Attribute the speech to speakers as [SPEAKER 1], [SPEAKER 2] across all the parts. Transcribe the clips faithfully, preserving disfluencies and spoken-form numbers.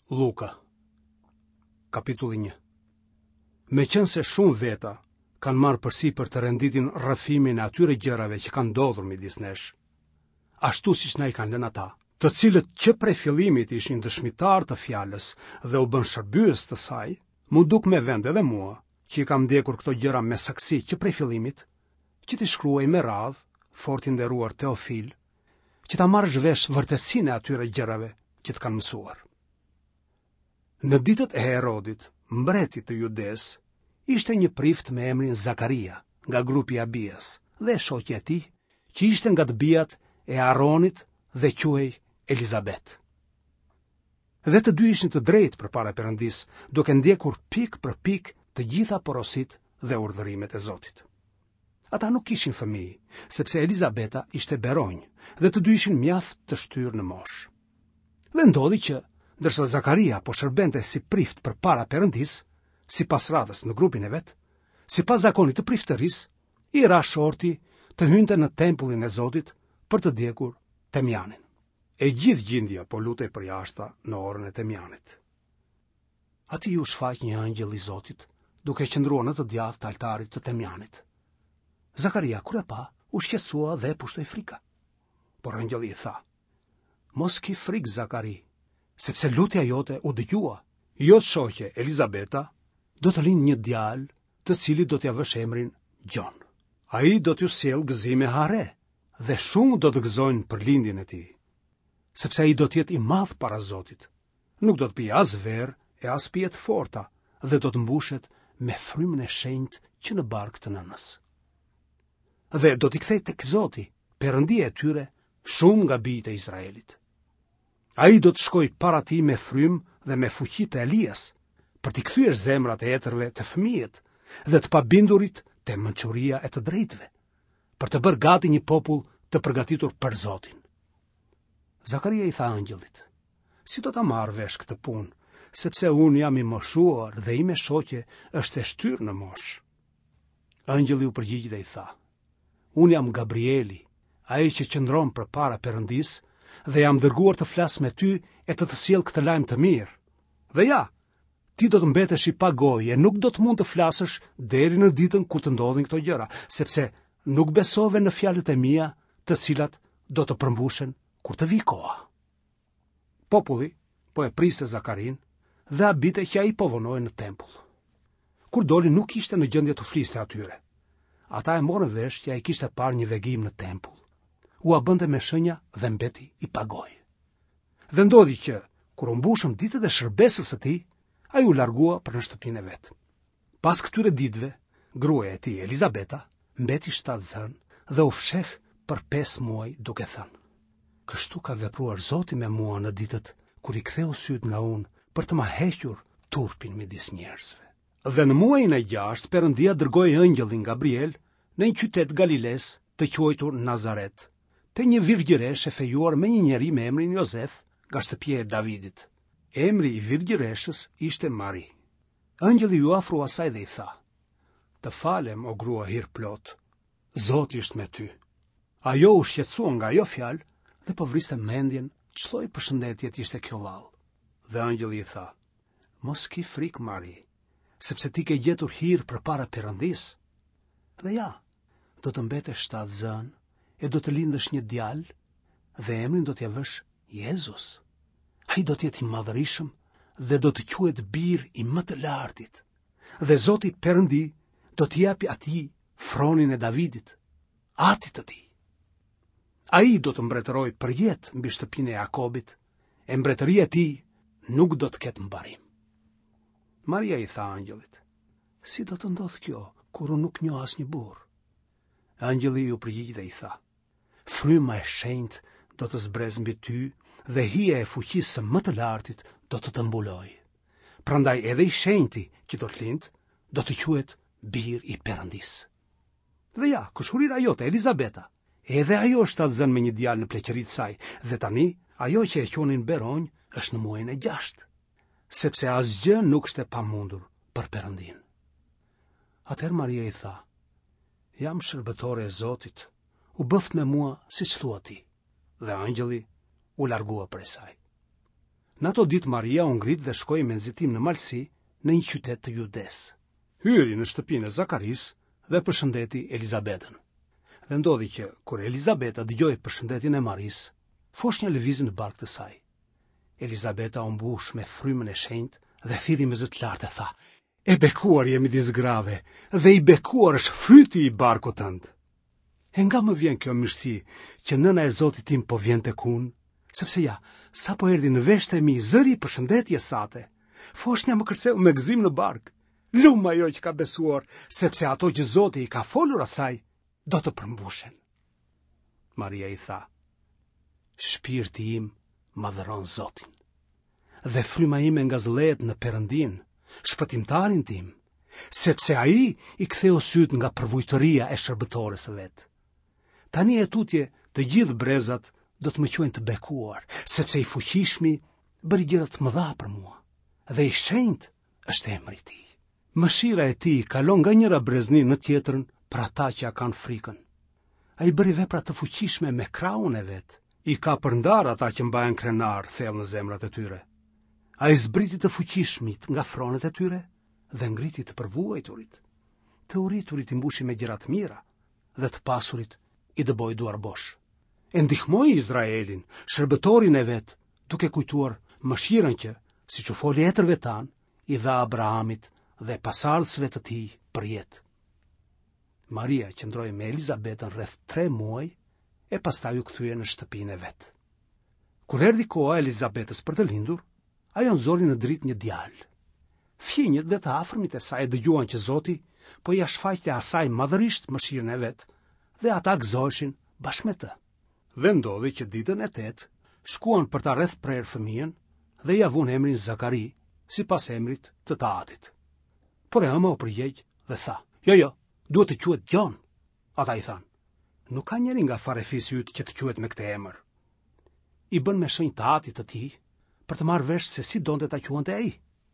[SPEAKER 1] Luka, kapitulli një. Me qënë se shumë veta kanë marrë përsi për të renditin rrëfimin e atyre gjërave që kanë ndodhur midis nesh, ashtu siç na i kanë lënë ata, të cilët që prej fillimit ishin dëshmitar të fjalës dhe u bën shërbyes të saj, mu duk me vend edhe mua, që i kam ndjekur këto gjëra me saksi që prej fillimit, që t'i shkruaj me radhë, fort i nderuar Teofil, që ta marrësh vesh vërtetësinë e atyre gjërave që të kanë mësuar. Në ditët e Herodit, mbretit të Judes, ishte një prift me emrin Zakaria, nga grupi i Abias, dhe shoqja e tij, që ishte nga të bijat e Aronit dhe quhej Elizabet. Dhe të dy ishin të drejtë përpara Perëndis, duke ndjekur pik për pik të gjitha porosit dhe urdhërimet e Zotit. Ata nuk kishin fëmijë, sepse Elizabeta ishte beronjë, dhe të dy ishin mjaft të shtyrë në moshë. Dhe ndodhi që, ndërsa Zakaria po shërbente si prift përpara Perëndis, sipas radhës në grupin e vet, sipas zakonit të priftërisë, i ra shorti të hynte në tempullin e Zotit për të ndjekur temjanin. E gjithë gjindja po lutej për jashta në orën e temjanit. Ati u shfaq një angjëll i Zotit, duke qëndruar në të djathtë të altarit të temjanit. Zakaria kur e pa, u shqetësua dhe e pushtoi frika. Por angjëlli i tha: "Mos ki frikë, Zakari, sepse lutja jote u dëgjua. Jot shoqe Elizabeta do të lindë një djalë, të cilit do t'ia vësh emrin Gjon. Ai do t'ju sjellë gëzim e hare, dhe shumë do të gëzojnë për lindjen e tij, sepse ai do të jetë i madh para Zotit. Nuk do të pijë as verë e as pije të forta, dhe do të mbushet me frymën e shenjtë që në barkë të nënës. Dhe do t'i kthej tek Zoti, Perëndia e tyre, shumë nga bijtë e Izraelit. Ai do të shkojë para tij me frymë dhe me fuqi të Elias, për t'i kthyer zemrat e etërve të fëmijët dhe të pabindurit te mençuria e të drejtëve, për të bërë gati një popull të përgatitur për Zotin." Zakaria i tha angjëllit: "Si do ta marr vesh këtë punë, sepse unë jam i moshuar dhe ime shoqe është e shtyrë në moshë?" Angjëlli u përgjigj dhe i tha: "Unë jam Gabrieli, ai që qëndron përpara Perëndis, dhe jam dërguar të flas me ty e të të sjell këtë lajm të mirë. Dhe ja, ti do të mbetesh i pa gojë e nuk do të mund të flasësh deri në ditën kur të ndodhin këto gjëra, sepse nuk besove në fjalët e mia, të cilat do të përmbushen kur të vijë koha." Populli po e priste Zakarin dhe habite që ai po vonoi në tempull. Kur doli nuk ishte në gjendje të fliste atyre. Ata e morën vesh që ai kishte parë një vegim në tempull. U a bënte me shenja dhe mbeti i pa gojë. Dhe ndodhi që, kur u mbushën ditët e shërbesës së tij, ai u largua për në shtëpinë e vet. Pas këtyre ditëve, gruaja e tij Elizabeta mbeti shtatzën dhe u fsheh për pesë muaj duke thënë: "Kështu ka vepruar Zoti me mua në ditët kur i ktheu syt nga unë për të ma hequr turpin midis njerëzve." Dhe në muajin e gjashtë Perëndia dërgoi angjëllin Gabriel në një qytet Galiles të quajtur Nazaret, te një virgjëresh e fejuar me një njeri me emrin Jozef, nga shtëpia e Davidit. Emri i virgjëreshës ishte Mari. Angjëlli ju afrua asaj dhe i tha: "Të falem, o grua hir plot, Zoti është me ty." Ajo u shqetësua nga ajo fjalë dhe po vriste mendjen ç'lloj përshëndetjet ishte kjo vallë. Dhe angjëlli i tha: "Mos ki frikë, Mari, sepse ti ke gjetur hir përpara Perëndis. Dhe ja, do të mbetesh shtatzën e do të lindësh një djalë, dhe emrin do t'ia vësh Jezus. Ai do të jetë i madhërisëm dhe do të quhet bir i më të lartit. Dhe Zoti Perëndi do t'i japi atij fronin e Davidit, atit të tij. Ai do të mbretërojë përjetë mbi shtëpinë e Jakobit, e mbretëria e tij nuk do të ketë mbarim." Maria i tha angjëllit: "Si do të ndodh kjo, kur unë nuk njoh asnjë burr?" Angjëlli ju përgjigj dhe i tha: "Fryma e shenjtë do të zbrez mbi ty dhe hija e fuqisë së më të lartit do të të mbulojë. Prandaj edhe i shenjti që do të lindë do të quhet bir i Perëndis." Dhe ja, kushurira jote Elizabeta, edhe ajo është shtatzën me një djalë në pleqëritë saj, dhe tani ajo që e quajnë beronjë është në muajin e gjashtë, sepse asgjë nuk është e pamundur për Perëndin. Atëherë Maria i tha: "Jam shërbëtore e Zotit, u bëft me mua siç thua ti." Dhe angjëlli u largua prej saj. Në ato ditë Maria u ngrit dhe shkoi me nxitim në malësi në një qytet të Judes. Hyri në shtëpinë e Zakaris dhe përshëndeti Elizabetën. Dhe ndodhi që kur Elizabeta dëgjoi përshëndetjen e Maris, foshnja lëvizi në barkë të saj. Elizabeta u mbush me frymën e shenjtë dhe thirri me zë të lartë e tha: "E bekuar jemi disgrave, dhe i bekuar është fryti i barkut tënd." E nga më vjen kjo mirësi që nëna e Zotit tim po vjen tek unë, sepse ja, sa po erdhi në veshët e mi zëri i përshëndetjes sate, foshnja më kërceu me gëzim në bark. Lum ajo që ka besuar, sepse ato që Zoti i ka folur asaj do të përmbushen. Maria i tha: "Shpirti im madhëron Zotin, dhe fryma ime ngazëllehet në Perëndin, shpëtimtarin tim, sepse ai i ktheu syt nga përvujtëria e shërbëtores së vet. Tani e tutje të gjithë brezat do të më quajnë të bekuar, sepse i fuqishmi bëri gjëra të mëdha për mua, dhe i shenjtë është emri i tij. Mëshira e tij kalon nga njëra brezni në tjetrën për ata që ja kanë frikën. Ai bëri vepra të fuqishme me krahun e vet, i ka përndar ata që mbahen krenar thellë në zemrat e tyre. Ai zbriti të fuqishmit nga fronet e tyre dhe ngriti të përvuajturit. Të uriturit i mbushi me gjëra të mira dhe të pasurit i dëboi duar bosh. E ndihmoi Izraelin, shërbëtorin e vet, duke kujtuar mëshirën që, siç u foli etërve tan, i dha Abrahamit dhe pasardhësve të tij për jetë. Maria qëndroi me Elizabetën rreth tre muaj e pastaj u kthye në shtëpinë e vet. Kur erdhi koha e Elizabetës për të lindur, ajo nxori në dritë një djalë. Fqinjët dhe të afërmit e saj dëgjuan që Zoti po ia shfaqte asaj madhërisht mëshirën e vet, dhe ata gëzoheshin bashkë me të. Dhe ndodhi që ditën e tetë shkuan për ta rreth prerë fëmijën dhe ia vun emrin Zakari, sipas emrit të tatit. Por e ëma u përgjegj dhe tha: "Jo, jo, duhet të quhet Gjon." Ata i thanë: "Nuk ka njeri nga farefisi yt që të quhet me këtë emër." I bën me shenjë tatit të tij për të marrë vesh se si donte ta quante ai.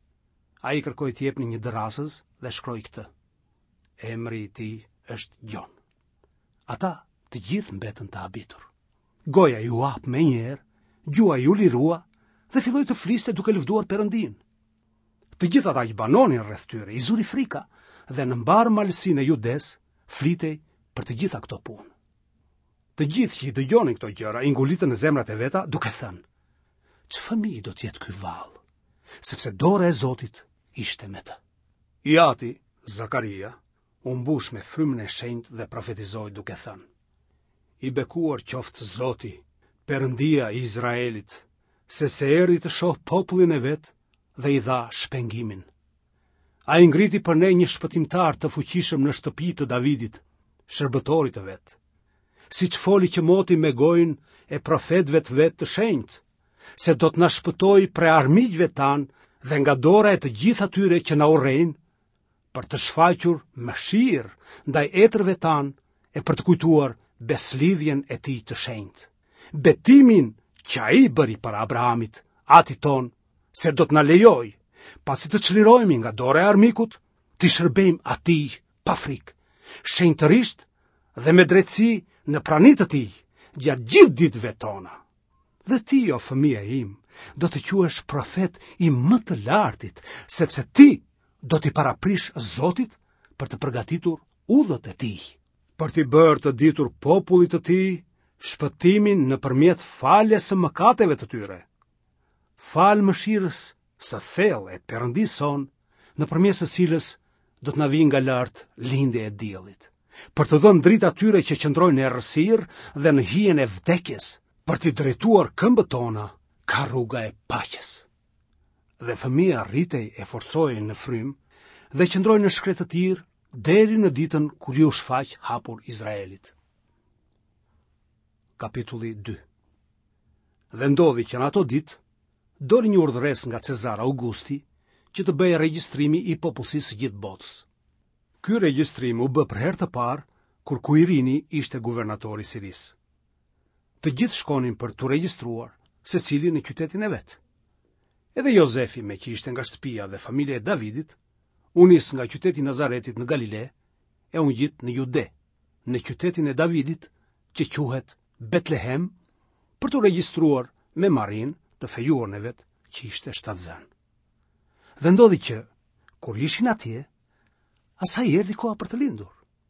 [SPEAKER 1] Ai kërkoi të jepni një dërasës dhe shkroi këtë: "Emri i tij është Gjon." Ata të gjithë mbetën të habitur. Goja ju hap me njerë, gjua ju lirua dhe filloi të fliste duke lëvduar Perëndin. Të gjithë ata që banonin rreth tyre i zuri frika dhe në mbar malësinë e Judes flitej për të gjitha këto punë. Të gjithë që i dëgjonin këto gjëra i ngulitën në zemrat e veta duke thënë: "Ç'fëmijë do të jetë ky vallë, sepse dora e Zotit ishte me të." I ati, Zakaria, u mbush me frymën e shenjtë dhe profetizoi duke thënë: "I bekuar qoftë Zoti, Perëndia i Izraelit, sepse erdhi të shoh popullin e vet dhe i dha shpengimin. Ai ngriti për ne një shpëtimtar të fuqishëm në shtëpi të Davidit, shërbëtorit të vet, siç foli që moti me gojën e profetëve të vet të shenjtë, se do të na shpëtojë prej armiqve tan dhe nga dora e të gjithë atyre që na urrejnë, për të shfaqur mëshirë ndaj etërve tan e për të kujtuar beslidhjen e tij të shenjtë, betimin që ai bëri për Abrahamit, atit ton, se do të na lejoj, pasi të çlirohemi nga dora e armikut, të shërbejmë atij pa frikë, shenjtërisht dhe me drejtësi në praninë të tij gjatë gjithë ditëve tona. Dhe ti, o fëmija im, do të quhesh profet i më të lartit, sepse ti do t'i paraprish Zotit për të përgatitur udhët e tij, për t'i bërë të ditur popullit të tij shpëtimin nëpërmjet faljes së mëkateve të tyre. Fal mëshirës së thellë e Perëndisë son, nëpërmjet së cilës do të na vijë nga lart lindja e diellit, për të dhënë dritë atyre që qëndrojnë në errësirë dhe në hijen e vdekjes, për t'i drejtuar këmbët tona ka rruga e paqes. Dhe fëmia rritej e forcoi në frym dhe qëndroi në shkretë të tir deri në ditën kur ju shfaq hapur Izraelit. Kapitulli dy. Dhe ndodhi që në ato ditë doli një urdhëres nga Cezar Augusti që të bëjë regjistrimi i popullsisë së gjithë botës. Ky regjistrim u bë për herë të parë kur Kuirini ishte guvernatori i Sirisë. Të gjithë shkonin për të regjistruar secili në qytetin e vet. Edhe Jozefi, me që ishte nga shtëpia dhe familja e Davidit, u nis nga qyteti i Nazaretit në Galile e u ngjit në Jude, në qytetin e Davidit që quhet Betlehem, për të regjistruar me Marin, të fejuar në vet, që ishte shtatzan. Dhe ndodhi që, kur ishin atje, asaj erdhi koha për të lindur.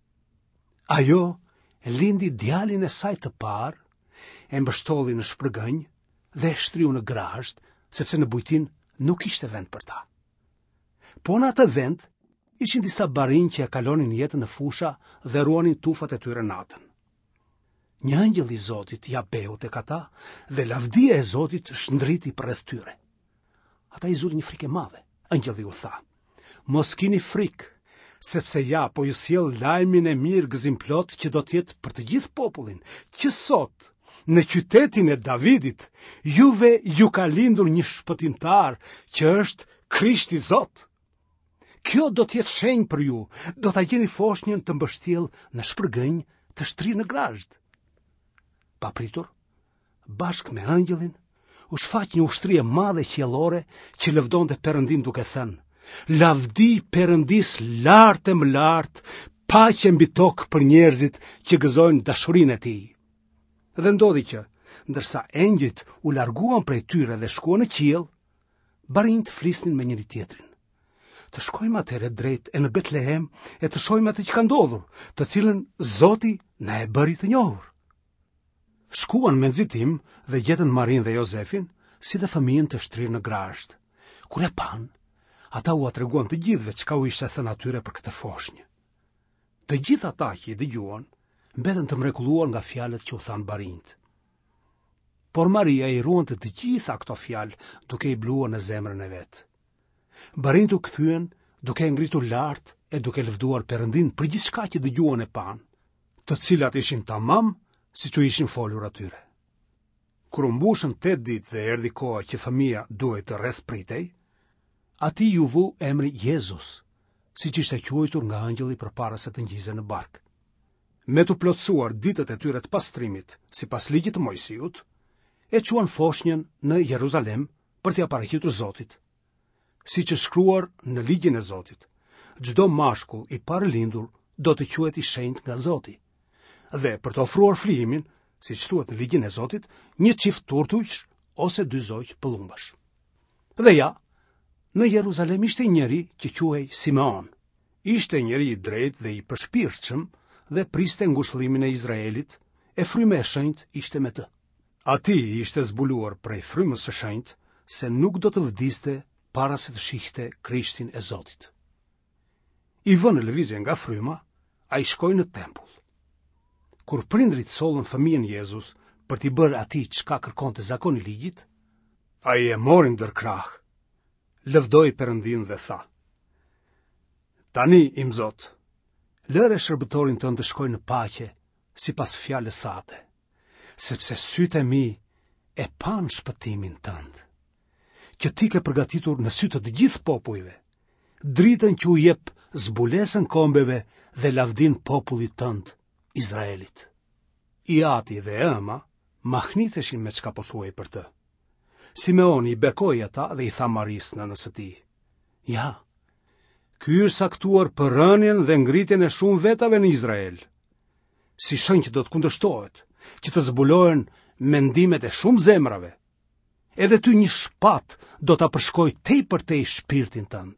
[SPEAKER 1] Ajo lindi djalin e saj të parë, e mbështolli në shpërgënj dhe e shtriu në grazhd, sepse në bujtin nuk ishte vend për ta. Po në atë vend ishin disa barinj që e kalonin jetën në fusha dhe ruanin tufat e tyre natën. Një angjëll i Zotit ja beu tek ata dhe lavdia e Zotit shndriti përreth tyre. Ata i zuri një frikë e madhe. Angjëlli u tha: "Mos kini frikë, sepse ja po ju sjell lajmin e mirë gëzimplot që do të jetë për të gjithë popullin, që sot në qytetin e Davidit juve ju ka lindur një shpëtimtar që është Krishti Zot. Kjo do të jetë shenjë për ju, do ta gjeni foshnjën të mbështjell në shpërgënj të shtrirë në grazhd." Papritur, bashkë me angjëllin, u shfaq një ushtri e madhe qiellore që lëvdonte Perëndin duke thënë: "Lavdi Perëndis lart e më lart, paqe mbi tokë për njerëzit që gëzojnë dashurinë e tij." Dhe ndodhi që, ndërsa engjëjt u larguan prej tyre dhe shkuan në qiell, barinjt flisnin me njëri tjetrin: "Të shkojmë atëherë drejt e në Betlehem e të shohim atë që ka ndodhur, të cilën Zoti na e bëri të njohur." Shkuan me nxitim dhe gjetën Marin dhe Jozefin, si dhe fëmijën të shtrirë në grazhd. Kur e pan, ata u treguan të gjithëve çka u ishte thënë atyre për këtë foshnjë. Të gjithë ata që i dëgjuan, mbetën të mrekulluar nga fjalët që u thanë barinjt. Por Maria i ruante të gjitha këto fjalë duke i bluar në zemrën e vet. Barinjt u kthyen duke ngritur lart e duke lëvduar Perëndin për gjithçka që dëgjuan e pan, të cilat ishin tamam siç u ishin folur atyre. Kur u mbushën tetë ditë dhe erdhi koha që fëmia duhej të rreth pritej, atij u vu emri Jezus, siç ishte quajtur nga angjëlli përpara se të ngjizej në bark. Me të plotësuar ditët e tyre të pastrimit, sipas ligjit të Mojsiut, e quan foshnjën në Jeruzalem për t'ia paraqitur Zotit. Siç është shkruar në ligjin e Zotit, çdo mashkull i parëlindur do të quhet i shenjtë nga Zoti. Dhe për të ofruar flijimin, siç thuhet në ligjin e Zotit, një çift turtujsh ose dy zogj pëllumbash. Dhe ja, në Jeruzalem ishte njëri që quhej Simeon. Ishte njëri i drejtë dhe i përshpirtshëm dhe priste ngushëllimin e Izraelit, e fryma e shenjtë ishte me të. Ati ishte zbuluar prej frymës së shenjtë se nuk do të vdiste para se të shihte Krishtin e Zotit. I vënë lëvizje nga fryma, ai shkoi në tempull. Kur prindrit sollën fëmijën Jezus për t'i bërë atij çka kërkonte zakoni i ligjit, ai e mori ndër krah, lëvdoi Perëndin dhe tha: "Tani, im Zot, lëre shërbëtorin tënd të shkojë në paqe sipas fjalës sate, sepse sytë e mi e pan shpëtimin tënd, që ti ke përgatitur në sy të të gjithë popujve, dritën që u jep zbulesën kombeve dhe lavdin popullit tënd, Izraelit." I ati dhe ëma mahniteshin me çka po thuaj për të. Simeoni i bekoi ata dhe i tha Maris nënës së tij: "Ja, ky është saktuar për rënien dhe ngritjen e shumë vetave në Izrael, si shenjë që do të kundërshtohet, që të zbulohen mendimet e shumë zemrave. Edhe ty një shpat do ta përshkoj tepër tej shpirtin tënd."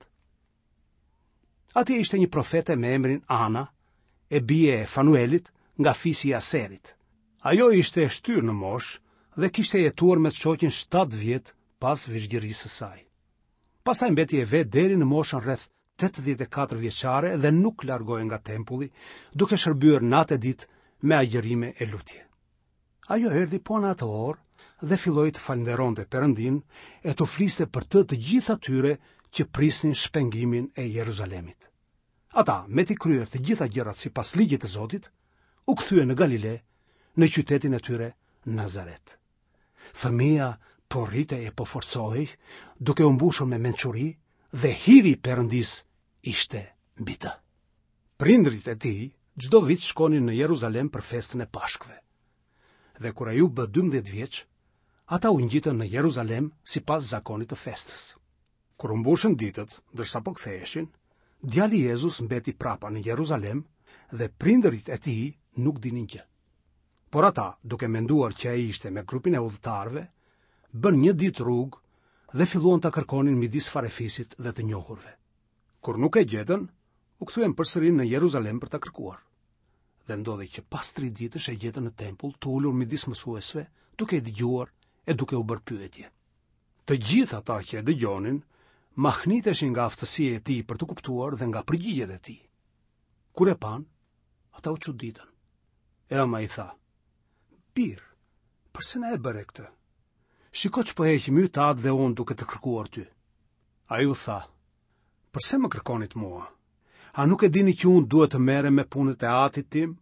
[SPEAKER 1] Atje ishte një profete me emrin Ana, e bie e Fanuelit nga fisi i Aserit. Ajo ishte e shtyrë në moshë dhe kishte jetuar me të shoqin shtatë vjet pas virgjërisë së saj. Pastaj mbeti e vet deri në moshën rreth tetëdhjetë e katër vjeçare dhe nuk largoi nga tempulli, duke shërbyer natë e ditë me agjërime e lutje. Ajo erdhi po në atë orë dhe filloi të falënderonte Perëndin e të fliste për të të gjithë atyre që prisnin shpengimin e Jeruzalemit. Ata, me t'i kryer të gjitha gjërat sipas ligjit të Zotit, u kthyen në Galile, në qytetin e tyre Nazaret. Fëmia po rritej e po forcohej, duke u mbushur me mençuri dhe hiri i Perëndis ishte mbi të. Prindrit e tij çdo vit shkonin në Jeruzalem për festën e Pashkëve. Dhe kur ai u bë dymbëdhjetë vjeç, ata u ngjitën në Jeruzalem sipas zakonit të festës. Kur u mbushën ditët, ndërsa po ktheheshin, djali Jezus mbeti prapa në Jeruzalem dhe prindërit e tij nuk dinin gjë. Por ata, duke menduar që ai ishte me grupin e udhëtarëve, bën një ditë rrugë dhe filluan ta kërkonin midis farefisit dhe të njohurve. Kur nuk e gjetën, u kthyen përsëri në Jeruzalem për ta kërkuar. Dhe ndodhi që pas tri ditësh e gjetën në tempull, të ulur midis mësuesve, duke e dëgjuar e duke u bërë pyetje. Të gjithë ata që e dëgjonin, mahniteshin nga aftësia e tij për të kuptuar dhe nga përgjigjet e tij. Kur e pan, ata u çuditën. Ema i tha: "Bir, përse na e bëre këtë? Shiko që po heqi mytat dhe unë duke të kërkuar ty." Ai u tha: "Përse më kërkonit mua? A nuk e dini që unë duhet të merrem me punët e atit tim?"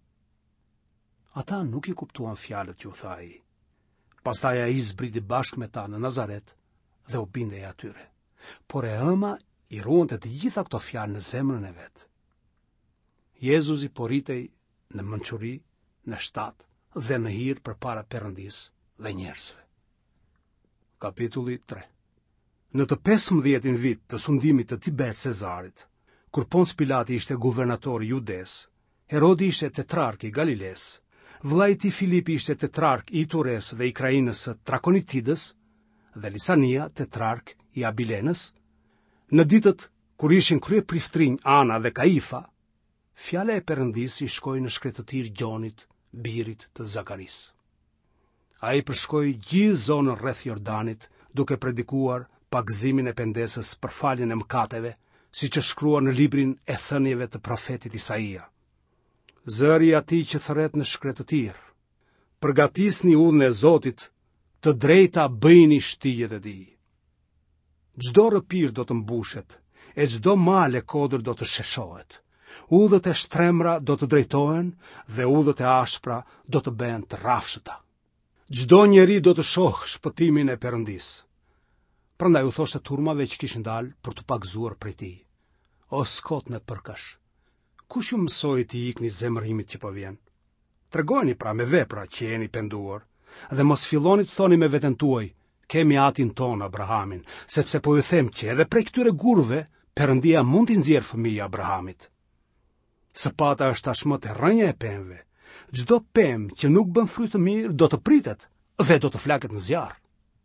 [SPEAKER 1] Ata nuk i kuptuan fjalët që u tha ai. Pastaj ai zbriti bashkë me ta në Nazaret dhe u bindej atyre. Por e ëma i ruante të gjitha këto fjalë në zemrën e vet. Jezusi porritej në mençuri, në shtat dhe në hir përpara Perëndisë dhe njerëzve. Kapitulli tre. Në të pesëmbëdhjetin vit të sundimit të Tiber Cezarit, kur Ponc Pilati ishte guvernatori i Judes, Herodi ishte tetrark i Galiles, vllai i tij Filipi ishte tetrark i Itures dhe i krajinës së Trakonitidës, dhe Lisania tetrark i Abilenës, në ditët kur ishin krye priftrinj Ana dhe Kaifa, fjala e Perëndisë i shkoi në shkretëtir Gjonit, birit të Zakaris. Ai përshkoi gjithë zonën rreth Jordanit, duke predikuar pagëzimin e pendesës për faljen e mëkateve, siç është shkruar në librin e thënieve të profetit Isaia. Zëri i atij që thret në shkretëtir: "Përgatisni udhën e Zotit, të drejta bëjini shtigjet e tij." Çdo rrëpir do të mbushet, e çdo mal e kodër do të sheshohet. Udhët e shtremra do të drejtohen dhe udhët e ashpra do të bëhen të rrafshëta. Çdo njeri do të shohë shpëtimin e Perëndisë. Prandaj u thoshte turmave që kishin dalë për të pagëzuar prej tij: "O skot në përkash, kush ju mësoi të ikni zemërimit që po vjen? Tregojeni pra me vepra që jeni penduar, dhe mos filloni të thoni me veten tuaj: kemi atin ton Abrahamin, sepse po ju them që edhe prej këtyre gurve Perëndia mund t'i nxjerrë fëmijë Abrahamit. Sëpata është tashmë te rrënja e pemëve. Çdo pemë që nuk bën fryt të mirë do të pritet dhe do të flaket në zjarr."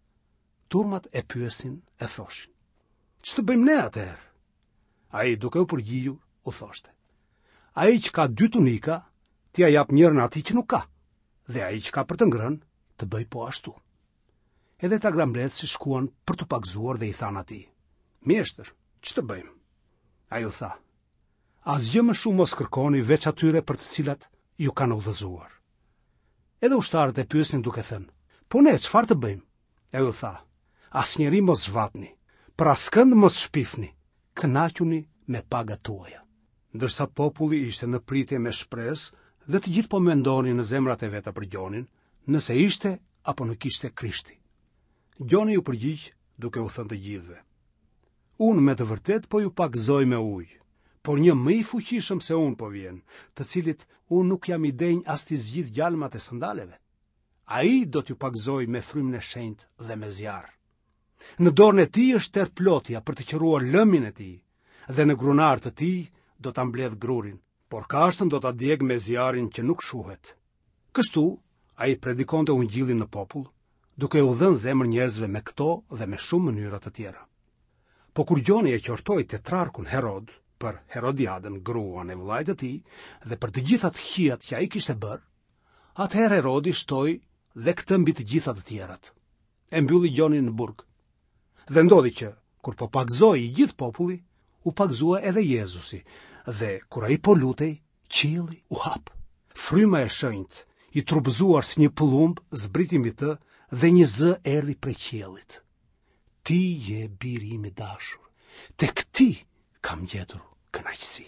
[SPEAKER 1] Turmat e pyesin e thoshin: "Ç'të bëjmë ne atëherë?" Ai duke u përgjigjur u thoshte: "Ai që ka dy tunika, t'ia jap njërën atij që nuk ka, dhe ai që ka për të ngrënë, të bëj po ashtu." Edhe ta grambletësi shkuan për të pagëzuar dhe i thanë atij: "Mjeshtër, ç'të bëjmë?" Ai u tha: "Asgjë më shumë mos kërkoni veç atyre për të cilat ju kanë udhëzuar." Edhe ushtarët e pyesnin duke thënë: "Po ne çfarë të bëjmë?" Ai u tha: "Asnjëri mos zhvatni, për askënd mos shpifni, kënaquni me pagat tuaja." Ndërsa populli ishte në pritje me shpresë dhe të gjithë po mendonin në zemrat e veta për Gjonin, nëse ishte apo nuk ishte Krishti. Gjoni u përgjigj duke u thënë të gjithëve: "Unë me të vërtet po ju pagëzoj me ujë, por një më i fuqishëm se unë po vjen, të cilit unë nuk jam i denj as t'i zgjidh gjalmat e sandaleve. Ai do t'ju pagëzoj me frymën e shenjtë dhe me zjarr. Në dorën e tij është terr plotja për të qëruar lëmin e tij, dhe në grunar të tij do ta mbledh grurin, por kashtën do ta djeg me zjarrin që nuk shuhet." Kështu ai predikonte ungjillin në popull, duke u dhënë zemër njerëzve me këto dhe me shumë mënyra të tjera. Po kur Gjoni e qortoi tetrarkun Herod për Herodiadën, gruan e vllait të tij, dhe për të gjitha të këqijat që ai kishte bërë, atëherë Herodi shtoi dhe këtë mbi të gjitha të tjerat. E mbylli Gjonin në burg. Dhe ndodhi që kur po pagëzoi i gjithë populli, u pagëzua edhe Jezusi, dhe kur ai po lutej, qielli u hap. Fryma e shenjtë, i trupëzuar si një pullumb, zbriti mbi të dhe një zë erdhi prej qiellit: "Ti je biri im i dashur, tek ti kam gjetur kënaqësi."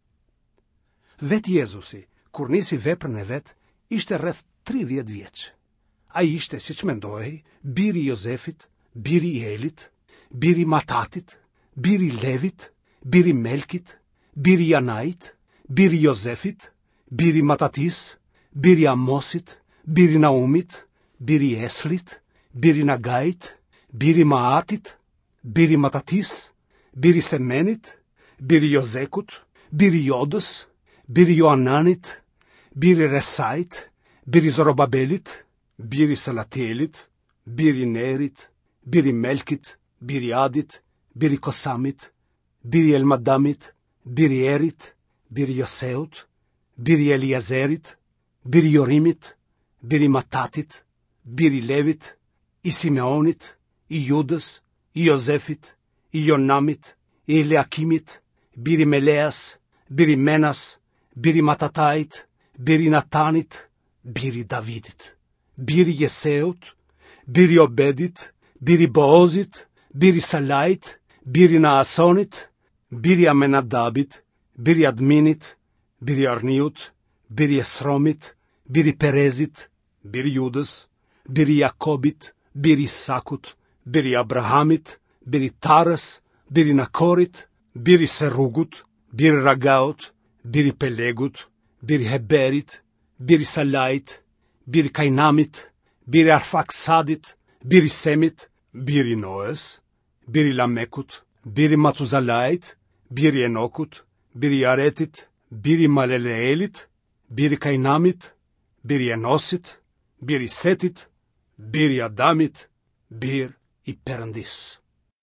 [SPEAKER 1] Vet Jezusi, kur nisi veprën e vet, ishte rreth tridhjetë vjeç. Ai ishte, siç mendohej, biri i Jozefit, biri i Elit, biri i Matatit, biri i Levit, biri i Melkit, biri i Janait, biri i Jozefit, biri i Matatis, biri i Amosit, biri i Naumit, biri i Eslit, biri i Nagait, biri i Maatit, biri i Matatis, biri i Semenit, biri i Jozekut, biri i Jodës, biri i Joananit, biri i Resait, biri i Zorobabelit, biri i Salatielit, biri i Nerit, biri i Melkit, biri Adit, biri Kosamit, biri Elmadamit, biri Erit, biri Joseut, biri Eliezerit, biri Jorimit, biri Matatit, biri Levit, i Simeonit, i Judës, i Jozefit, i Jonamit, i Eliakimit, biri Meleas, biri Menas, biri Matatait, biri Natanit, biri Davidit, biri Jeseut, biri Obedit, biri Boozit, biri Salait, biri Naasonit, biri Amenadabit, biri Adminit, biri Arniut, biri Esromit, biri Perezit, biri Judës, biri Jakobit, biri Sakut, biri Abrahamit, biri Tarës, biri Nakorit, biri Serugut, biri Ragaut, biri Pelegut, biri Heberit, biri Salait, biri Kainamit, biri Arfaksadit, biri Semit, biri Noes, biri Lamekut, biri Matuzalait, biri Enokut, biri Aretit, biri Maleleelit, biri Kainamit, biri Enosit, biri Setit, biri Adamit, bir i Perëndis.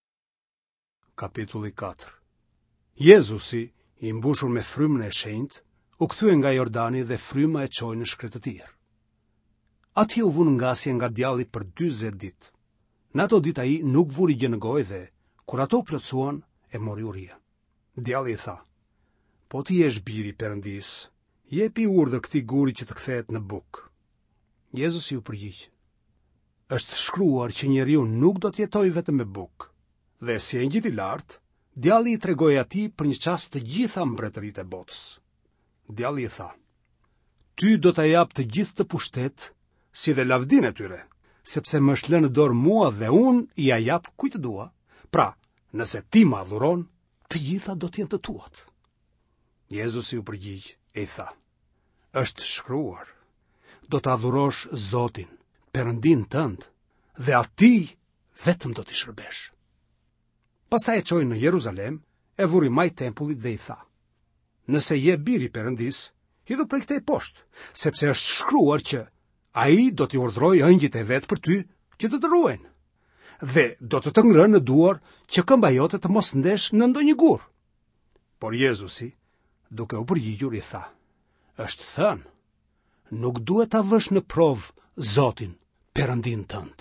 [SPEAKER 1] Kapitulli katër. Jezusi, i mbushur me frymën e shenjtë, u kthye nga Jordani dhe fryma e çoi në shkretë të tjerë. Atje u vun ngasje nga djalli për dyzet ditë. Në ato ditë ai nuk vuri gjë në gojë dhe, kur ato plotësuan, e mori uria. Djalli i tha: "Po ti je biri i Perëndis, jepi urdhër këtij guri që të kthehet në bukë." Jezusi u përgjigj: "Është shkruar që njeriu nuk do të jetojë vetëm me bukë." Dhe si engjëjt i lartë, djalli i tregoi atij për një çast të gjitha mbretëritë e botës. Djalli i tha: "Ty do ta jap të gjithë të pushtet, si dhe lavdinë e tyre, sepse më është lënë në dorë mua dhe unë i ja jap kujt të dua. Pra, nëse ti më adhuron, të gjitha do të jenë të tuat." Jezusi u përgjigj e i tha: "Është shkruar, do të adhurosh Zotin, Perëndin tënd, dhe atij vetëm do t'i shërbesh." Pastaj e çoi në Jeruzalem, e vuri maj tempullit dhe i tha: "Nëse je biri i Perëndis, hidhu prej këtej poshtë, sepse është shkruar që ai do t'i urdhërojë ëngjëjt e vet për ty që të të ruajnë, dhe do të të ngrënë në duar që këmba jote të mos ndesh në ndonjë gur." Por Jezusi, duke u përgjigjur, i tha: "Është thënë, nuk duhet ta vësh në provë Zotin, Perëndin tënd."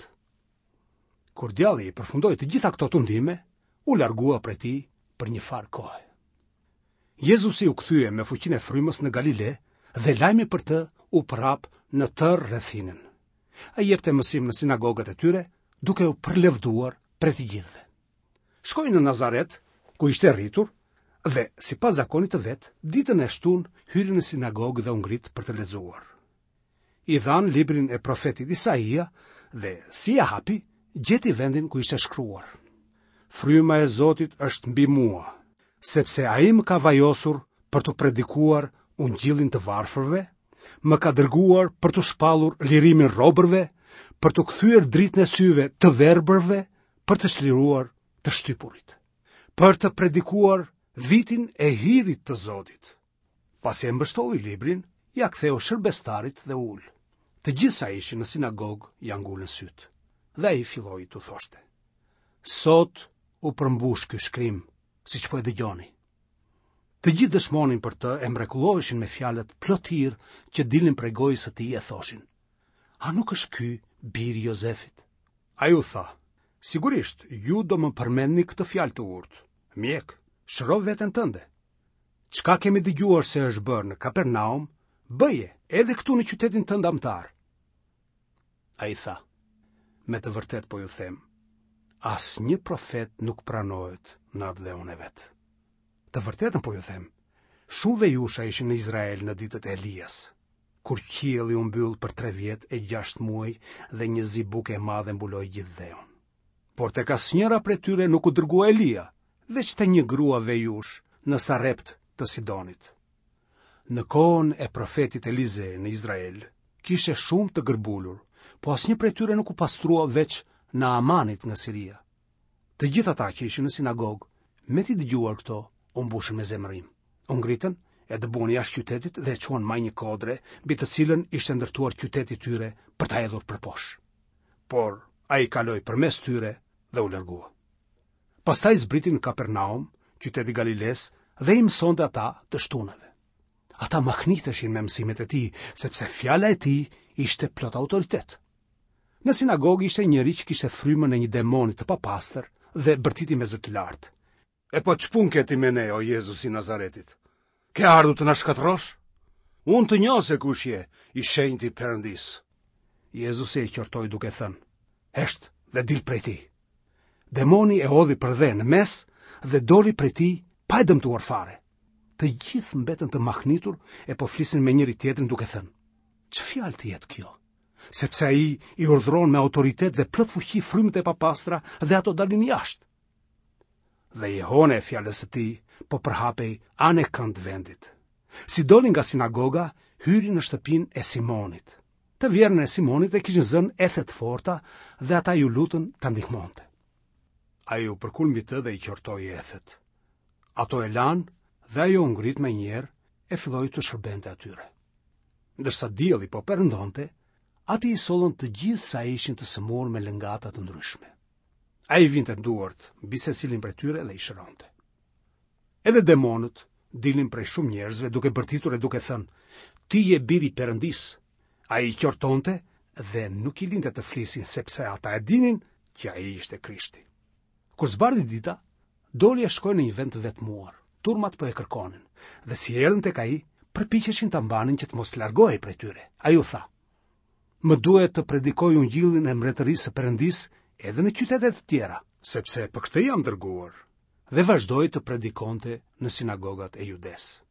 [SPEAKER 1] Kur djalli i përfundoi të gjitha këto tundime, u largua prej tij për një farë kohe. Jezusi u kthye me fuqinë e frymës në Galile dhe lajmi për të u prap në tërë rrethinën. Ai jepte mësim në sinagogat e tyre, duke u përlevduar prej të gjithëve. Shkoi në Nazaret, ku ishte rritur, dhe sipas zakonit të vet, ditën e shtunë hyri në sinagogë dhe u ngrit për të lexuar. I dhan librin e profetit Isaia dhe si ja hapi, gjeti vendin ku ishte shkruar: "Fryma e Zotit është mbi mua, sepse ai më ka vajosur për të predikuar ungjillin të varfërve, më ka dërguar për të shpallur lirimin robërve, për të kthyer dritën e syve të verbërve, për të çliruar të shtypurit, për të predikuar vitin e hirit të Zotit." Pasi e mbështoi librin, ja ktheu shërbestarit dhe ul. Të gjithë sa ishin në sinagogë ja ngulën syt, dhe ai filloi të thoshte: "Sot u përmbush ky shkrim, siç po e dëgjoni." Të gjithë dëshmonin për të, e mrekulloheshin me fjalët plotir që dilnin prej gojës së tij, e thoshin: "A nuk është ky biri i Jozefit?" Ai u tha: "Sigurisht, ju do më përmendni këtë fjalë të urtë. Mjek, shëro veten tënde. Çka kemi dëgjuar se është bërë në Kapernaum, bëje edhe këtu në qytetin tënd amtar." Ai tha: "Me të vërtet po ju them, asnjë profet nuk pranohet në atë dheun e vet. Të vërtetën po ju them, shumë vejusha ishin në Izrael në ditët e Elias, kur qielli u mbyll për tre vjet e gjashtë muaj dhe një zi buke e madhe mbuloi gjithë dheun. Por tek asnjëra prej tyre nuk u dërgua Elia, veç te një grua vejush në Sarept të Sidonit. Në kohën e profetit Elize në Izrael, kishe shumë të gërbulur, po asnjë prej tyre nuk u pastrua veç Naamanit nga Siria." Të gjithë ata që ishin në sinagogë, me t'i dëgjuar këto, u mbushën me zemërim. U ngritën, e dëbuan jashtë qytetit dhe e çuan maj një kodre, mbi të cilën ishte ndërtuar qyteti i tyre për ta hedhur përposhtë. Por ai kaloi përmes tyre dhe u largua. Pastaj zbriti në Kapernaum, qyteti Galiles, dhe i mësonte ata të shtunave. Ata mahniteshin me mësimet e tij, sepse fjala e tij ishte plot autoritet. Në sinagogë ishte njëri që kishte frymën e një demoni të papastër dhe bërtiti me zë të lartë. E po ç'pun ke ti me ne, o Jezus i Nazaretit? Ke ardhur të na shkatërrosh? Unë të njoh se kush je, i shenjti Perëndis. Jezusi e qortoi duke thënë: "Hesht dhe dil prej tij." Demoni e hodhi për dhe në mes dhe doli prej tij pa e dëmtuar fare. Të gjithë mbetën të mahnitur e po flisin me njëri tjetrin duke thënë: "Ç'fjalë të jetë kjo?" Sepse ai i urdhëron me autoritet dhe plot fuqi frymët e papastra dhe ato dalin jashtë. Dhe jehona e fjalës së tij po përhapej anë kënd vendit. Si doli nga sinagoga, hyri në shtëpinë e Simonit. Të vjernën e Simonit e kishin zënë ethe të forta dhe ata ju lutën ta ndihmonte. Ai u përkulmi të dhe i qortoi ethet. Ato e lanë dhe ajo u ngrit me njerë e filloi të shërbente atyre. Ndërsa dielli po perëndonte, ati i sollën të gjithë sa ishin të sëmurë me lëngata të ndryshme. Ai vinte duart mbi secilin prej tyre dhe i shëronte. Edhe demonët dilin prej shumë njerëzve duke bërtitur e duke thënë: "Ti je biri i Perëndis." Ai i qortonte dhe nuk i linte të flisin sepse ata e dinin që ai ishte Krishti. Kur zbardhi dita, doli e shkoi në një vend të vetmuar. Turmat po e kërkonin, dhe si erdhën tek ai, përpiqeshin ta mbanin që të mos largohej prej tyre. Ai u tha: "Më duhet të predikoj ungjillin e mbretërisë së Perëndis edhe në qytete të tjera, sepse për këtë jam dërguar." Dhe vazhdoi të predikonte në sinagogat e Judes.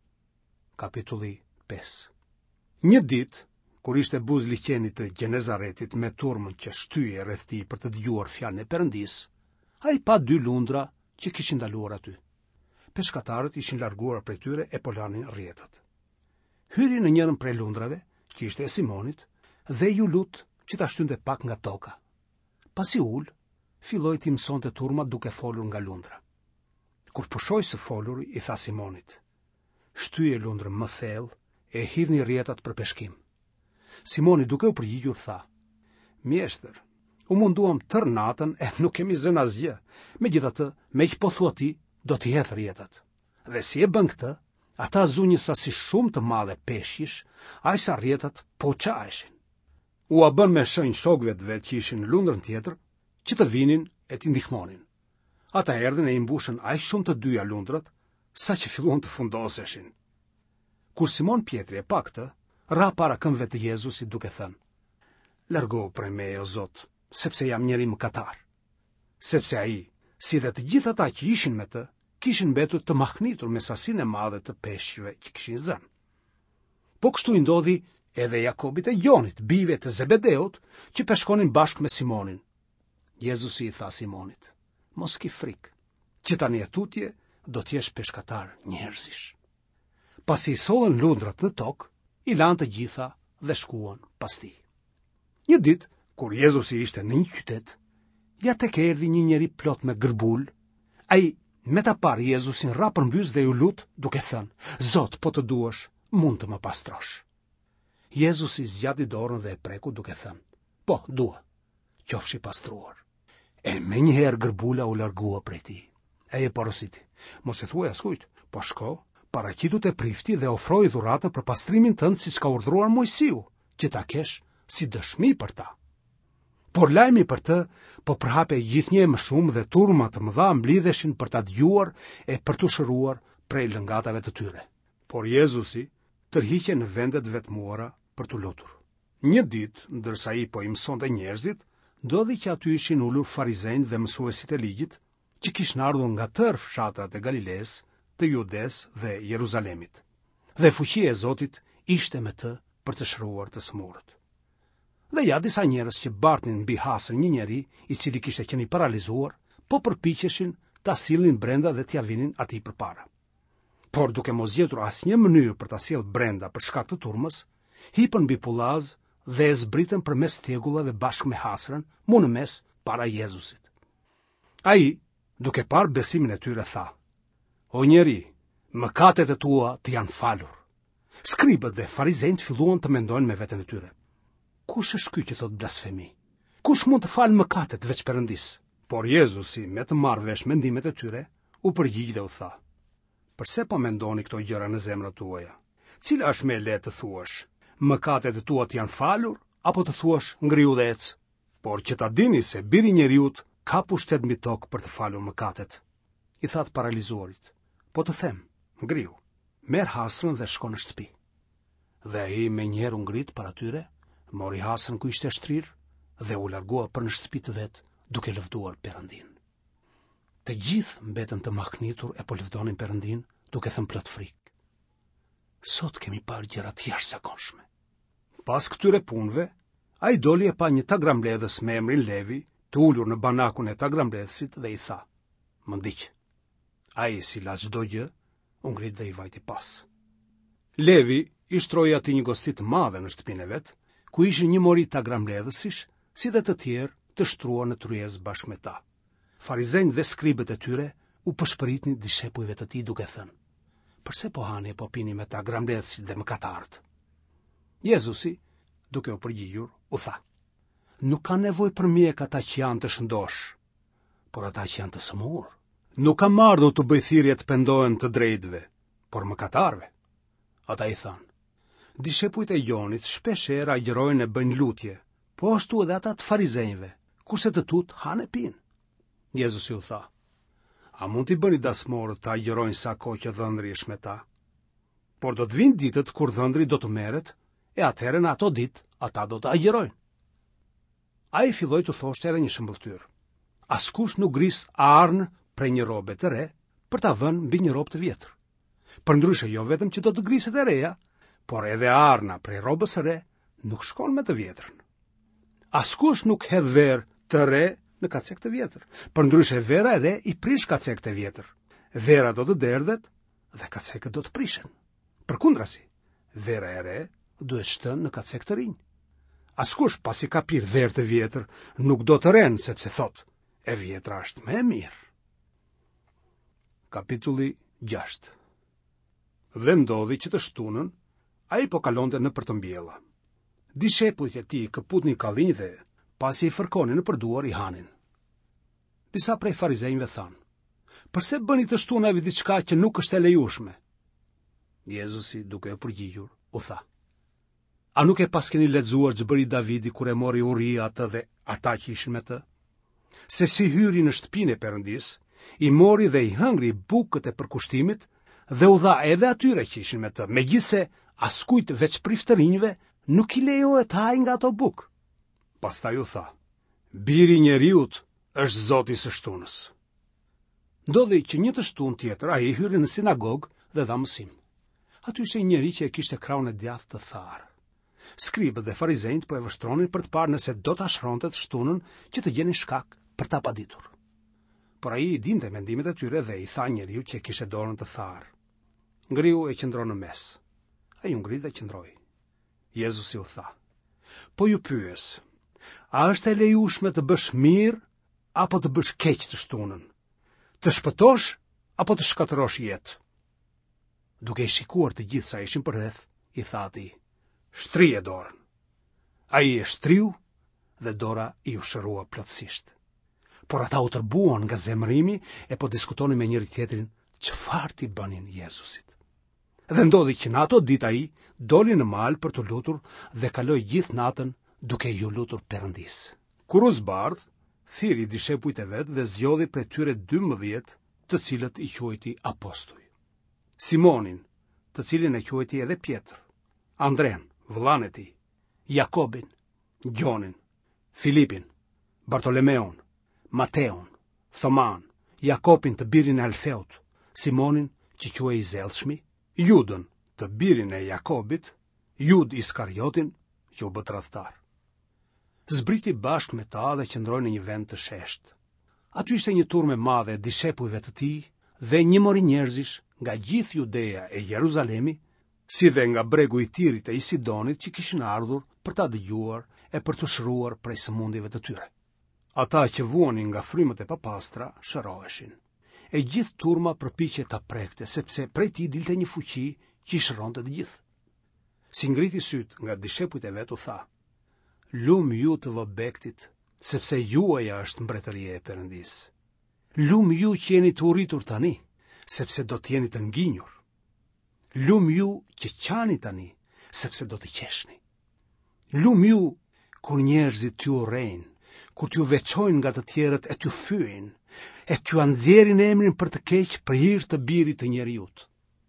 [SPEAKER 1] Kapitulli pesë. Një ditë, kur ishte buz liqeni të Gjenezaretit me turmën që shtyje rreth tij për të dëgjuar fjalën e Perëndis, ai pa dy lundra që kishin ndaluar aty. Peshkatarët ishin larguar prej tyre e po lanin rrjetat. Hyri në njërin prej lundrave, që ishte e Simonit, dhe ju lut që ta shtynte pak nga toka. Pasi ul, filloi të mësonte turmat duke folur nga lundra. Kur pushoi së foluri, i tha Simonit: "Shtyje lundrën më thellë e hidhni rrjetat për peshkim." Simoni duke u përgjigjur tha: "Mjeshtër, u munduam tër natën e nuk kemi zënë asgjë. Megjithatë, me që po thua ti, do t'i hedh rrjetat." Dhe si e bën këtë, ata zu një sasi shumë të madhe peshqish, aq sa rrjetat po çaeshin. U a bën me shenjë shokëve të vet që ishin në lundrën tjetër, që të vinin e t'i ndihmonin. Ata erdhën e i mbushën aq shumë të dyja lundrat, sa që filluan të fundoseshin. Kur Simon Pietri e pa këtë, ra para këmbëve të Jezusit duke thënë: "Largohu prej meje, o Zot, sepse jam njeri mëkatar." Sepse ai, si dhe të gjithë ata që ishin me të, kishin mbetur të mahnitur me sasinë e madhe të peshqve që kishin zënë. Po kështu i ndodhi edhe Jakobit e Gjonit, bijve të Zebedeut, që peshkonin bashkë me Simonin. Jezusi i tha Simonit: "Mos ki frikë, që tani e tutje do t'jesh peshkatar njerëzish." Pasi i sollën lundrat në tokë, i lanë të gjitha dhe shkuan pas tij. Një ditë, kur Jezusi ishte në një qytet, ja tek erdhi një njeri plot me gërbul. Ai me ta parë Jezusin ra përmbys dhe ju lut duke thënë: "Zot, po të duash, mund të më pastrosh." Jezusi zgjati dorën dhe e preku duke thënë: "Po, dua, qofshi pastruar." E me njëherë gërbula u largua prej tij. Ai e porositi: "Mos e thuaj askujt, po shko, paraqitu te prifti dhe ofroi dhuratën për pastrimin tënd siç ka urdhëruar Mojsiu, që ta kesh si dëshmi për ta." Por lajmi për të po përhapej gjithnjë më shumë dhe turma të mëdha mblidheshin për ta dëgjuar e për të shëruar prej lëngatave të tyre. Por Jezusi tërhiqej në vendet vetmuara për të lutur. Një ditë, ndërsa ai po i mësonte njerëzit, ndodhi që aty ishin ulur farizejnë dhe mësuesit e ligjit, që kishin ardhur nga tërë fshatrat e Galiles, të Judes dhe Jeruzalemit. Dhe fuqia e Zotit ishte me të për të shëruar të smurët. Dhe ja disa njerëz që bartnin mbi hasën një njeri i cili kishte qenë i paralizuar, po përpiqeshin ta sillnin brenda dhe t'ia vinin atij përpara. Por duke mos gjetur asnjë mënyrë për ta sjellë brenda për shkak të turmës, hipën mbi pullaz dhe e zbritën përmes tegullave bashkë me hasrën, mu në mes para Jezusit. Ai, duke parë besimin e tyre, tha: "O njeri, mëkatet e tua të janë falur." Skribët dhe farizejt filluan të mendojnë me veten e tyre: "Kush është ky që thot blasfemi? Kush mund të falë mëkatet veç Perëndis?" Por Jezusi, me të marrë vesh mendimet e tyre, u përgjigj dhe u tha: Përse po mendoni këto gjëra në zemrat tuaja? Cila është më e lehtë të thuash: mëkatet e tuat janë falur, apo të thuash: ngrihu dhe ec? Por që ta dini se Biri i Njeriut ka pushtet mbi tokë për të falur mëkatet. I tha të paralizuarit: po të them, ngrihu, merr hasrën dhe shko në shtëpi. Dhe ai menjëherë u ngrit para tyre, mori hasrën ku ishte shtrirë dhe u largua për në shtëpi të vet, duke lëvduar Perëndin. Të gjithë mbetën të mahknitur e po lëvdonin Perëndin, duke thënë plot frikë: sot kemi parë gjëra të jashtëzakonshme. Pas këtyre punëve, ai doli e pa një tagrambledhës me emrin Levi, të ulur në banakun e tagrambledhësit dhe i tha: më ndiq. Ai, si la çdo gjë, u ngrit dhe i vajti pas. Levi i shtroi atij një gosti të madhe në shtëpinë e vet, ku ishin një mori tagrambledhësish, si dhe të tjerë të shtruar në tryezë bashkë me ta. Farizejnë dhe skribët e tyre u përshpëritnin dishepujve të tij duke thënë: përse po hani e po pini me tagrambledhësit dhe mëkatarët? Jezusi, duke u përgjigjur, u tha: nuk ka nevojë për mjek ata që janë të shëndosh, por ata që janë të sëmurë. Nuk kam ardhur të bëj thirrje të pendohen të drejtëve, por mëkatarëve. Ata i thanë: dishepujt e Jonit shpesh herë agjërojnë e bëjnë lutje, po ashtu edhe ata të farizejve, kurse të tut hanë e pinë. Jezusi u tha: a mund t'i bëni dasmorët të agjërojnë sa kohë që dhëndri është me ta? Por do të vinë ditët kur dhëndri do të merret, e atëherë në ato ditë ata do të agjërojnë. Ai filloi të thoshte edhe një shëmbëlltyr: askush nuk gris arnë prej një robe të re për ta vënë mbi një robë të vjetër. Përndryshe jo vetëm që do të griset e reja, por edhe arna prej robës së re nuk shkon me të vjetrën. Askush nuk hedh verë të re në kacek të vjetër, përndryshe vera e re i prish kacek të vjetër. Vera do të derdhet dhe kacekët do të prishen. Përkundrazi, vera e re duhet shtënë në kacek të rinj. Askush pasi ka pirë verë të vjetër nuk do të renë, sepse thot: e vjetra është më e mirë. Kapitulli gjashtë. Dhe ndodhi që të shtunën, ai po kalonte në për të mbjella. Dishepujt e tij këputnin kallinj dhe pasi i fërkonin në përduar i hanin. Disa prej farizejve thanë: përse bëni të shtunave diçka që nuk është e lejueshme? Jezusi, duke u përgjigjur, u tha: a nuk e paskeni lexuar ç'bëri Davidi kur e mori Uria atë dhe ata që ishin me të? Se si hyri në shtëpinë e Perëndis, i mori dhe i hëngri bukët e përkushtimit dhe u dha edhe atyre që ishin me të, megjithse askujt veç priftërinjve nuk i lejohet të hajë nga ato bukë. Pastaj u tha: Biri i Njeriut është Zoti i së shtunës. Ndodhi që një të shtunë tjetër ai hyri në sinagogë dhe dha mësim. Aty ishte një njeri që e kishte krahun e djathtë të tharë. Skribët dhe farizejt po e vështronin për të parë nëse do ta shronte të shtunën që të gjenin shkak për ta paditur. Por ai i dinte mendimet e tyre dhe i tha njeriu që kishte dorën të tharë: ngrihu e qëndro në mes. Ai u ngrit dhe qëndroi. Jezusi u tha: po ju pyes, a është e lejueshme të bësh mirë apo të bësh keq të shtunën? Të shpëtosh apo të shkatërosh jetë? Duke i shikuar të gjithë sa ishin përreth, i tha atij: shtrije dorën. Ai e shtriu dhe dora i u shërua plotësisht. Por ata u tërbuan nga zemërimi e po diskutonin me njëri tjetrin çfarë t'i bënin Jezusit. Dhe ndodhi që në ato ditë ai doli në mal për të lutur dhe kaloi gjithë natën duke ju lutur Perëndis. Kur u zbardh, thiri dishepujt e vet dhe zgjodhi prej tyre dymbëdhjetë, të cilët i quajti apostuj. Simonin, të cilin e quajti edhe Pjetër, Andren, vëllain e tij, Jakobin, Gjonin, Filipin, Bartolomeun, Mateun, Thoman, Jakobin të birin e Alfeut, Simonin që quhej i Zellshmi, Judën të birin e Jakobit, Jud Iskariotin që u bë tradhtar. Zbriti bashkë me ta dhe qëndroi në një vend të sheshtë. Aty ishte një turmë e madhe e dishepujve të tij dhe një mori njerëzish nga gjithë Judeja e Jeruzalemi, si dhe nga bregu i Tirit e i Sidonit që kishin ardhur për ta dëgjuar e për të shëruar prej sëmundjeve të tyre. Ata që vuanin nga frymët e papastra shëroheshin. E gjithë turma përpiqej ta prekte, sepse prej tij dilte një fuqi që i shëronte të gjithë. Si ngriti syt nga dishepujt e vet u tha: lum ju të vëbektit, sepse juaja është mbretëria e Perëndis. Lum ju që jeni të uritur tani, sepse do të jeni të ngjinjur. Lum ju që qani tani, sepse do të qeshni. Lum ju kur njerëzit t'ju urrejnë, kur t'ju veçojnë nga të tjerët e t'ju fyejnë, e t'ju anxjerin emrin për të keq për hir të birit të njeriut.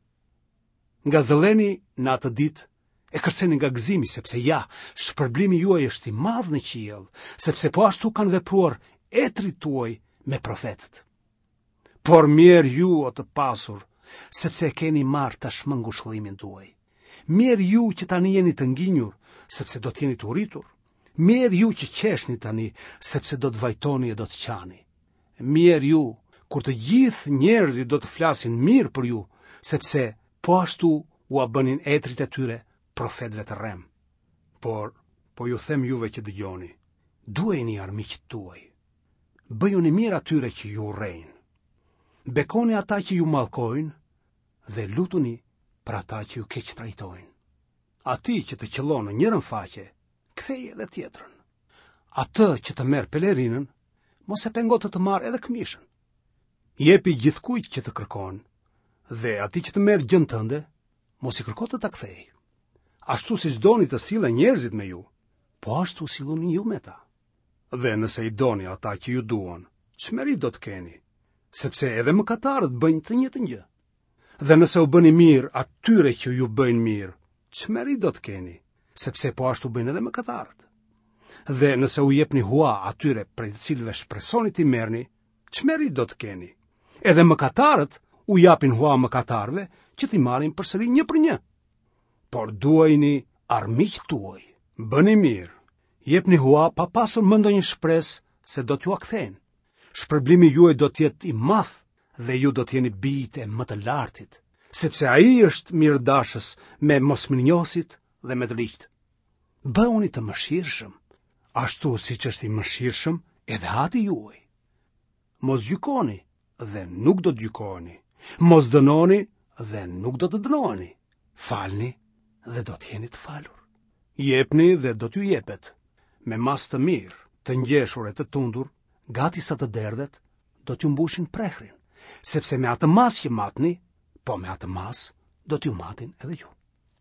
[SPEAKER 1] Nga zëlleni në atë ditë, e kërseni nga gëzimi, sepse ja, shpërblimi juaj është i madh në qiell, sepse po ashtu kanë vepruar etrit tuaj me profetët. Por mirë ju o të pasur, sepse e keni marrë tashmë ngushëllimin tuaj. Mirë ju që tani jeni të ngjinjur, sepse do t'jeni të uritur. Mirë ju që qeshni tani, sepse do të vajtoni e do të qani. Mirë ju, kur të gjithë njerëzit do të flasin mirë për ju, sepse po ashtu u a bënin etrit e tyre profetëve të rrem. Por, po ju them juve që dëgjoni, duheni armiqtë tuaj. Bëjuni mirë atyre që ju urrejnë. Bekoni ata që ju mallkojnë dhe lutuni për ata që ju keq trajtojnë. Ati që të qëllon në njërën faqe, kthej edhe tjetrën. Atë që të merr pelerinën, mos e pengo të të marrë edhe këmishën. Jepi gjithkujt që të kërkon, dhe ati që të merr gjën tënde, mos i kërko të ta kthej. Ashtu siç doni të sillen njerëzit me ju, po ashtu silluni ju me ta. Dhe nëse i doni ata që ju duan, çmeri do të keni, sepse edhe mëkatarët bëjnë të njëjtën gjë. Dhe nëse u bëni mirë atyre që ju bëjnë mirë, çmeri do të keni, sepse po ashtu bëjnë edhe mëkatarët. Dhe nëse u jepni hua atyre prej të cilëve shpresoni t'i merrni, çmeri do të keni. Edhe mëkatarët u japin hua mëkatarëve që t'i marrin përsëri një për një. Por duajini armiqtë tuaj, bëni mirë, jepni hua pa pasur më ndonjë shpresë se do t'ju a kthejnë. Shpërblimi juaj do t'jetë i madh dhe ju do t'jeni bijtë e më të lartit, sepse ai është mirëdashës me mosmirnjohësit dhe me të ligjtë. Bëuni të mëshirshëm, ashtu siç është i mëshirshëm edhe Ati juaj. Mos gjykoni dhe nuk do të gjykoni. Mos dënoni dhe nuk do të dënoheni. Falni dhe do të jeni të falur. Jepni dhe do t'ju jepet. Me mas të mirë, të ngjeshur e të tundur, gati sa të derdhet, do t'ju mbushin prehrin, sepse me atë mas që matni, po me atë mas do t'ju matin edhe ju.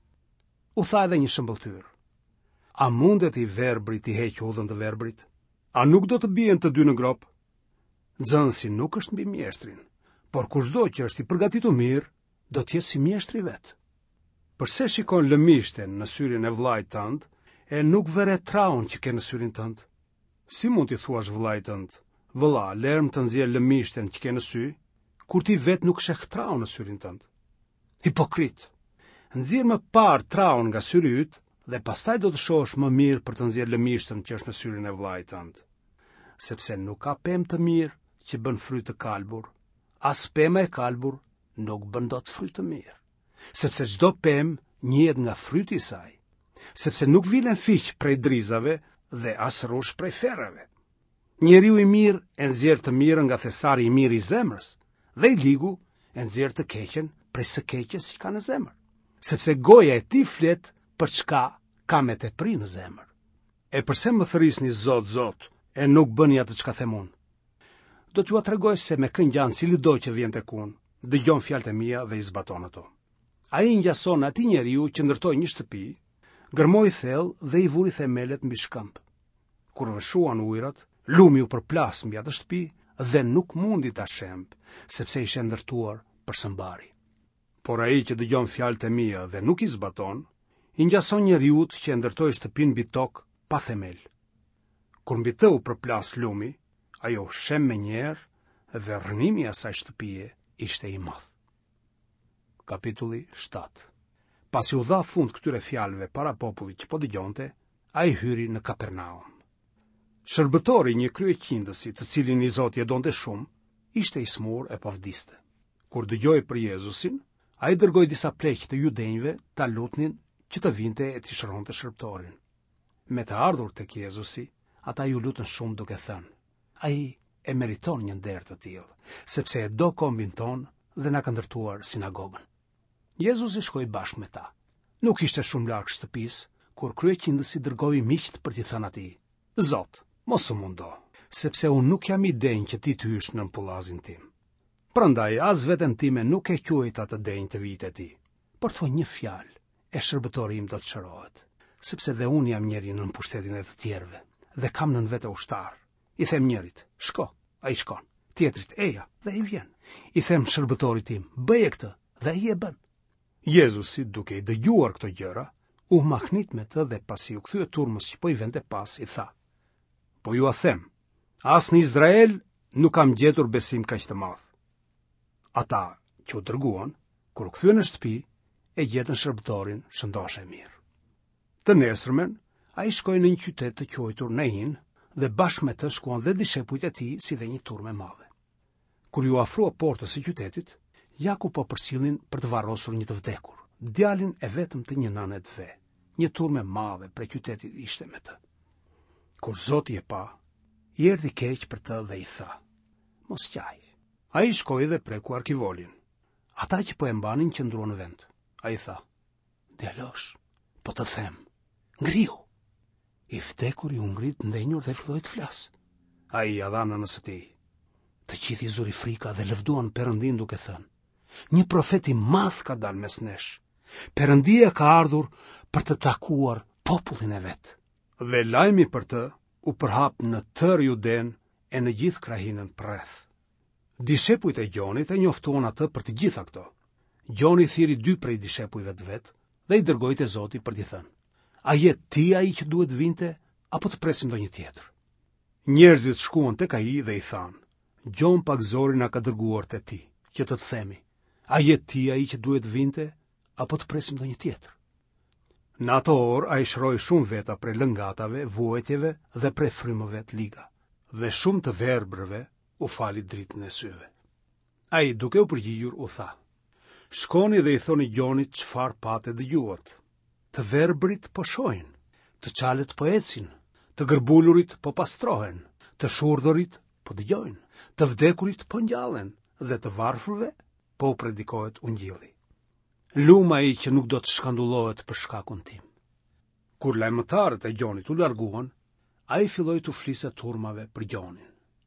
[SPEAKER 1] U tha edhe një shëmbëltyr. A mundet i verbrit i heq udhën të verbrit? A nuk do të bien të dy në grop? Nxënësi nuk është mbi mjeshtrin, por kushdo që është i përgatitur mirë, do të jetë si mjeshtri vet. Përse shikon lëmishten në syrin e vllait tënd, e nuk vere traun që ke në syrin tënd? Si mund t'i thuash vllait tënd, vëlla, lërm të nxjerr lëmishten që ke në sy, kur ti vet nuk sheh traun në syrin tënd? Hipokrit, nxjerr më parë traun nga syri yt dhe pastaj do të shohësh më mirë për të nxjerr lëmishten që është në syrin e vllait tënd. Sepse nuk ka pemë të mirë që bën fryt të kalbur, as pema e kalbur nuk bën dot fryt të mirë. Sepse çdo pemë njihet nga fryti i saj, sepse nuk vilen fiq prej drizave dhe as rush prej ferrave. Njeriu i mirë e nxjerr të mirën nga thesari i mirë i zemrës, dhe i ligu e nxjerr të keqen prej së keqes që ka në zemër, sepse goja e tij flet për çka ka me tepri në zemër. E përse më thërisni Zot, Zot, e nuk bëni atë çka them unë? Do t'ju tregoj se me këngjan cili do që vjen tek unë, dëgjon fjalët e mia dhe i zbaton ato. Ai ngjason atij njeriu që ndërtoi një shtëpi, gërmoi thellë dhe i vuri themelet mbi shkëmb. Kur vëshuan ujërat, lumi u përplas mbi atë shtëpi dhe nuk mundi ta shemb, sepse ishte ndërtuar për së mbari. Por ai që dëgjon fjalët e mia dhe nuk i zbaton, i ngjason njeriu që ndërtoi shtëpinë mbi tokë pa themel. Kur mbi të u përplas lumi, ajo shem me njerë dhe rënimi i asaj shtëpie ishte i madh. Kapitulli shtatë. Pasi u dha fund këtyre fjalëve para popullit që po dëgjonte, ai hyri në Kapernaum. Shërbëtori një kryeqindësi, të cilin i Zoti e donte shumë, ishte i smur e pavdiste. Kur dëgjoi për Jezusin, ai dërgoi disa pleq të judenjve ta lutnin që të vinte e t'i shëronte shërbëtorin. Me të ardhur tek Jezusi, ata ju lutën shumë duke thënë: ai e meriton një nder të tillë, sepse e do kombin ton dhe na ka ndërtuar sinagogën. Jezusi shkoi bashkë me ta. Nuk ishte shumë larg shtëpisë, kur kryeqindësi dërgoi miqt për t'i thënë atij: Zot, mos u mundo, sepse unë nuk jam i denjë që ti të hysh në pullazin tim. Prandaj, as veten time nuk e quajt atë denjë të vite ti, por thua një fjalë, e shërbëtori im do të shërohet, sepse dhe unë jam njeri në pushtetin e të tjerëve, dhe kam nën vete ushtar. I them njërit, shko, ai shkon, tjetrit, eja, dhe i vjen. I them shërbëtorit tim, bëje këtë, dhe i e bën. Jezusi, duke i dëgjuar këto gjëra, u mahnit me të dhe pasi u kthye turmës që po i vente pas, i tha: Po ju a them, as në Izrael nuk kam gjetur besim kaq të madh. Ata që u dërguan, kur u kthyen në shtëpi, e gjetën shërbëtorin shëndoshe mirë. Të nesërmen, ai shkoi në një qytet të quajtur Nain, dhe bashkë me të shkuan dhe dishepujt e tij si dhe një turmë e madhe. Kur ju afrua portës së qytetit, Jaku po përcjellin për të varrosur një të vdekur, djalin e vetëm të një nane të ve. Një turmë e madhe prej qytetit ishte me të. Kur Zoti e pa, i erdhi keq për të dhe i tha: Mos qaj. Ai shkoi dhe preku arkivolin. Ata që po e mbanin qëndruan në vend. Ai tha: Djalosh, po të them, ngrihu. I vdekur i u ngrit ndenjur dhe filloi të flas. Ai ja dha nënës së tij. Të gjithë i zuri frika dhe lëvduan Perëndin duke thënë: Një profet i madh ka dalë mes nesh. Perëndia ka ardhur për të takuar popullin e vet. Dhe lajmi për të u përhap në tërë Juden e në gjithë krahinën përreth. Dishepujt e Gjonit e njoftuan atë për të gjitha këto. Gjoni thiri dy prej dishepujve të vet dhe i dërgoi te Zoti për t'i thënë: A je ti ai që duhet vinte, apo të presim ndonjë tjetër? Njerëzit shkuan tek ai dhe i thanë: Gjon Pagzori na ka dërguar te ti, që të të themi: A je ti ai që duhet vinte, apo të presim ndonjë tjetër? Në ato orë ai shroi shumë veta prej lëngatave, vuajtjeve dhe prej frymëve të liga, dhe shumë të verbërve u fali dritën e syve. Ai, duke u përgjigjur, u tha: Shkoni dhe i thoni Gjonit çfarë patë dëgjuat. Të verbrit po shohin, të çalet po ecin, të gërbulurit po pastrohen, të shurdhërit po dëgjojnë, të vdekurit po ngjallen dhe të varfërve po u predikohet ungjilli. Luma ai që nuk do të shkandullohet për shkakun tim. Kur lajmëtarët e Gjonit u larguan, ai filloi të flisë turmave për Gjonin.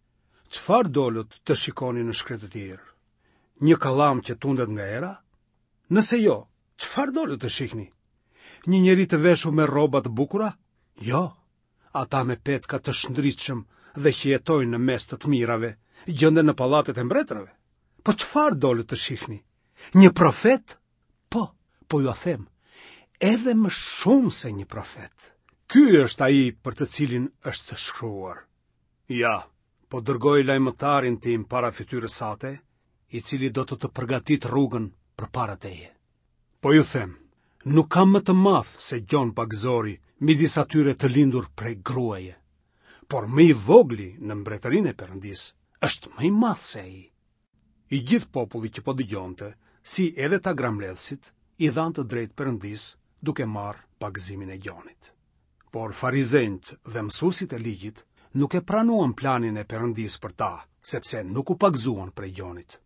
[SPEAKER 1] Çfarë dolët të shikoni në shkretë të tjerë? Një kallam që tundet nga era? Nëse jo, çfarë dolët të shihni? Një njeri të veshur me rroba të bukura? Jo, ata me petka të shndritshëm dhe që jetojnë në mes të të mirave, gjenden në pallatet e mbretërave. Po çfarë dolët të shihni? Një profet? Po, po ju a them, edhe më shumë se një profet. Ky është ai për të cilin është shkruar: Ja, po dërgoj lajmëtarin tim para fytyrës sate, i cili do të të përgatit rrugën përpara teje. Po ju them, nuk kam më të madh se Gjon Pagzori midis atyre të lindur prej gruaje, por më i vogli në mbretërinë e Perëndis është më i madh se ai. I gjithë populli që po dëgjonte, si edhe ta gramledhësit, i dhan të drejtë Perëndis duke marrë pagëzimin e Gjonit. Por farizejt dhe mësuesit e ligjit nuk e pranuan planin e Perëndis për ta, sepse nuk u pagëzuan prej Gjonit.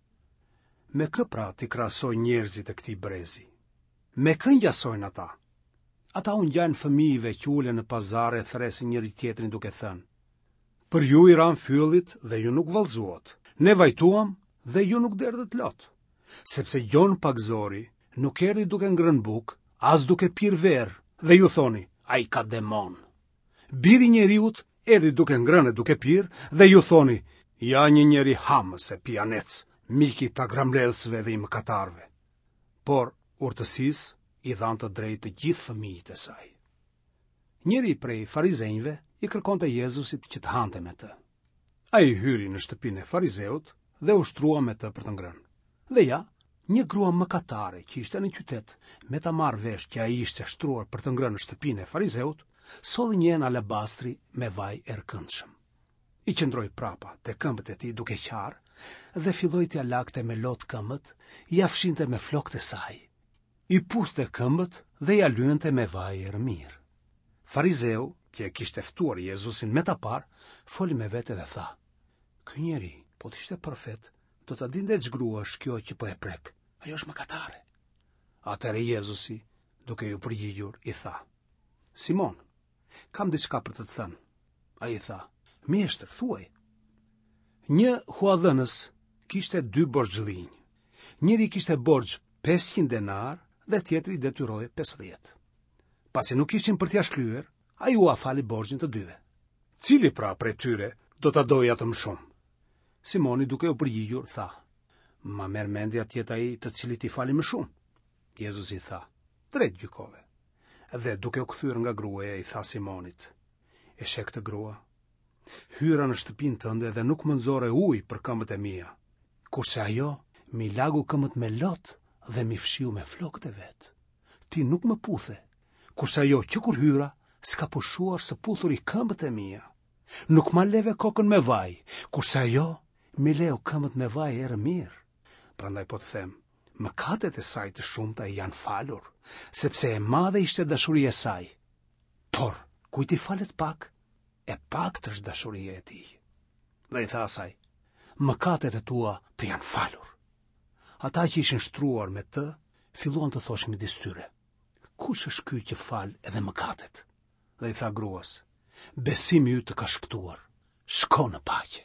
[SPEAKER 1] Me kë pra ti krahasoj njerëzit e këtij brezi? Me kë ngjasojnë ata? Ata u ngjajnë fëmijëve që ulen në pazare e thresin njëri tjetrin duke thënë: Për ju i ran fyllit dhe ju nuk vallëzuat. Ne vajtuam dhe ju nuk derdhët lot. Sepse Gjon Pagzori nuk erdhi duke ngrënë bukë, as duke pirë verë, dhe ju thoni: Ai ka demon. Biri i njeriut erdhi duke ngrënë e duke pirë, dhe ju thoni: Ja një njeri hamës e pianec, miki ta gramledhësve dhe i mëkatarve. Por urtësisë i dhan të drejtë të gjithë fëmijët e saj. Njëri prej farizejve i kërkonte Jezusit që të hante me të. Ai hyri në shtëpinë e farizeut dhe ushtrua me të për të ngrënë. Dhe ja, një grua mëkatare që ishte në qytet, me ta marrë vesh që ai ishte shtruar për të ngrënë në shtëpinë e farizeut, solli një enë alabastri me vaj erkëndshëm. I qëndroi prapa te këmbët e tij duke qarë dhe filloi t'ia lagte me lot këmbët, i afshinte me flokët e saj. I puthte këmbët dhe ja lyente me vaj erëmir. Farizeu, që e kishte ftuar Jezusin me ta parë, foli me vete dhe tha: Ky njeri, po t'ishte profet, do ta dinte ç'grua është kjo që po e prek. Ajo është mëkatare. Atëherë Jezusi, duke ju përgjigjur, i tha: Simon, kam diçka për të të thënë. Ai tha: Mjeshtër, thuaj. Një huadhënës kishte dy borxhlinj. Njëri kishte borxh pesëqind denar dhe tjetri detyroi pesëdhjetë. Pasi nuk ishin për t'ia shlyer, ai u afali borxhin të dyve. Cili pra prej tyre do ta doja të më shumë? Simoni duke u përgjigjur tha: Ma merr mendja tjetë ai të cilit i fali më shumë. Jezusi tha: Drejt gjykove. Dhe duke u kthyer nga gruaja i tha Simonit: E sheh këtë grua? Hyra në shtëpinë tënde dhe nuk më nxorre ujë për këmbët e mia, kurse ajo mi lagu këmbët me lot dhe mi fshiu me flokët e vet. Ti nuk më puthe, kurse ajo që kur hyra s'ka pushuar së puthur i këmbët e mia. Nuk ma leve kokën me vaj, kurse ajo mi leu këmbët me vaj erë mirë. Prandaj po të them, mëkatet e saj të shumta janë falur, sepse e madhe ishte dashuria e saj. Por kujt i falet pak, e pak të është dashuria e tij. Dhe i tha asaj: Mëkatet e tua të janë falur. Ata që ishin shtruar me të, filluan të thoshin midis tyre: Kush është ky që fal edhe mëkatet? Dhe i tha gruas: Besimi yt të ka shpëtuar. Shko në paqe.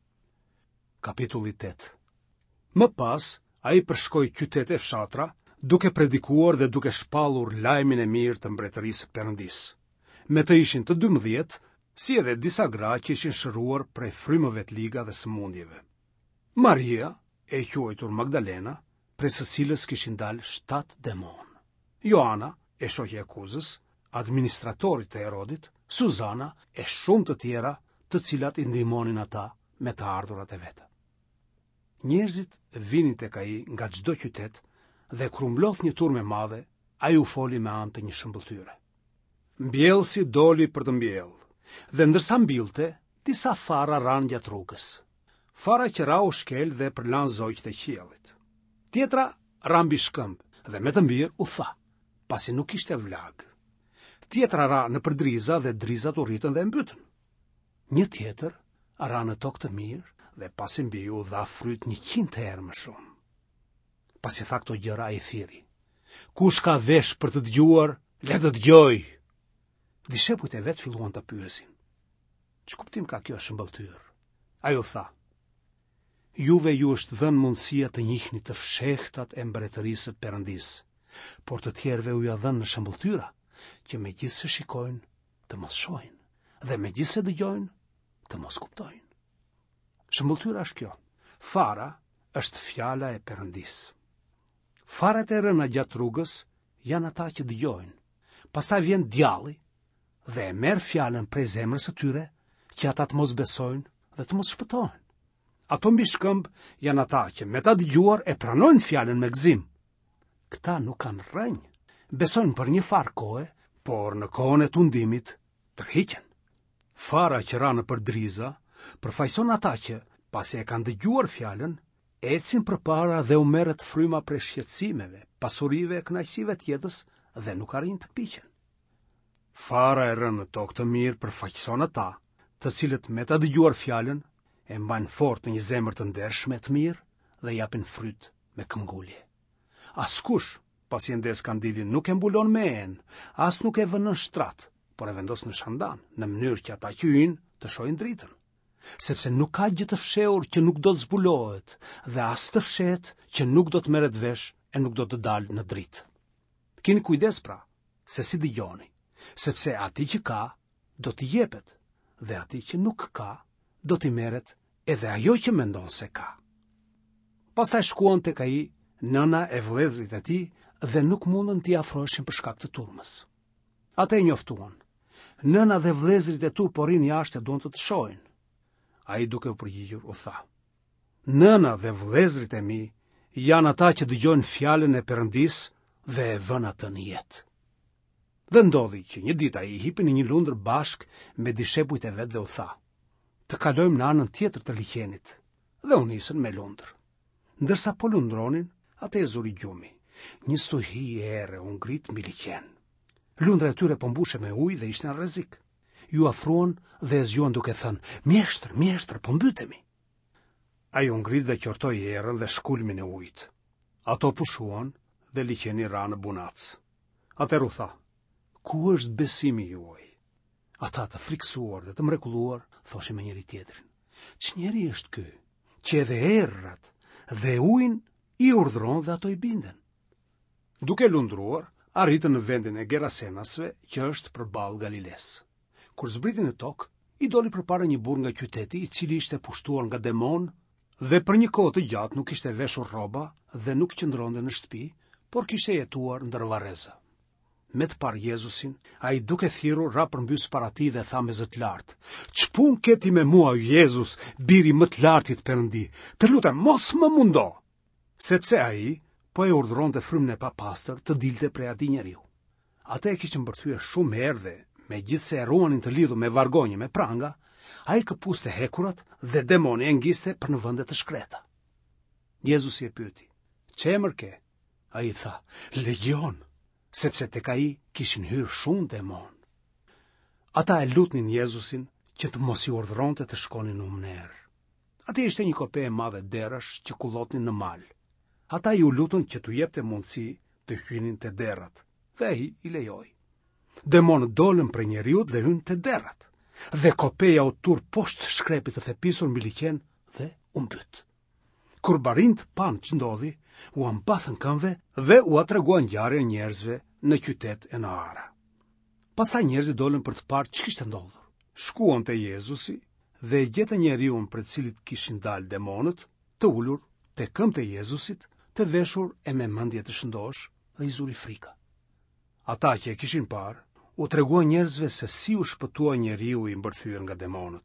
[SPEAKER 1] Kapitulli tetë. Më pas, ai përshkoi qytete e fshatra, duke predikuar dhe duke shpallur lajmin e mirë të mbretërisë së Perëndisë. Me të ishin të dymbëdhjetë, si edhe disa gra që ishin shëruar prej frymëve të liga dhe sëmundjeve. Maria, e quajtur Magdalena, prej së cilës kishin dalë shtatë demon. Joana, e shoqja e Kuzës, administratorit të Herodit, Suzana e shumë të tjera, të cilat i ndihmonin ata me të ardhurat e veta. Njerëzit vinin tek ai nga çdo qytet dhe kur mblodh një turmë e madhe, ai u foli me anë të një shëmbëltyre. Mbjellësi doli për të mbjellë, dhe ndërsa mbilte, disa fara ranë gjatë rrugës. Fara që ra u shkel dhe përlan zogjtë e qiellit. Tjetra ra mbi shkëmbë dhe me të mbirë u tha, pasi nuk ishte vlag. Tjetra ra në përdriza dhe drizat u rritën dhe mbytën. Një tjetër ra në tokë të mirë dhe pasi mbi u dha fryt njëqind herë më shumë. Pasi tha këto gjëra ai thiri: Kush ka vesh për të dëgjuar, le të dëgjojë. Dishepujt e vet filluan të pyesin: Ç'kuptim ka kjo shëmbëltyr? Ai u tha: Juve ju është dhënë mundësia të njihni të fshehtat e mbretërisë së Perëndisë, por të tjerëve u ja dhënë në shëmbëltyra, që megjithse shikojnë, të mos shohin, dhe megjithse dëgjojnë, të mos kuptojnë. Shëmbëltyra është kjo: fara është fjala e Perëndisë. Farat e rëna gjatë rrugës janë ata që dëgjojnë. Pastaj vjen djalli dhe e merr fjalën prej zemrës së tyre, që ata të mos besojnë dhe të mos shpëtohen. Ato mbi shkëmb janë ata që me ta dëgjuar e pranojnë fjalën me gëzim. Këta nuk kanë rrënjë, besojnë për një farë kohe, por në kohën e tundimit tërhiqen. Fara që ra në përdriza përfaqëson ata që, pasi e kanë dëgjuar fjalën, ecin përpara dhe u merret fryma prej shqetësimeve, pasurive e kënaqësive të jetës dhe nuk arrin të piqen. Fara e rënë në tokë të mirë përfaqëson ata, të cilët me ta dëgjuar fjalën e mbajnë fort në një zemër të ndershme të mirë dhe japin fryt me këmbgulje. Askush, pasi e ndes kandilin, nuk e mbulon me enë, as nuk e vën në shtrat, por e vendos në shandan, në mënyrë që ata që hyjnë të shohin dritën. Sepse nuk ka gjë të fshehur që nuk do të zbulohet, dhe as të fshehet që nuk do të merret vesh e nuk do të dalë në dritë. Keni kujdes pra, se si dëgjoni, sepse ati që ka, do t'i jepet, dhe ati që nuk ka, do t'i merret edhe ajo që mendon se ka. Pastaj shkuan tek ai nëna e vëllezrit e tij dhe nuk mundën t'i afroheshin për shkak të turmës. Ata e njoftuan: Nëna dhe vëllezrit e tu po rinë jashtë e duan të të shohin. Ai duke u përgjigjur u tha: Nëna dhe vëllezrit e mi janë ata që dëgjojnë fjalën e Perëndisë dhe e vënë atë në jetë. Dhe ndodhi që një ditë ai hipi në një lundër bashk me dishepujt e vet dhe u tha: Të kalojmë në anën tjetër të liqenit. Dhe u nisën me lundër. Ndërsa po lundronin, atë e zuri gjumi. Një stuhi e erre u ngrit mbi liqen. Lundra e tyre po mbushe me ujë dhe ishte në rrezik. Ju afruan dhe e zgjuan duke thënë: Mjeshtër, mjeshtër, po mbytemi. Ai u ngrit dhe qortoi errën dhe shkulmin e ujit. Ato pushuan dhe liqeni ra në bunac. Atëherë u tha: Ku është besimi juaj? Ata të friksuar dhe të mrekulluar thoshin me njëri tjetrin: "Ç'njeri është ky, që edhe errat dhe ujin i urdhëron dhe ato i binden?" Duke lundruar, arritën në vendin e Gerasenasve, që është përballë Galiles. Kur zbritin në tokë, i doli përpara një burr nga qyteti, i cili ishte pushtuar nga demon dhe për një kohë të gjatë nuk ishte veshur rroba dhe nuk qëndronte në shtëpi, por kishte jetuar ndër varreza. Me të parë Jezusin, ai duke thirrur ra përmbys para tij dhe tha me zë të lartë: "Ç'punë ke ti me mua, Jezus, biri më të lartit Perëndi? Të lutem, mos më mundo!" Sepse ai po e urdhëronte frymën e papastër të dilte prej atij njeriu. Ata e kishin mbërthyer shumë herë dhe megjithse e ruanin të lidhur me vargonje me pranga, ai këpuste hekurat dhe demoni e ngiste për në vende të shkreta. Jezusi e pyeti: "Ç'emër ke?" Ai tha: "Legion", sepse tek ai kishin hyrë shumë demon. Ata e lutnin Jezusin që të mos i urdhëronte të shkonin në umner. Atje ishte një kope e madhe derrash që kullotnin në mal. Ata i u lutën që t'u jepte mundësi të hynin te derrat, dhe ai i lejoi. Demonët dolën prej njeriut dhe hyn te derrat, dhe kopeja u tur poshtë shkrepit të thepisur mbi liqen dhe u mbyt. Kur barint pan ç'ndodhi, u ambathën këmbëve dhe u atreguan ngjarjen njerëzve në qytet e në ara. Pastaj njerëzit dolën për të parë ç'kishte ndodhur. Shkuan te Jezusi dhe e gjetën njeriun për të cilit kishin dalë demonët, të ulur te këmbët e Jezusit, të veshur e me mendje të shëndosh, dhe i zuri frika. Ata që e kishin parë, u treguan njerëzve se si u shpëtua njeriu i mbërthyer nga demonët.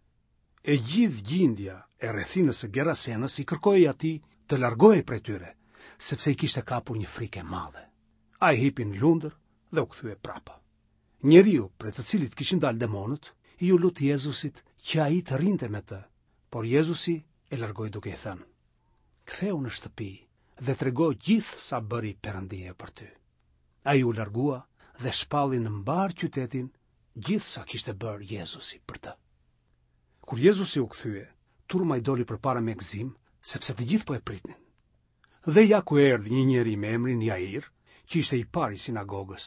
[SPEAKER 1] E gjithë gjindja e rrethinës së Gerasenës i kërkoi atij të largohej prej tyre, sepse i kishte kapur një frikë e madhe. Ai hipi në lundër dhe u kthye prapa. Njeriu për të cilit kishin dalë demonët, i u lut Jezusit që ai të rrinte me të, por Jezusi e largoi duke i thënë: "Ktheu në shtëpi dhe trego gjithë sa bëri Perëndia për ty." Ai u largua dhe shpalli në mbar qytetin gjithë sa kishte bërë Jezusi për të. Kur Jezusi u kthye, turma i doli përpara me gëzim, sepse të gjithë po e pritnin. Dhe ja ku erdhi një njeri me emrin Jair, që ishte i pari i sinagogës.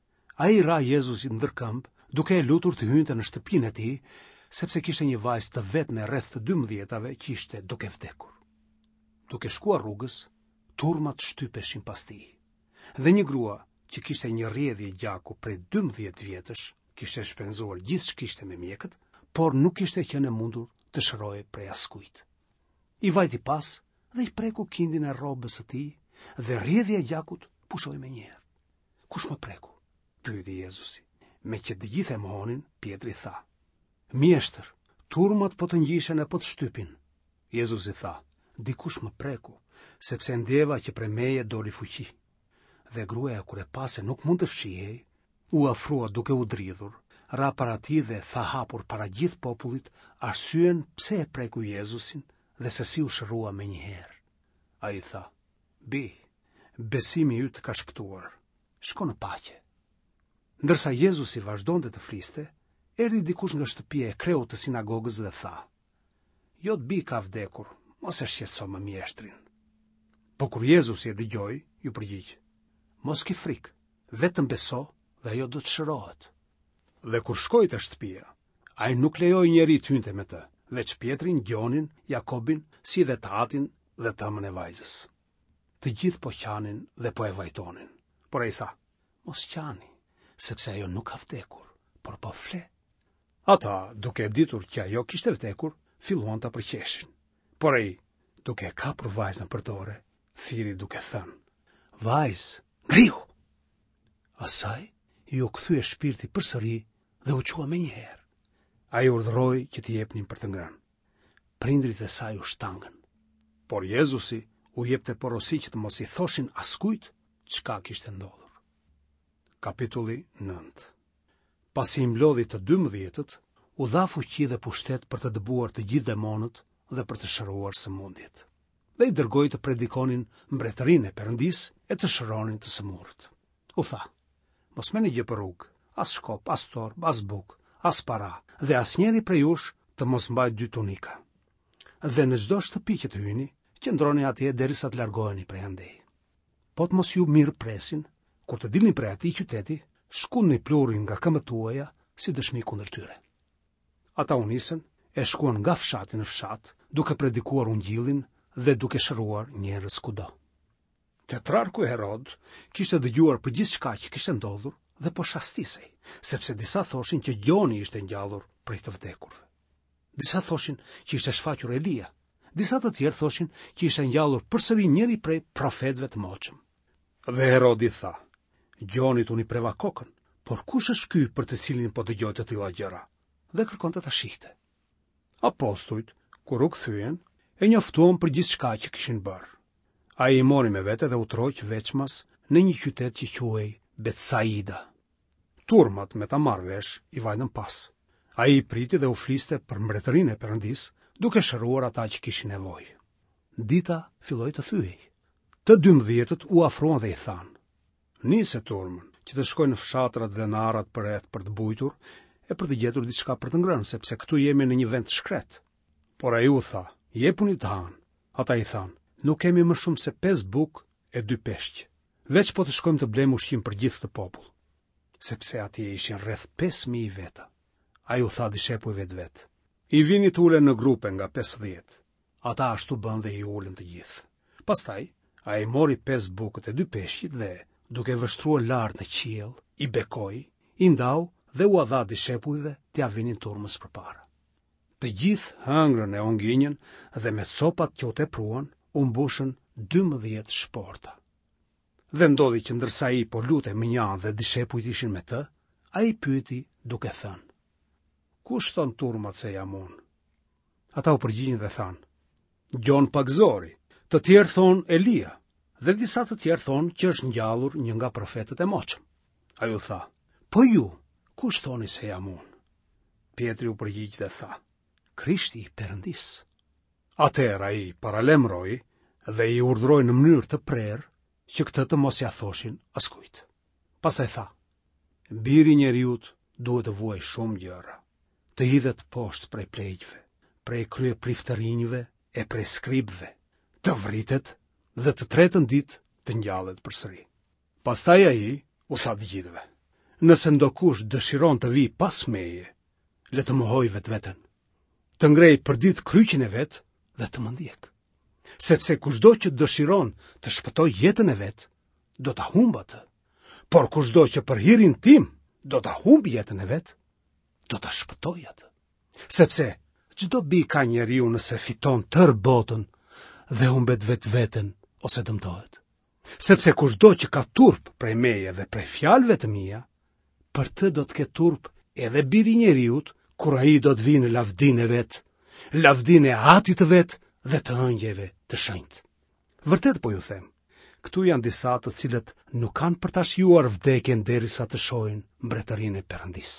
[SPEAKER 1] Ai ra Jezusit ndër këmbë, duke e lutur të hynte në shtëpinë e tij, sepse kishte një vajzë të vetme rreth të dymbëdhjetave që ishte duke vdekur. Duke shkuar rrugës, turmat shtypeshin pas tij. Dhe një grua që kishte një rrjedhje gjaku prej dymbëdhjetë vjetësh, kishte shpenzuar gjithë ç'kishte me mjekët, por nuk kishte qenë e mundur të shërojë prej askujt. I vajti pas dhe i preku kindin e rrobës së tij, dhe rrjedhja e gjakut pushoi më njëherë. "Kush më preku?" pyeti Jezusi. Me që të gjithë e mohonin, Pietri tha: "Mjeshtër, turmat po të ngjishen e po të shtypin." Jezusi tha: "Dikush më preku, sepse ndjeva që prej meje doli fuqi." Dhe gruaja kur e pa se nuk mund të fshihej, u afrua duke u dridhur, ra para tij dhe tha hapur para gjithë popullit arsyen pse e preku Jezusin dhe se si u shërua me njëherë. Ai tha: "Bi, besimi yt ka shpëtuar. Shko në paqe." Ndërsa Jezusi vazhdonte të fliste, erdhi dikush nga shtëpia e kreut të sinagogës dhe tha: "Jo të bi ka vdekur, mos e shqetëso më mjeshtrin." Po kur Jezusi e dëgjoi, ju përgjigj: "Mos ki frikë, vetëm beso dhe ajo do të shërohet." Dhe kur shkoi te shtëpia, ai nuk lejoi njeri të hynte me të, veç Pietrin, Gjonin, Jakobin, si dhe të atin dhe të amën e vajzës. Të gjithë po qanin dhe po e vajtonin, por ai tha: "Mos qani, sepse ajo nuk ka vdekur, por po fle." Ata, duke ditur që ajo kishte vdekur, filluan ta përqeshin. Por ai, duke e kapur vajzën për dorë, thiri duke thënë: "Vajzë, ngrihu!" Asaj ju kthye shpirti përsëri dhe u qua menjëherë. Ai urdhëroi që t'i jepnin për të ngrënë. Prindrit e saj u shtangën, por Jezusi u jepte porosi që të mos i thoshin askujt çka kishte ndodhur. Kapitulli nëntë. Pasi i mblodhi të dymbëdhjetët, u dha fuqi dhe pushtet për të dëbuar të gjithë demonët dhe për të shëruar sëmundjet. Dhe i dërgoi të predikonin mbretërinë e Perëndisë e të shëronin të sëmurët. U tha: "Mos merrni gjë për rrugë, as shkop, as torb, as bukë, as para, dhe asnjëri prej jush të mos mbajë dy tunika. Dhe në çdo shtëpi që të hyni, qëndroni atje derisa të largoheni prej andej. Po të mos ju mirë presin, kur të dilni prej atij qyteti, shkundni plurin nga këmbët tuaja, si dëshmi kundër tyre. Ata u nisën, e shkuan nga fshati në fshat, duke predikuar ungjillin dhe duke shëruar njerëz kudo. Tetrarku Herod kishte dëgjuar për gjithçka që kishte ndodhur dhe po shastisej, sepse disa thoshin që Gjoni ishte ngjallur prej të vdekurve. Disa thoshin që ishte shfaqur Elia, disa të tjerë thoshin që ishte ngjallur përsëri njëri prej profetëve të moshëm. Dhe Herodi tha: Gjonit unë i preva kokën, por kush është ky për të cilin po dëgjoj të tilla gjëra? Dhe kërkonte ta shihte. Apostujt, kur u kthyen, e njoftuan për gjithçka që kishin bërë. Ai i mori me vete dhe u troq veçmas në një qytet që quhej Betsaida. Turmat me ta marrë vesh i vajtën pas. Ai i priti dhe u fliste për mbretërinë e Perëndis, duke shëruar ata që kishin nevojë. Dita filloi të thyej. Të dymbëdhjetët u afruan dhe i thanë: Nise turmën, që të shkojnë në fshatrat dhe në arrat përreth për të bujtur e për të gjetur diçka për të ngrënë, sepse këtu jemi në një vend të shkret. Por ai u tha: Jepuni të hanë. Ata i thanë: Nuk kemi më shumë se pesë bukë e dy peshq, veç po të shkojmë të blejmë ushqim për gjithë të popull. Sepse atje ishin rreth pesë mijë veta. Ai u tha dishepujve të vet: I vini të ulen në grupe nga pesëdhjetë. Ata ashtu bën dhe i ulën të gjithë. Pastaj ai mori pesë bukët e dy peshqit dhe, duke vështruar lart në qiell, i bekoi, i ndau dhe u dha dishepujve t'ia vinin turmës përpara. Të gjithë hëngrën e onginjën dhe me copat që u tepruan, u mbushën dymbëdhjetë shporta. Dhe ndodhi që ndërsa ai po lutej me një anë dhe dishepujt ishin me të, ai pyeti duke thënë: Kush thon turmat se jam unë? Ata u përgjigjen dhe thanë: Gjon Pagzori, të tjerë thon Elia, dhe disa të tjerë thon që është ngjallur një nga profetët e moshëm. Ai u tha: Po ju, kush thoni se jam unë? Pietri u përgjigj dhe tha: Krishti i Perëndis. Atëherë ai paralemroi dhe i urdhroi në mënyrë të prerë që këtë të mos ja thoshin askujt. Pastaj tha: Biri i njeriut duhet të vuajë shumë gjëra, të hidhet poshtë prej pleqve, prej krye priftërinjve e prej skribëve, të vritet dhe të tretën ditë të ngjallet përsëri. Pastaj ai u tha të gjithëve: Nëse ndokush dëshiron të vi pas meje, le të mohoj vetveten, të ngrej përdit kryqin e vet dhe të më ndjek. Sepse kushdo që dëshiron të shpëtoj jetën e vet, do ta humb atë. Por kushdo që për hirin tim do ta humb jetën e vet, do ta shpëtoj atë. Sepse çdo bi ka njeriu nëse fiton tërë botën dhe humbet vetveten ose dëmtohet. Sepse kushdo që ka turp prej meje dhe prej fjalëve të mia, për të do të ketë turp edhe biri i njeriut kur ai do të vinë në lavdinë e vet, lavdinë e Atit të vet dhe të ëngjëve të shenjtë. Vërtet po ju them, këtu janë disa të cilët nuk kanë për ta shijuar vdekjen derisa të shohin mbretërinë e Perëndis.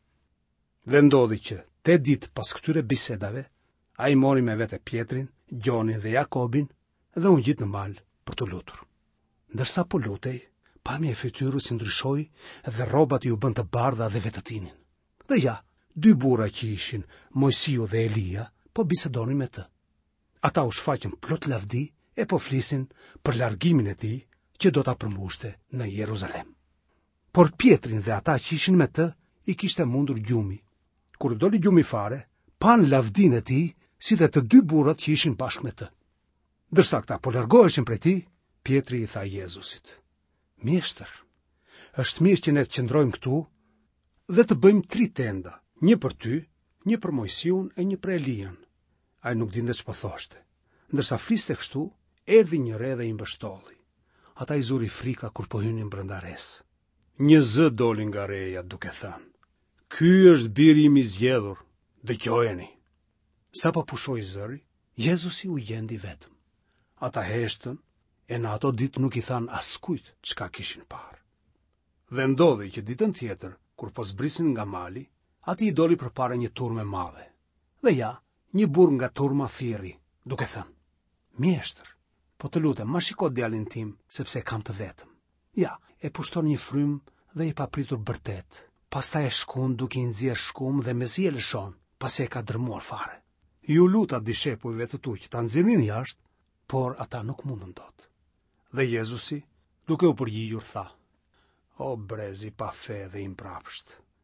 [SPEAKER 1] Dhe ndodhi që te ditë pas këtyre bisedave, ai mori me vete Pietrin, Gjonin dhe Jakobin dhe u ngjit në mal për të lutur. Ndërsa po lutej, pamja e fytyrës i ndryshoi dhe rrobat i u bën të bardha dhe vetëtinin. Dhe ja, dy burra që ishin, Mojsiu dhe Elia, po bisedonin me të. Ata u shfaqën plot lavdi e po flisin për largimin e tij që do ta përmbushte në Jeruzalem. Por Pietrin dhe ata që ishin me të i kishte mundur gjumi. Kur doli gjumi fare, pan lavdinë e tij si dhe të dy burrat që ishin bashkë me të. Ndërsa këta po largoheshin prej tij, Pietri i tha Jezusit: Mjeshtër, është mirë që ne të qëndrojmë këtu dhe të bëjmë tri tenda, një për ty, një për Mojsiun e një për Elian. Ai nuk dinte ç'po thoshte. Ndërsa fliste kështu, erdhi një re dhe i mbështolli. Ata i zuri frika kur po hynin brenda res. Një zë doli nga reja duke thënë: Ky është biri im i zgjedhur, dëgjojeni. Sa po pushoi zëri, Jezusi u gjendi vetëm. Ata heshtën e në ato ditë nuk i than askujt çka kishin parë. Dhe ndodhi që ditën tjetër, kur po zbrisin nga mali, ati i doli përpara një turme madhe. Dhe ja, një burr nga turma thirri, duke thënë: Mjeshtër, po të lutem, ma shiko djalin tim, sepse kam të vetëm. Ja, e pushton një frym dhe i papritur bërtet. Pastaj e shkon duke i nxjerr shkum dhe mezi e lëshon, pasi e ka dërmuar fare. Ju luta dishepujve të tu që ta nxjerrin jashtë, por ata nuk mundën dot. Dhe Jezusi, duke u përgjigjur, tha: O brezi pa fe dhe i mbrapsht,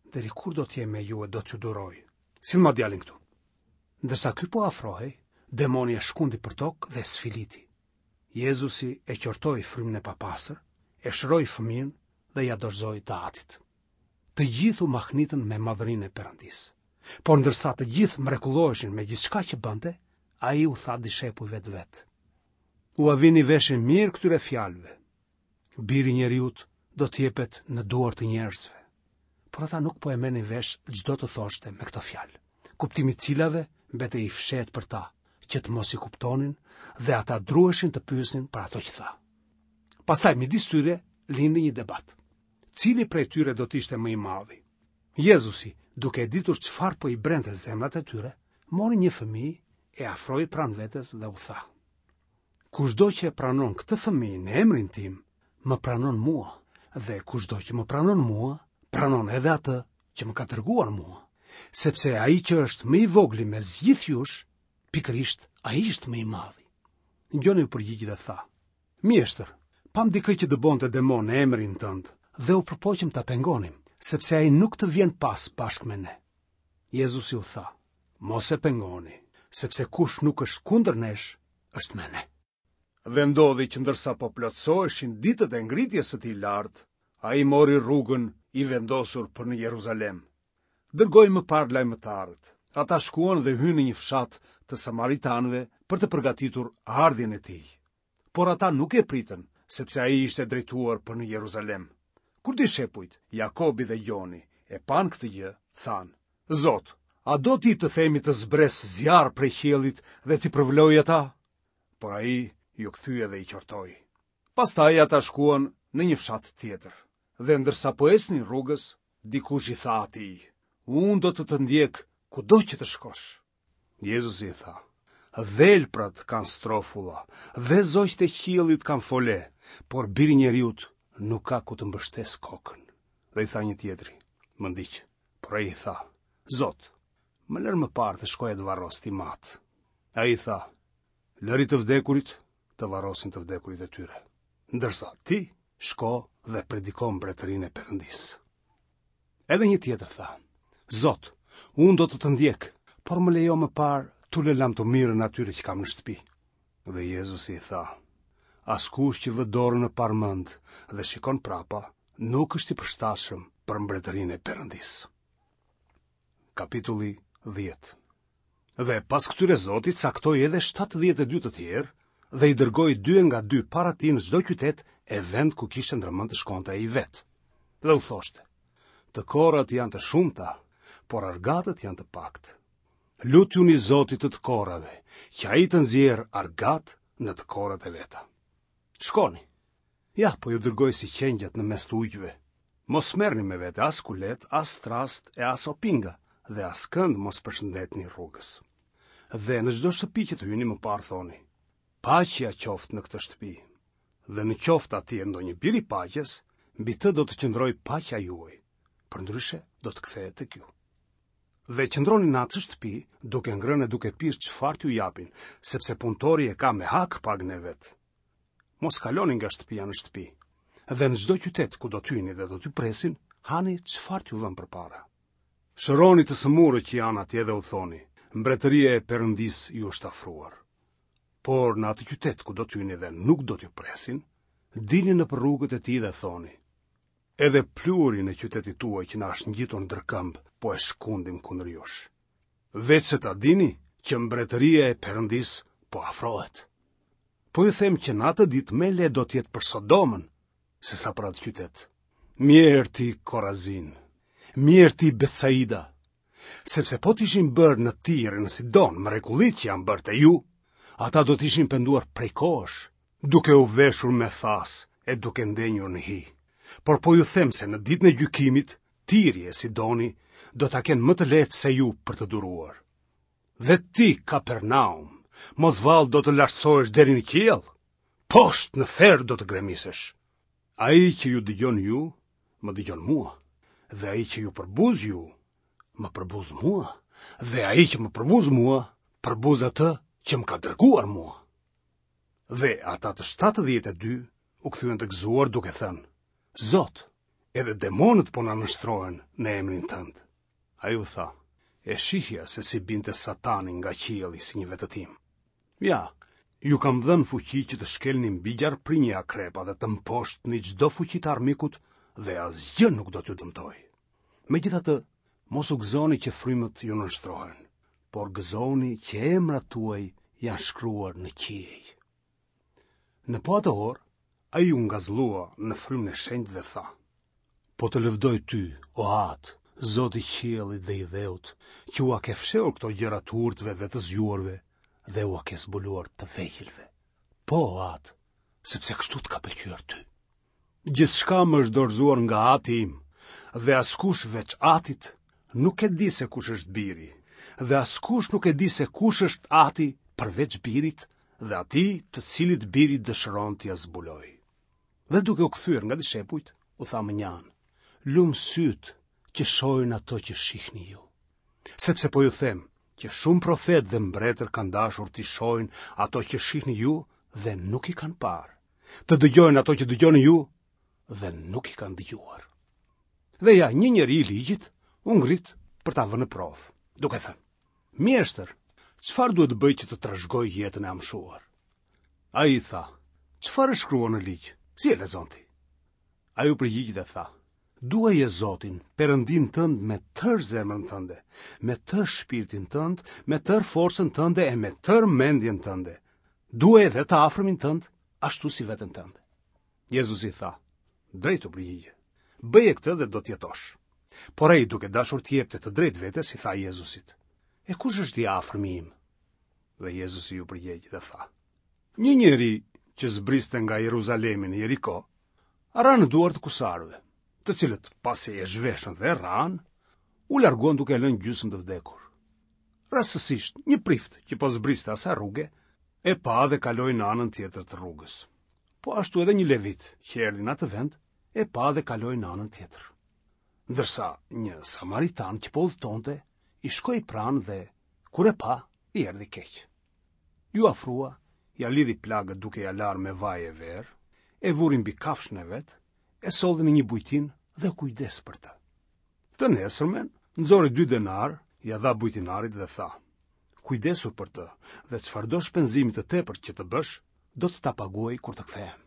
[SPEAKER 1] deri kur do t'je me ju e do t'ju duroj? Sill ma djalin këtu. Ndërsa ky po afrohej, demoni e shkundi për tokë dhe sfiliti. Jezusi e qortoi frymën e papastër, e shëroi fëmijën dhe ja dorëzoi të atit. Të gjithu mahnitën me madhërinë e Perëndisë. Por ndërsa të gjithë mrekulloheshin me gjithçka që bënte, ai u tha dishepujve të vet: U avini veshin mirë këtyre fjalëve. Biri i njeriut do të jepet në duar të njerëzve. Por ata nuk po e merrnin vesh çdo të thoshte me këto fjalë, kuptimi të cilave mbetej i fsheht për ta, që të mos i kuptonin dhe ata druheshin të pyesnin për ato që tha. Pastaj midis tyre lindi një debat. Cili prej tyre do të ishte më i madhi? Jezusi, duke ditur çfarë po i brente zemrat e tyre, mori një fëmijë e afroi pranë vetes dhe u tha: Kushdo që e pranon këtë fëmijë në emrin tim, më pranon mua, dhe kushdo që më pranon mua, pranon edhe atë që më ka dërguar mua, sepse ai që është më i vogli mes gjithë jush, pikërisht ai është më i madhi. Ngjoni u përgjigji dhe tha: Mjeshtër, pam dikë që dëbonte demon në emrin tënd, dhe u përpoqëm ta pengonim, sepse ai nuk të vjen pas bashkë me ne. Jezusi u tha: Mos e pengoni, sepse kush nuk është kundër nesh, është me ne. Dhe ndodhi që ndërsa po plotësoheshin ditët e ngritjes së tij lart, ai mori rrugën i vendosur për në Jeruzalem. Dërgoi më parë lajmëtarët. Ata shkuan dhe hynë në një fshat të samaritanëve për të përgatitur ardhjen e tij. Por ata nuk e pritën, sepse ai ishte drejtuar për në Jeruzalem. Kur dishepujt, Jakobi dhe Joni, e pan këtë gjë, thanë: Zot, a do ti të themi të zbres zjarr prej qiellit dhe t'i përvloj ata? Por ai ju kthye dhe i qortoi. Pastaj ata shkuan në një fshat tjetër, dhe ndërsa po ecnin rrugës, dikush i tha atij: Unë do të të ndjek kudo që të shkosh. Jezusi i tha: Dhelprat kanë strofulla, dhe zogjtë e qiellit kanë fole, por biri i njeriut nuk ka ku të mbështes kokën. Dhe i tha një tjetri: Më ndiq. Por ai i tha: Zot, më lër më parë të shkoj të varros ti mat. Ai i tha: Lëri të vdekurit të varrosin të vdekurit e tyre, ndërsa ti shko dhe prediko mbretërinë e Perëndisë. Edhe një tjetër tha: Zot, unë do të të ndjek, por më lejo më parë t'u lë lam të mirën atyre që kam në shtëpi. Dhe Jezusi i tha: Askush që vë dorën në parmend dhe shikon prapa, nuk është i përshtatshëm për mbretërinë e Perëndisë. Kapitulli dhjetë. Dhe pas këtyre Zoti caktoi edhe shtatëdhjetë e dy të tjerë dhe i dërgoi dy nga dy para tij në çdo qytet e vend ku kishte ndërmend të shkonte ai vet. Dhe u thoshte: Të korrat janë të shumta, por argatët janë të paktë. Lutjuni Zotit të të korrave, që ai të nxjerrë argat në të korrat e veta. Shkoni. Ja, po ju dërgoj si qengjat në mes të ujqve. Mos merrni me vete as kulet, as strast e as opinga, dhe as kënd mos përshëndetni rrugës. Dhe në çdo shtëpi që të hyni më parë thoni: Paqja qoftë në këtë shtëpi. Dhe në qoftë atje ndonjë bir i paqes, mbi të do të qëndroj paqja juaj. Përndryshe do të kthehet tek ju. Dhe qëndroni në atë shtëpi, duke ngrënë e duke pirë çfarë t'ju japin, sepse punëtori e ka me hak pagën e vet. Mos kaloni nga shtëpia në shtëpi. Dhe në çdo qytet ku do t'hyni dhe do t'ju presin, hani çfarë t'ju vën përpara. Shëroni të sëmurët që janë atje dhe u thoni: Mbretëria e Perëndisë ju është afruar. Por në atë qytet ku do t'hyni dhe nuk do t'ju presin, dilni nëpër rrugët e tij dhe thoni: Edhe pluhurin e qytetit tuaj që na është ngjitur ndër këmbë, po e shkundim kundër jush. Veç se ta dini që mbretëria e Perëndisë po afrohet. Po ju them që në atë ditë më le do t'jetë për Sodomën, se sa për atë qytet. Mjerë ti Korazin, mjerë ti Betsaida, sepse po t'ishin bërë në Tirë, në Sidon, mrekullit që janë bërë te ju, ata do t'ishin penduar prej kohësh, duke u veshur me thas e duke ndenjur në hi. Por po ju them se në ditën e gjykimit, Tiri e Sidoni do ta kenë më të lehtë se ju për të duruar. Dhe ti, Kapernaum, mos vallë do të lartësohesh deri në qiell, poshtë në ferë do të gremisesh. Ai që ju dëgjon ju, më dëgjon mua, dhe ai që ju përbuz ju, më përbuz mua, dhe ai që më përbuz mua, përbuz atë që më ka dërguar mua. Dhe ata të shtatëdhjetë e dy u kthyen të gëzuar duke thënë: Zot, edhe demonët po na nështrohen në emrin tënd. Ai u tha, e shihja se si binte Satani nga qielli si një vetëtim. Ja, ju kam dhënë fuqi që të shkelni mbi gjarprinje akrepa dhe të mposhtni çdo fuqi të armikut dhe asgjë nuk do t'ju dëmtojë. Megjithatë, mos u gëzoni që frymët ju nështrohen, por gëzoni që emrat tuaj janë shkruar në qiej. Në po atë orë, ai u ngazllua në frymën e shenjtë dhe tha, po të lëvdoj ty, o Atë, Zoti i qiellit dhe i dheut, që ua ke fshehur këto gjëra të urtëve dhe të zgjuarve, dhe ua ke zbuluar të vegjëlve. Po, o Atë, sepse kështu të ka pëlqyer ty. Gjithçka më është dorëzuar nga Ati im, dhe askush veç Atit nuk e di se kush është biri, dhe askush nuk e di se kush është Ati përveç birit, dhe atij të cilit biri dëshiron t'ia zbulojë. Dhe duke u kthyer nga dishepujt, u tha më njan, lum syt që shohin ato që shihni ju. Sepse po ju them që shumë profet dhe mbretër kanë dashur t'i shohin ato që shihni ju dhe nuk i kanë parë, të dëgjojnë ato që dëgjoni ju dhe nuk i kanë dëgjuar. Dhe ja, një njeri i ligjit u ngrit për ta vënë në provë, duke thënë, mjeshtër, çfarë duhet bëj që të trashëgoj jetën e amshuar? Ai i tha, çfarë është shkruar në ligj? Si e lexon ti? Ai u përgjigj dhe tha, duaje Zotin, Perëndin tënd me tërë zemrën tënde, me tërë shpirtin tënd, me tërë forcën tënde e me tërë mendjen tënde. Duaje edhe të afërmin tënd, ashtu si veten tënde. Jezusi i tha, drejt u përgjigje, bëje këtë dhe do t'jetosh. Por ai duke dashur t'i jepte të drejtë vetes, i tha Jezusit, e kush është i afërmi im? Dhe Jezusi ju përgjigj dhe tha, një njeri që zbriste nga Jeruzalemi në Jeriko, ra në duar të kusarëve, të cilët pasi e zhveshën dhe ran, u larguan duke lënë gjysmë të vdekur. Rastësisht, një prift që po zbriste asaj rruge, e pa dhe kaloi në anën tjetër të rrugës. Po ashtu edhe një levit që erdhi në atë vend, e pa dhe kaloi në anën tjetër. Ndërsa një samaritan që po udhtonte, i shkoi pranë dhe kur e pa, i erdhi keq. Ju afrua, ja lidhi plagët duke ja larë me vaj e verë, e vurin mbi kafshën e vet, e solli në një bujtin dhe kujdes për të. Të nesërmen, nxori dy denar, ja dha bujtinarit dhe tha, kujdesu për të, dhe çfarëdo shpenzimi të tepërt që të bësh, do të ta paguaj kur të kthehem.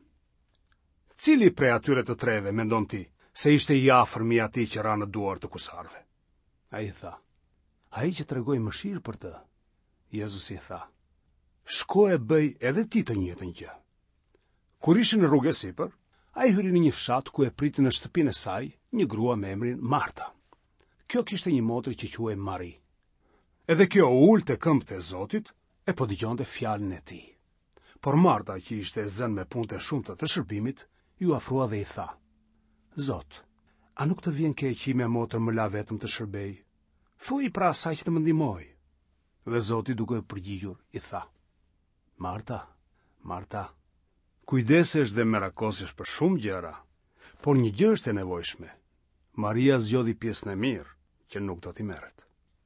[SPEAKER 1] Cili prej atyre të treve mendon ti se ishte i afërmi atij që ra në duar të kusarve? Ai tha, ai që tregoi mëshirë për të. Jezusi tha, shko e bëj edhe ti të njëjtën gjë. Kur ishin në rrugë sipër, ai hyri në një fshat ku e priti në shtëpinë e saj një grua me emrin Marta. Kjo kishte një motër që quhej Mari. Edhe kjo u ul te këmbët e Zotit e po dëgjonte fjalën e tij. Por Marta, që ishte e zënë me punët e shumta të shërbimit, ju afrua dhe i tha, Zot, a nuk të vjen keq që me motër më la vetëm të shërbej? Thuaj pra asaj që të më ndihmoj. Dhe Zoti duke u përgjigjur i tha, Marta, Marta, kujdesesh dhe merakosesh për shumë gjëra, por një gjë është e nevojshme. Maria zgjodhi pjesën e mirë, që nuk do t'i merret.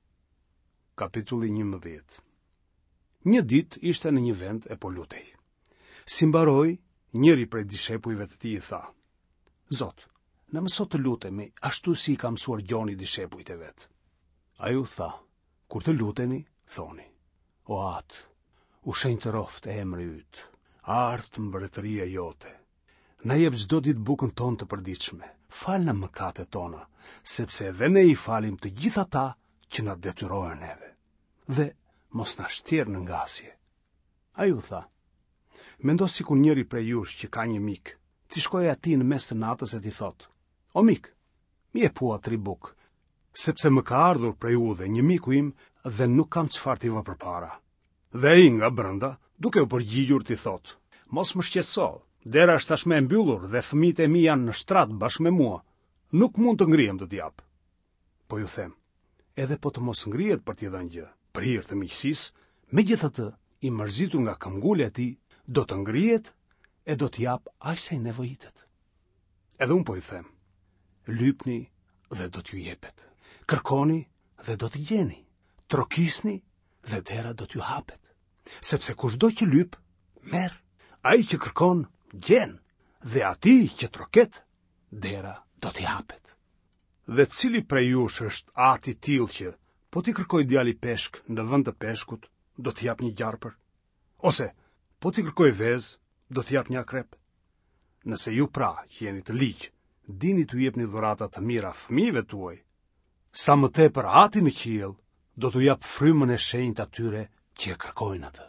[SPEAKER 1] Kapitulli njëmbëdhjetë. Një ditë ishte në një vend e po lutej. Si mbaroi, njëri prej dishepujve të tij i tha, Zot, na mëso të lutemi ashtu si i ka mësuar Gjoni dishepujt e vet. Ai u tha, kur të luteni, thoni, o Atë, u shenjtëroft emri yt, ardh mbretëria jote. Na jep çdo ditë bukën tonë të përditshme. Fal na mëkatet tona, sepse edhe ne i falim të gjithë ata që na detyrojnë neve. Dhe mos na shtjerr në ngasje. Ai u tha, mendo sikur njëri prej jush që ka një mik, ti shkojë atij në mes të natës e ti thot, o mik, mi e pua tri bukë, sepse më ka ardhur prej udhe një miku im dhe nuk kam çfarë t'i vë përpara. Dhe ai nga brenda, duke u përgjigjur ti thot, mos më shqetëso, dera është tashmë e mbyllur dhe fëmijët e mi janë në shtrat bashkë me mua. Nuk mund të ngrihem të t'jap. Po ju them, edhe po të mos ngrihet për t'i dhënë gjë, për hir të miqësisë, megjithatë, i mërzitur nga këmbgulja e tij, do të ngrihet e do t'jap aq sa i nevojitet. Edhe un po ju them, lypni dhe do t'ju jepet. Kërkoni dhe do t'i gjeni. Trokisni dhe dera do t'ju hapet. Sepse kushdo që lyp, merr, ai që kërkon, gjen, dhe atij që troket, dera do t'i hapet. Dhe cili prej jush është ati tillë që, po t'i kërkoj djali peshk në vend të peshkut, do t'i jap një gjarpër? Ose, po t'i kërkoj vezë, do t'i jap një akrep? Nëse ju pra, që jeni të ligjë, dini t'u jepni dhurata të mira fëmijëve tuaj, sa më tepër Ati në qiell do t'u jap frymën e shenjtë atyre që e kërkojnë atë.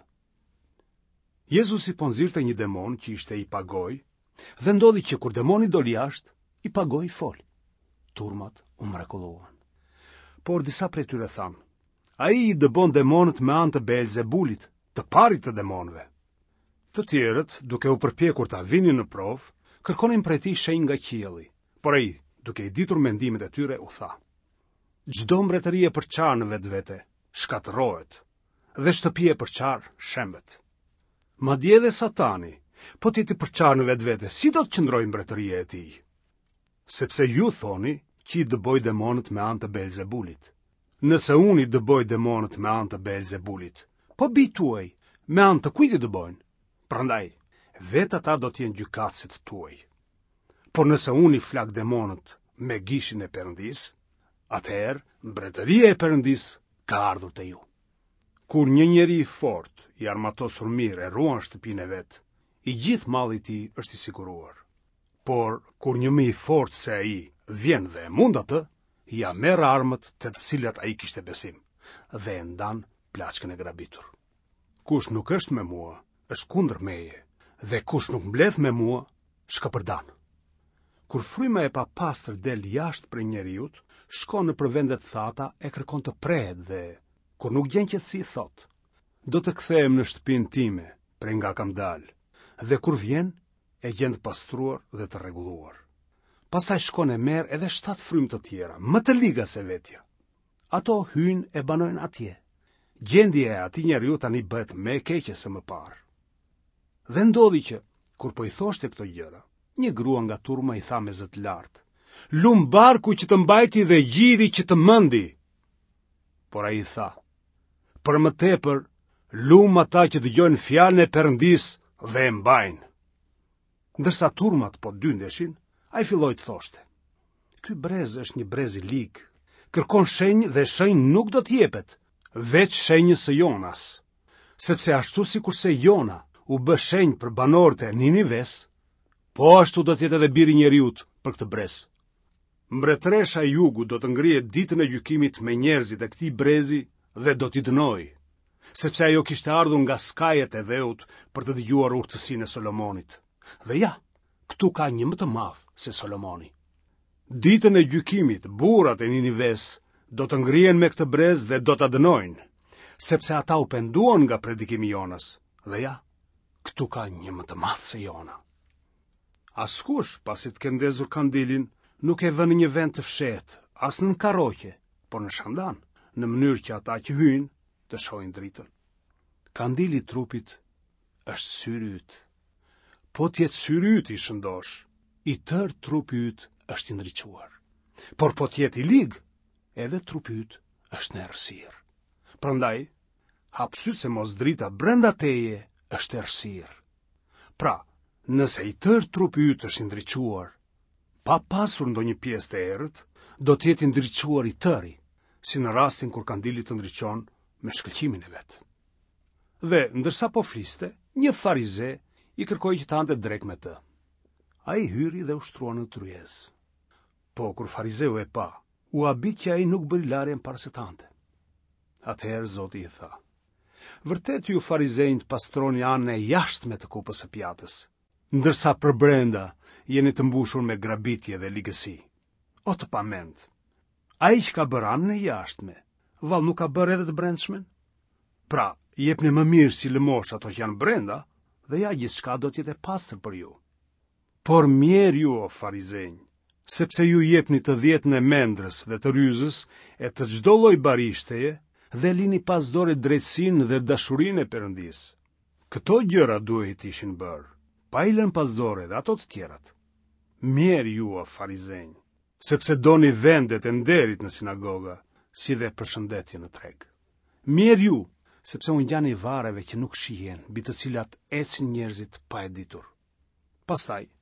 [SPEAKER 1] Jezusi po nxirrte një demon që ishte i pagoj, dhe ndodhi që kur demoni doli jashtë, i pagoj fol. Turmat u mrekulluan. Por disa prej tyre thanë: ai i dëbon demonët me anë të Beelzebulit, të parit të demonëve. Të tjerët, duke u përpjekur ta vinin në provë, kërkonin prej tij shenjë nga qielli, por ai, duke i ditur mendimet e tyre, u tha: çdo mbretëri e përçarë në vetvete shkatërrohet, dhe shtëpi e përçarë shembet. Madje edhe Satani, po t'jeti përçarë në vetvete, si do të qëndrojë mbretëria e tij? Sepse ju thoni që i dëboj demonët me anë të Beelzebulit. Nëse unë i dëboj demonët me anë të Beelzebulit, po bij tuaj, me anë të kujt i dëbojnë? Prandaj, vetë ata do t'jenë gjykatësit tuaj. Por nëse unë i flak demonët me gishin e Perëndis, atëherë mbretëria e Perëndis ka ardhur te ju. Kur një njeri i fortë, i armatosur mirë e ruan shtëpinë e vet, i gjithë malli i tij është i siguruar. Por kur një më i fortë se ai vjen dhe e mund atë, ja merr armët të të cilat ai kishte besim, dhe e ndan plaçkën e grabitur. Kush nuk është me mua, është kundër meje, dhe kush nuk mbledh me mua, shkëpërdan. Kur fryma e papastër del jashtë prej njeriut, shkon në përvendet thata e kërkon të prehet dhe, kur nuk gjen qetësi, thot: do të kthehem në shtëpinë time, prej nga kam dalë, dhe kur vjen, e gjen të pastruar dhe të rregulluar. Pastaj shkon e merr edhe shtatë frymë të tjera, më të liga se vetja. Ato hyjnë e banojnë atje. Gjendja e atij njeriu tani bëhet më e keqe se më parë. Dhe ndodhi që, kur po i thoshte këto gjëra, një grua nga turma i tha me zë të lartë: lum barku që të mbajti dhe gjiri që të mëndi. Por ai i tha: për më tepër, lum ata që dëgjojnë fjalën e Perëndis dhe e mbajnë. Ndërsa turmat po dyndeshin, ai filloi të thoshte: ky brez është një brez i lig, kërkon shenjë dhe shenjë nuk do t'jepet, veç shenjës së Jonas, sepse ashtu sikurse Jona u bë shenjë për banorët e Ninives, po ashtu do t'jetë edhe biri i njeriut për këtë brez. Mbretëresha e jugu do të ngrihet ditën e gjykimit me njerëzit e këtij brezi dhe do t'i dënojë, sepse ajo kishte ardhur nga skajet e dheut për të dëgjuar urtësinë e Solomonit. Dhe ja, këtu ka një më të madh se Solomoni. Ditën e gjykimit, burrat e Ninives do të ngrihen me këtë brez dhe do ta dënojnë, sepse ata u penduan nga predikimi i Jonas. Dhe ja, këtu ka një më të madh se Jona. Askush, pasi të kenë ndezur kandilin, nuk e vën në një vend të fshehtë, as në karroqe, por në shandan, në mënyrë që ata që hyjnë të shohin dritën. Kandili i trupit është syri yt. Po t'jetë syri yt i shëndosh, i tërë trupi yt është i ndriçuar. Por po t'jetë i lig, edhe trupi yt është në errësirë. Prandaj, hapësyt se mos drita brenda teje është errësirë. Pra, nëse i tërë trupi yt është i ndriçuar, pa pasur ndonjë pjesë të errët, do të jetë i ndriçuar i tëri, si në rastin kur kandili të ndriçon me shkëlqimin e vet. Dhe ndërsa po fliste, një farize i kërkoi që të hante drek me të. Ai hyri dhe u shtrua në tryez. Po kur farizeu e pa, u habit që ai nuk bëri larjen para se të hante. Atëherë Zoti i tha: vërtet ju farizejnë të pastroni anën e jashtme të kupës së pjatës, ndërsa për brenda jeni të mbushur me grabitje dhe ligësi. O të pamend, ai që ka bërë anën e jashtme, vallë nuk ka bërë edhe të brendshmen? Pra, jepni më mirë si lëmosh ato që janë brenda, dhe ja gjithçka do të jetë e pastër për ju. Por mjerë ju, o farizejnë, sepse ju jepni të dhjetën e mendrës dhe të ryzës e të çdo lloj barishtaje, dhe lini pas dore drejtësinë dhe dashurinë e Perëndis. Këto gjëra duhet ishin bërë, pa i lënë pas dore dhe ato të tjerat. Mjerë ju, o farizejnë, sepse doni vendet e nderit në sinagoga, si dhe përshëndetje në treg. Mjerë ju, sepse unë gjani vareve që nuk shihen, mbi të cilat ecin njerëzit pa e ditur. Pastaj,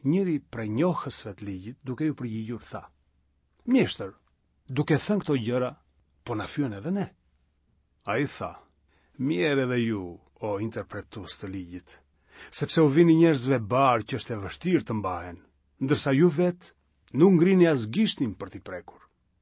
[SPEAKER 1] njëri prej njohësve të ligjit, duke ju përgjigjur, tha: "Mjeshtër, duke thënë këto gjëra, po na fyen edhe ne." Ai tha: "Mirë edhe ju, o interpretues të ligjit, sepse u vini njerëzve barë që është e vështirë të mbahen, ndërsa ju vetë nuk ngrini as gishtin për t'i prekur.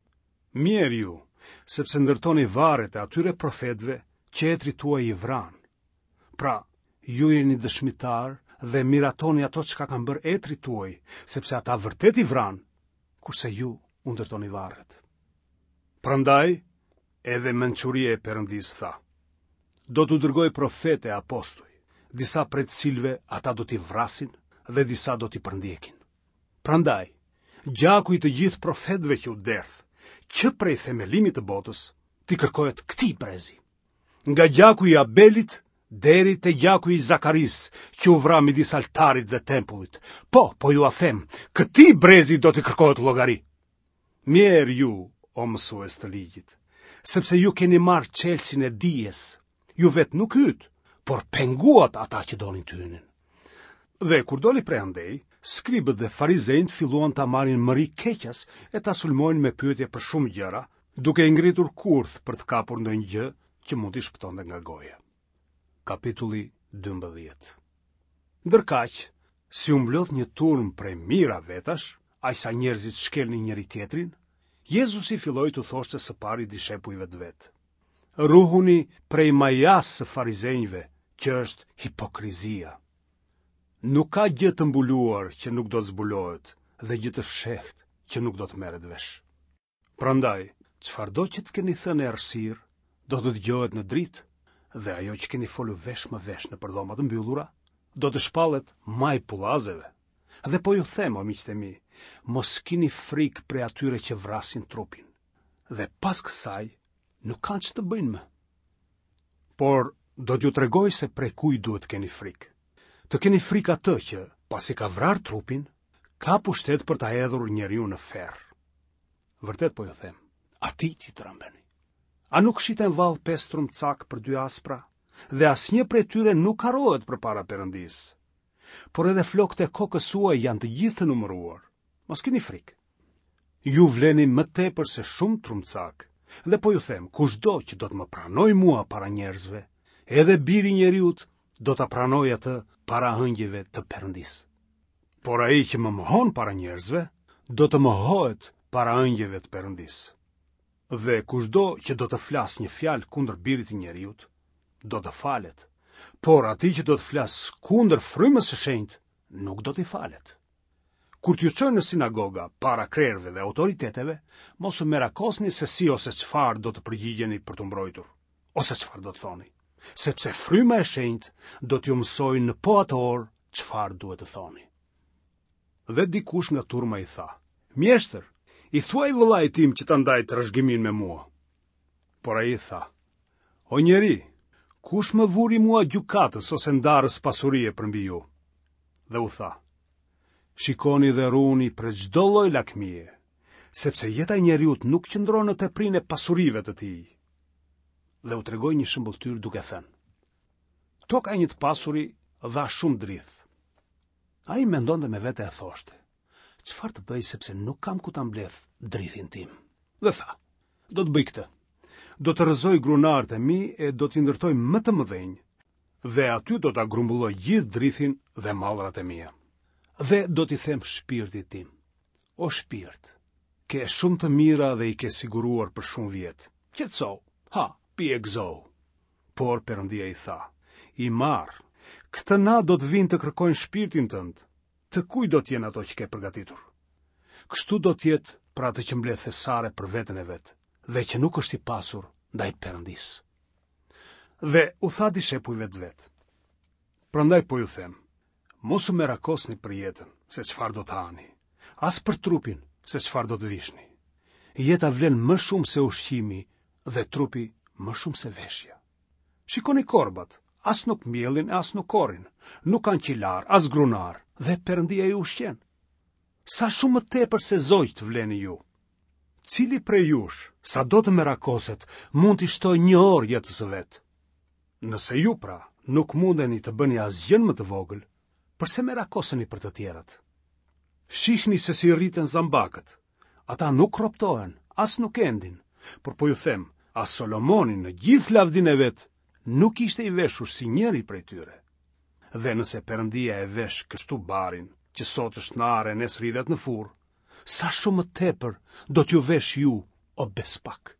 [SPEAKER 1] Mirë ju, sepse ndërtoni varret e atyre profetëve që etri tuaj i vran. Pra, ju jeni dëshmitar dhe miratoni ato çka kanë bërë etri tuaj, sepse ata vërtet i vran, kurse ju u ndërtoni varret. Prandaj, edhe mençuria e Perëndis tha: do t'u dërgoj profete e apostuj, disa prej të cilëve ata do t'i vrasin dhe disa do t'i përndjekin. Prandaj, gjaku i të gjithë profetëve që u derdh, që prej themelimit të botës, t'i kërkohet këtij brezi. Nga gjaku i Abelit deri te gjaku i Zakaris, që u vra midis altarit dhe tempullit. Po, po ju a them, këtij brezi do t'i kërkohet llogari. Mirë ju, o mësues të ligjit, sepse ju keni marrë çelësin e dijes. Ju vetë nuk hyt, por penguat ata që donin të hynin. Dhe kur doli prej andej, skribët dhe farizejt filluan ta marrin mëri keqas e ta sulmojnë me pyetje për shumë gjëra, duke i ngritur kurth për të kapur ndonjë gjë që mund t'i shpëtonte nga goja. Kapitulli dymbëdhjetë. Ndërkaq, si u mblodh një turm prej mijëra vetash, aq sa njerëzit shkelnin njëri tjetrin, Jezusi filloi të thoshte së pari dishepujve të vet: ruhuni prej majas së farizejve, që është hipokrizia. Nuk ka gjë të mbuluar që nuk do të zbulohet, dhe gjë të fshehtë që nuk do të merret vesh. Prandaj, çfarëdo që të keni thënë errësirë, do të dëgjohet në dritë, dhe ajo që keni folur vesh më vesh në përdhoma të mbyllura, do të shpallet maj pullazeve. Dhe po ju them, o miqtë e mi, mos kini frikë prej atyre që vrasin trupin, dhe pas kësaj nuk kanë që të bëjnë më. Por do t'ju tregoj se prej kuj duhet keni frikë. Të keni frikë atë që, pasi ka vrar trupin, ka pushtet për ta hedhur njeriu në ferr. Vërtet po ju them, atij ti trembeni. A nuk shiten vallë pesë trumcak për dy aspra, dhe asnjë prej tyre nuk harrohet përpara Perëndis. Por edhe flokët e kokës suaj janë të gjithë të numëruar. Mos keni frikë. Ju vleni më tepër se shumë trumcak. Dhe po ju them, kushdo që do të më pranoj mua para njerëzve, edhe biri i njeriut do ta pranoj atë para ëngjëve të Perëndis. Por ai që më mohon para njerëzve, do të mohohet para ëngjëve të Perëndis. Dhe kushdo që do të flas një fjalë kundër birit të njeriut, do të falet. Por atij që do të flas kundër frymës së shenjtë, nuk do t'i falet. Kur t'ju çojnë në sinagoga para krerëve dhe autoriteteve, mos u merakosni se si ose çfarë do të përgjigjeni për të mbrojtur, ose çfarë do të thoni, sepse fryma e shenjtë do t'ju mësojë në po atë orë çfarë duhet të thoni. Dhe dikush nga turma i tha: "Mjeshtër, i thuaj vëllait tim që ta ndaj trashëgimin me mua." Por ai tha: "O njeri, kush më vuri mua gjykatës ose ndarës pasurie përmbi ju?" Dhe u tha: "Shikoni dhe ruani për çdo lloj lakmie, sepse jeta e njeriut nuk qëndron në teprinë e pasurive të tij." Dhe u tregoi një shembulltyr duke thënë: "Toka e një të pasuri dha shumë drith." Ai mendonte me vete e thoshte: "Çfarë të bëj sepse nuk kam ku ta mbledh drithin tim?" Dhe tha: "Do të bëj këtë. Do të rrëzoj grunarët e mi e do t'i ndërtoj më të mëdhenj, dhe aty do ta grumbulloj gjithë drithin dhe mallrat e mia. Dhe do t'i them shpirtit tim: o shpirt, ke shumë të mira dhe i ke siguruar për shumë vjet. Qetëso, ha, pi e gëzo." Por Perëndia i tha: "I marr, këtë na do të vinë të kërkojnë shpirtin tënd. Të kuj do t'jenë ato që ke përgatitur?" Kështu do t'jetë për atë që mbledh thesare për veten e vet, dhe që nuk është i pasur ndaj Perëndis. Dhe u tha dishepujve të vet: "Prandaj po ju them, mos u merakosni për jetën, se çfarë do të hani, as për trupin, se çfarë do të vishni. Jeta vlen më shumë se ushqimi dhe trupi më shumë se veshja. Shikoni korbat, as nuk mbjellin, as nuk korrin, nuk kanë qilar, as grunar, dhe Perëndia ju ushqen. Sa shumë më tepër se zogjt vleni ju. Cili prej jush, sa do të merakoset, mund t'i shtoj një orë jetës së vet? Nëse ju pra nuk mundeni të bëni asgjën më të vogël, përse merakoseni për të tjerat? Shihni se si rriten zambakët. Ata nuk roptohen, as nuk endin, por po ju them, as Solomoni në gjithë lavdin e vet nuk ishte i veshur si njëri prej tyre. Dhe nëse Perëndia e vesh kështu barin, që sot është nare, nes rridhet në furr, sa shumë më tepër do t'ju vesh ju, o bespak.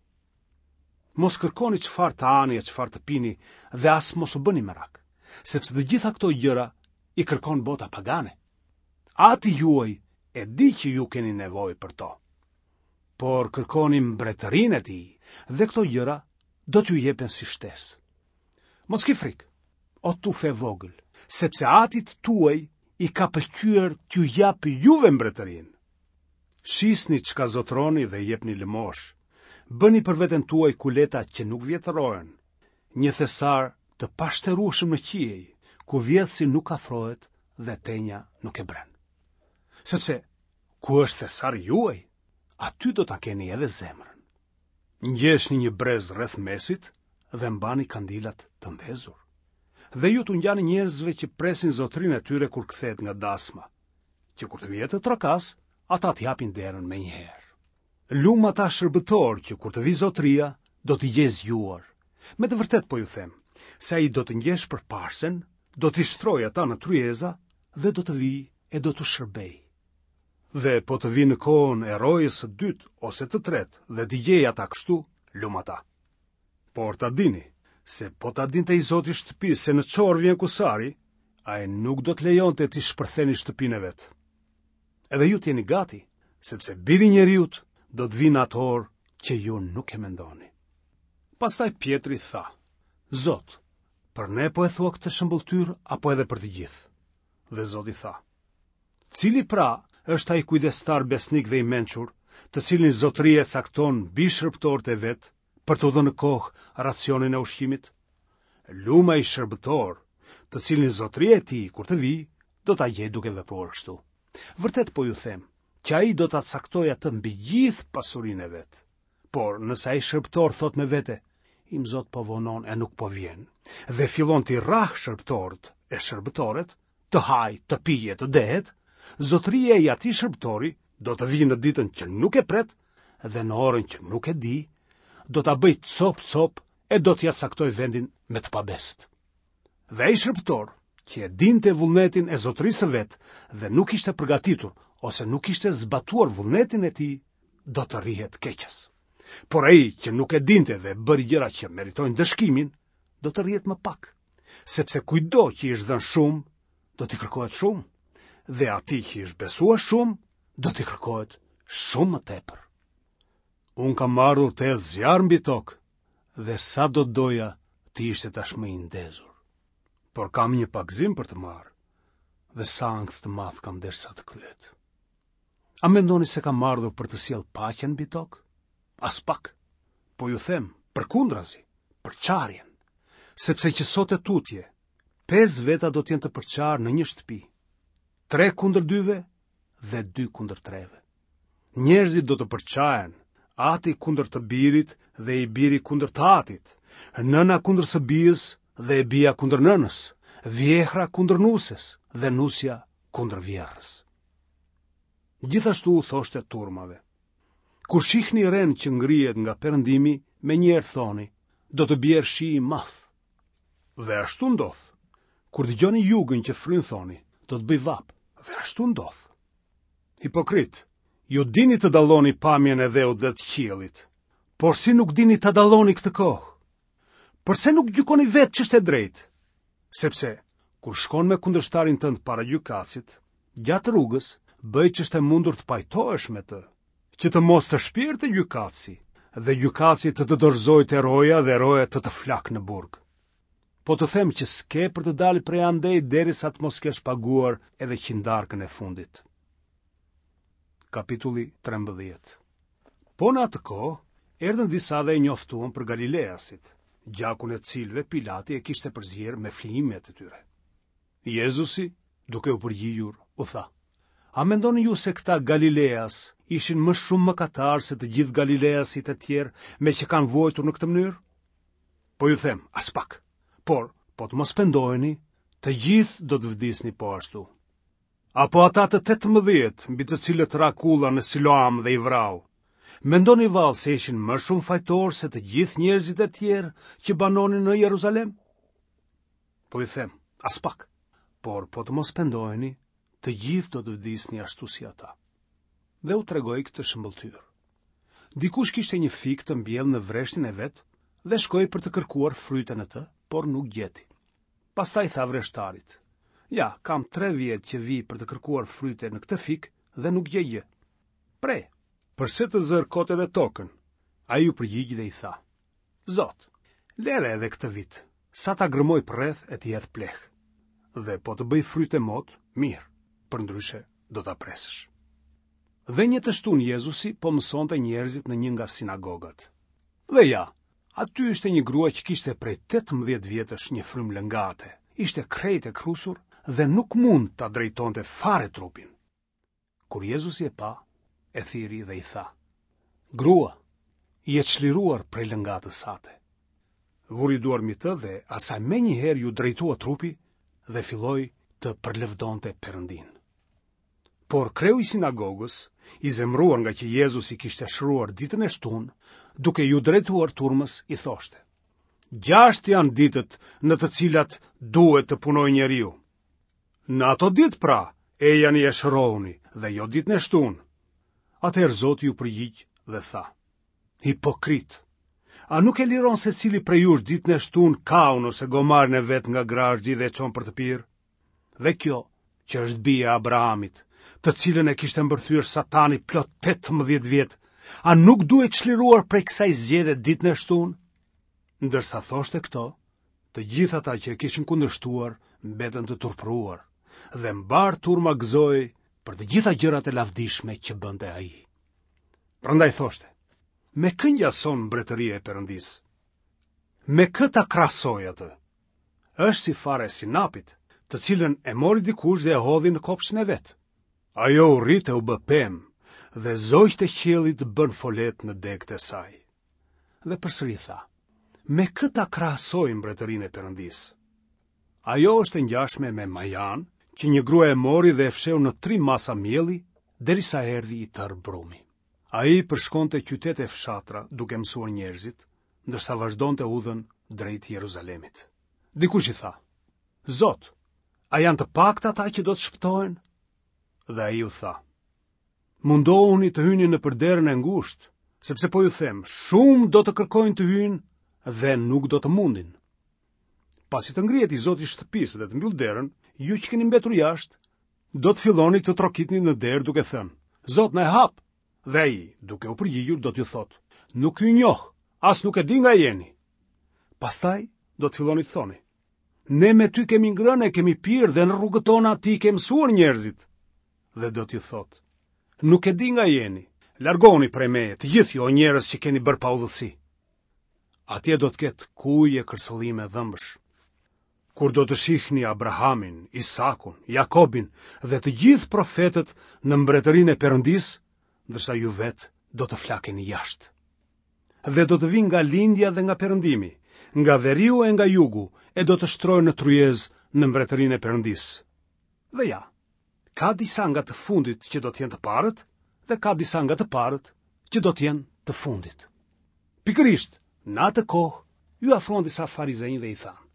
[SPEAKER 1] Mos kërkoni çfarë të hani e çfarë të pini, dhe as mos u bëni merak, sepse të gjitha këto gjëra i kërkon bota pagane. Ati juaj e di që ju keni nevojë për to. Por kërkoni mbretërinë e tij, dhe këto gjëra do t'ju jepen si shtesë. Mos ki frikë, o tufe vogël, sepse atit tuaj i ka pëlqyer t'ju japë juve mbretërinë. Shisni çka zotroni dhe jepni lëmosh. Bëni për veten tuaj kuleta që nuk vjetërohen, një thesar të pashtërueshëm në qiej, ku vjedhsi nuk afrohet dhe tenja nuk e bren. Sepse ku është thesari juaj, aty do ta keni edhe zemrën. Ngjeshni një brez rreth mesit dhe mbani kandilat të ndezur. Dhe ju t'u ngjani njerëzve që presin zotrinë e tyre kur kthehet nga dasma, që kur të vjetë të trokas, ata t'japin derën me njëherë. Lumë ata shërbëtor që kur të vi zotria, do t'i gjej zgjuar. Me të vërtet po ju them, se ai do të ngjesh përparsen, do t'i shtroj ata në tryeza dhe do të vi e do t'u shërbej. Dhe po të vi në kohën e rojës së dytë ose të tretë dhe t'i gjej ata kështu, lumë ata. Por ta dini, se po ta dinte i Zoti shtëpisë se në çorr vjen kusari, ai nuk do të lejonte t'i shpërtheni shtëpinë e vet. Edhe ju t'jeni gati, sepse biri njeriut do të vinë atë orë që ju nuk e mendoni. Pastaj Pjetri tha, Zot, për ne po e thua këtë shëmbulltyr apo edhe për të gjithë? Dhe Zoti tha, cili pra është ai kujdestar besnik dhe i mençur, të cilin zotria e cakton mbi shërbëtorët e vet për të dhënë kohë racionin e ushqimit? Luma i shërbëtor, të cilin zotria e tij kur të vi, do ta gjej duke vepruar kështu. Vërtet po ju them, që ai do ta caktojë atë mbi gjithë pasurinë e vet. Por nëse ai shërbëtor thot me vete, im Zot po vonon e nuk po vjen, dhe fillon t'i rrah shërbëtorët e shërbëtoret, të haj, të pije, të dehet, zotria e atij shërbëtori do të vijë në ditën që nuk e pret dhe në orën që nuk e di, do ta bëj cop cop e do t'ja caktoj vendin me të pabest. Dhe ai shërbëtor që e dinte vullnetin e zotrisë së vet dhe nuk ishte përgatitur ose nuk ishte zbatuar vullnetin e tij, do të rrihet keqës. Por ai që nuk e dinte dhe bëri gjëra që meritojnë dëshkimin, do të rrihet më pak, sepse kujdo që i është dhënë shumë, do t'i kërkohet shumë, dhe atij që i është besuar shumë, do t'i kërkohet shumë më tepër. Unë kam marrur të hedh zjarr mbi tokë, dhe sa do doja të ishte tashmë i ndezur. Por kam një pagzim për të marrë, dhe sa ankth të madh kam derisa të kryet. A mendoni se kam ardhur për të sjellë paqen mbi tokë? As pak. Po ju them, përkundrazi, përçarjen, sepse që sot e tutje, pesë veta do të jenë të përçarë në një shtëpi, tre kundër dyve dhe dy kundër treve. Njerëzit do të përçahen, ati kundër të birit dhe i biri kundër të atit, nëna kundër së bijës dhe e bija kundër nënës, vjehra kundër nuses dhe nusja kundër vjerrës. Gjithashtu u thoshte turmave, kur shihni ren që ngrihet nga perëndimi, me njerë thoni, do të bjerë shi i madh. Dhe ashtu ndodh. Kur dëgjoni jugën që fryn thoni, do të bëj vap. Dhe ashtu ndodh. Hipokrit, ju dini të dalloni pamjen e dheut dhe të qiellit, por si nuk dini të dalloni këtë kohë? Përse nuk gjykoni vetë ç'është e drejtë? Sepse kur shkon me kundërshtarin tënd para gjykatësit, gjatë rrugës bëj ç'është e mundur të pajtohesh me të, që të mos të shpirë të gjykatësi, dhe gjykatësi të të dorëzojë te roja dhe roja të të flak në burg. Po të them që s'ke për të dalë prej andej derisa të mos kesh paguar edhe qindarkën e fundit. Kapitulli trembëdhjetë. Po në atë kohë, erdhën disa dhe e njoftuan për Galileasit, gjakun e cilëve Pilati e kishte përzierë me flijimet e tyre. Jezusi, duke u përgjigjur, u tha, a mendoni ju se këta Galileas ishin më shumë mëkatarë se të gjithë Galileasit e tjerë me që kanë vuajtur në këtë mënyrë? Po ju them, as pak, por, po të mos pendoheni, të gjithë do të vdisni po ashtu. Apo ata të tetëmbëdhjetë, mbi të cilët ra kulla në Siloam dhe i vrau? Mendoni vallë se ishin më shumë fajtor se të gjithë njerëzit e tjerë që banonin në Jeruzalem? Po i them, as pak. Por po të mos pendoheni, të gjithë do të vdisni ashtu si ata. Dhe u tregoi këtë shëmbëltyr. Dikush kishte një fik të mbjellë në vreshtin e vet dhe shkoi për të kërkuar fryten e të, por nuk gjeti. Pastaj tha vreshtarit: "Ja, kam tre vjet që vi për të kërkuar fryte në këtë fik dhe nuk gjej gjë. Pre, përse të zër kot edhe tokën?" Ai u përgjigj dhe i tha: "Zot, lere edhe këtë vit, sa ta grëmoj përreth e t'i hedh pleh. Dhe po të bëj fryte mot, mirë, përndryshe do ta presësh." Dhe një të shtunë Jezusi po mësonte njerëzit në një nga sinagogat. Dhe ja, aty ishte një grua që kishte prej tetëmbëdhjetë vjetësh një frymë lëngate. Ishte krejt e krusur dhe nuk mund ta drejtonte fare trupin. Kur Jezusi e pa, e thiri dhe i tha: "Grua, je çliruar prej lëngatës sate." Vuri duar mbi të dhe asaj menjëherë ju drejtua trupi dhe filloi të përlëvdonte Perëndin. Por kreu i sinagogës, i zemruar nga që Jezusi kishte shruar ditën e shtunë, duke ju drejtuar turmës, i thoshte: "Gjashtë janë ditët në të cilat duhet të punoj njeriu. Në ato ditë pra, e janë e shërohuni, dhe jo ditën e shtunë." Atëherë Zoti ju përgjigj dhe tha: "Hipokrit, a nuk e liron se cili prej jush ditën e shtunë kaun ose gomarin e vet nga grazhdi dhe e çon për të pirë? Dhe kjo, që është bia e Abrahamit, të cilën e kishte mbërthyer Satani plot tetëmbëdhjetë vjet, a nuk duhet çliruar prej kësaj zgjedhje ditën e shtunë?" Ndërsa thoshte këto, të gjithë ata që e kishin kundërshtuar mbetën të turpëruar, dhe mbar turma gëzoi për të gjitha gjërat e lavdishme që bënte ai. Prandaj thoshte: "Me kë ngjason mbretëria e Perëndisë? Me kë ta krahasoj atë? Është si fare e sinapit, të cilën e mori dikush dhe e hodhi në kopshtin e vet. Ajo u rrit e u bë pemë, dhe zogjt e qiellit bën folet në degët e saj." Dhe përsëri tha: "Me kë ta krahasoj mbretërinë e Perëndisë? Ajo është e ngjashme me Majan, që një grua e mori dhe e fsheu në tri masa mielli, derisa erdhi i tërë brumi." Ai përshkonte qytete e fshatra duke mësuar njerëzit, ndërsa vazhdonte udhën drejt Jeruzalemit. Dikush i tha: "Zot, a janë të paktë ata që do të shpëtohen?" Dhe ai u tha: "Mundohuni të hyni në përderën e ngushtë, sepse po ju them, shumë do të kërkojnë të hyjnë dhe nuk do të mundin. Pasi të ngrihet i Zoti i shtëpisë dhe të mbyll derën, ju që keni mbetur jashtë, do të filloni të trokitni në derë duke thënë: Zot, na e hap." Dhe ai, duke u përgjigjur, do t'ju thotë: "Nuk ju njoh, as nuk e di nga jeni." Pastaj do të filloni të thoni: "Ne me ty kemi ngrënë, kemi pirë dhe në rrugët tona ti ke mësuar njerëzit." Dhe do t'ju thotë: "Nuk e di nga jeni, largoni prej meje, të gjithë ju o njerëz që keni bërë paudhësi." Atje do të ketë kujë e kërcëllime dhëmbësh. Kur do të shihni Abrahamin, Isakun, Jakobin dhe të gjithë profetët në mbretërinë e Perëndisë, ndërsa ju vetë do të flakeni jashtë. Dhe do të vinë nga lindja dhe nga perëndimi, nga veriu e nga jugu, e do të shtrojnë në tryez në mbretërinë e Perëndisë. Dhe ja, ka disa nga të fundit që do të jenë të parët, dhe ka disa nga të parët që do të jenë të fundit. Pikërisht, në atë kohë, ju afron disa farizejnë dhe i thanë: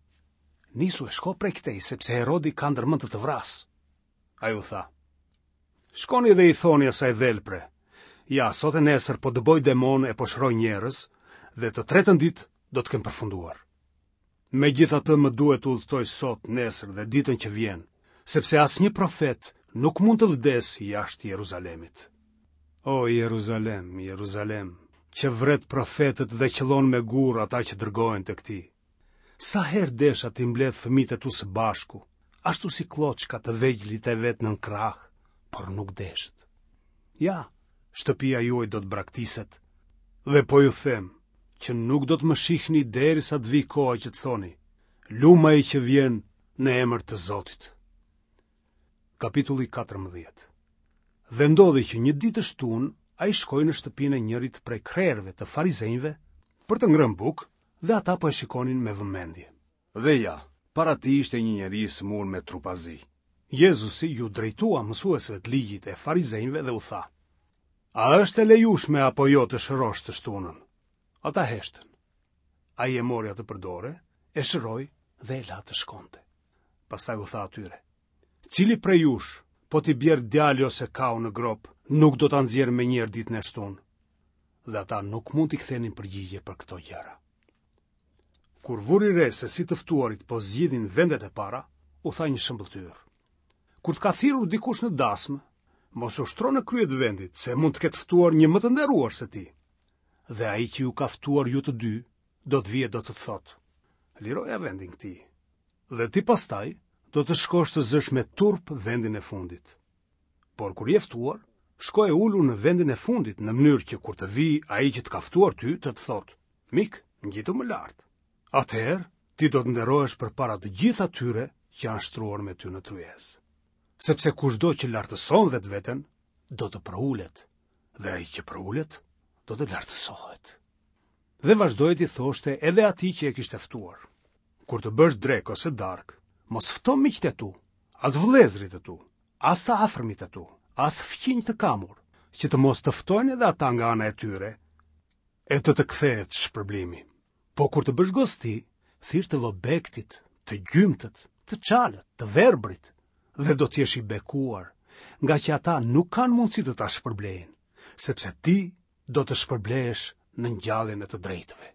[SPEAKER 1] "Nisu e shko prej këtej, sepse Herodi ka ndërmend të të vrasë." Ai u tha: "Shkoni dhe i thoni asaj dhelpre: ja, sot e nesër po dëboj demon e po shroj njerëz, dhe të tretën ditë do të kem përfunduar. Megjithatë më duhet të udhtoj sot, nesër dhe ditën që vjen, sepse asnjë profet nuk mund të vdesë jashtë Jeruzalemit. O Jeruzalem, Jeruzalem, që vret profetët dhe qëllon me gur ata që dërgohen te ti. Sa herë desha t'i mbledh fëmijët e tu së bashku, ashtu si kloçka të vegjëlit e vet nën krah, por nuk deshet. Ja, shtëpia juaj do të braktiset, dhe po ju them që nuk do të më shihni derisa të vi koha që të thoni: lumej që vjen në emër të Zotit." Kapitulli katërmbëdhjetë. Dhe ndodhi që një ditë shtunë ai shkoi në shtëpinë e njërit prej krerëve të farizejve për të ngrënë bukë, dhe ata po e shikonin me vëmendje. Dhe ja, para tij ishte një njeri smur me trupazi. Jezusi ju drejtua mësuesve të ligjit e farizejve dhe u tha: A është e lejushme apo jo të shërosh të shtunën? Ata heshtën. Ai e mori atë për dore, e shëroi dhe e la të shkonte. Pastaj u tha atyre: Cili prej jush, po t'i bjerë djali ose kau në grop, nuk do ta nxjerrë me njëherë ditën e shtunë? Dhe ata nuk mund t'i kthenin përgjigje për këto gjëra. Kur vuri re se si të ftuarit po zgjidhin vendet e para, u tha një shëmbëltyr: Kur të ka thirrur dikush në dasmë, mos u shtro në krye të vendit, se mund të ketë ftuar një më të nderuar se ti. Dhe ai që ju ka ftuar ju të dy, do të vijë do të thotë: Liroja vendin këtij. Dhe ti pastaj do të shkosh të zësh me turp vendin e fundit. Por kur je ftuar, shko e ulu në vendin e fundit, në mënyrë që kur të vijë ai që të ka ftuar ty të të thotë: Mik, ngjitu më lart. Atëherë ti do të nderohesh përpara të gjithë atyre që janë shtruar me ty në tryezë. Sepse kushdo që lartëson vetveten, do të përulet, dhe ai që përulet, do të lartësohet. Dhe vazhdoi t'i thoshte edhe atij që e kishte ftuar: Kur të bësh drek ose dark, mos fto miqtë e tu, as vëllezërit e tu, as të afërmit e tu, as fqinj të kamur, që të mos të ftojnë edhe ata nga ana e tyre, e të të kthehet shpërblimi. Po kur të bësh gosti, thirr të vëbektit, të gjymtët, të çalët, të verbrit, dhe do t'jesh i bekuar, nga që ata nuk kanë mundësi të ta shpërblejnë, sepse ti do të shpërblehesh në ngjalljen e të drejtëve.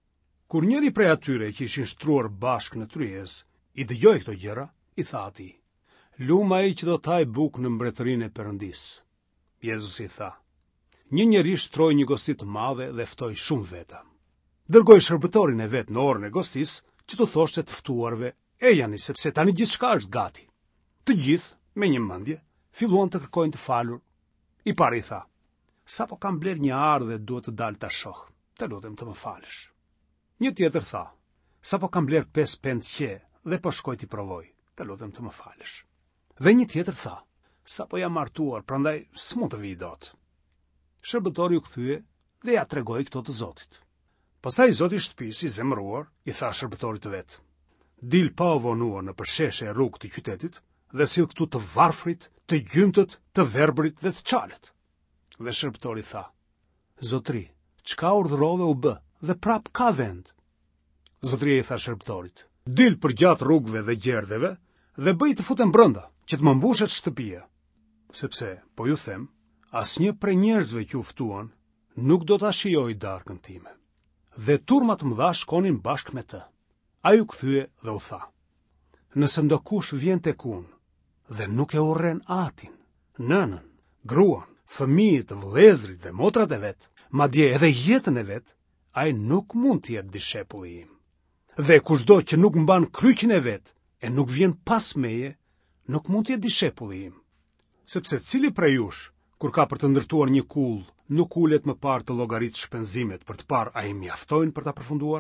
[SPEAKER 1] Kur njëri prej atyre që ishin shtruar bashkë në tryezë i dëgjoi këto gjëra, i tha atij: Lum ai që do të hajë bukë në mbretërinë e Perëndisë. Jezusi i tha: Një njeri shtroi një gosti të madhe dhe ftoi shumë veta. Dërgoi shërbëtorin e vet në orën e gostisë që të thoshte të ftuarve: Ejani, sepse tani gjithçka është gati. Të gjithë, me një mendje, filluan të kërkojnë të falur. I pari i tha: Sapo kam bler një arë dhe duhet të dal ta shoh. Të lutem të më falësh. Një tjetër tha: Sapo kam bler pesë pend qe dhe po shkoj t'i provoj. Të lutem të më falësh. Dhe një tjetër tha: Sapo jam martuar, prandaj s'mund të vi dot. Shërbëtori u kthye dhe ja tregoi këto të Zotit. Pastaj zoti i shtëpisë, i zemëruar, i tha shërbëtorit të vet: Dil pa u vonuar në përsheshe e rrugë të qytetit dhe sill këtu të varfrit, të gjymtët, të verbrit dhe të çalët. Dhe shërbëtori tha: Zotri, çka urdhërove u bë, dhe prap ka vend. Zotria i tha shërbëtorit: Dil përgjat rrugëve dhe gjerdheve dhe bëj të futen brenda, që të më mbushet shtëpia. Sepse, po ju them, asnjë prej njerëzve që u ftuan nuk do ta shijojë darkën time. Dhe turma të mëdha shkonin bashkë me të. Ai u kthye dhe u tha: Nëse ndokush vjen tek unë dhe nuk e urren atin, nënën, gruan, fëmijët, vëllezërit dhe motrat e vet, madje edhe jetën e vet, ai nuk mund të jetë dishepulli im. Dhe kushdo që nuk mban kryqin e vet e nuk vjen pas meje, nuk mund të jetë dishepulli im. Sepse cili prej jush, kur ka për të ndërtuar një kull, nuk ulet më parë të llogarit shpenzimet për të parë a i mjaftojnë për ta përfunduar?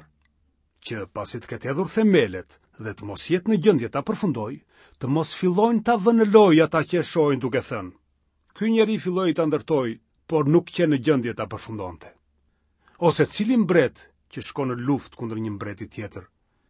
[SPEAKER 1] Që pasi të ketë hedhur themelet dhe të mos jetë në gjendje ta përfundojë, të mos fillojnë ta vënë lojë ata që e shohin duke thënë: Ky njeri filloi ta ndërtoi, por nuk që në gjendje ta përfundonte. Ose cili mbret që shkon në luftë kundër një mbreti tjetër,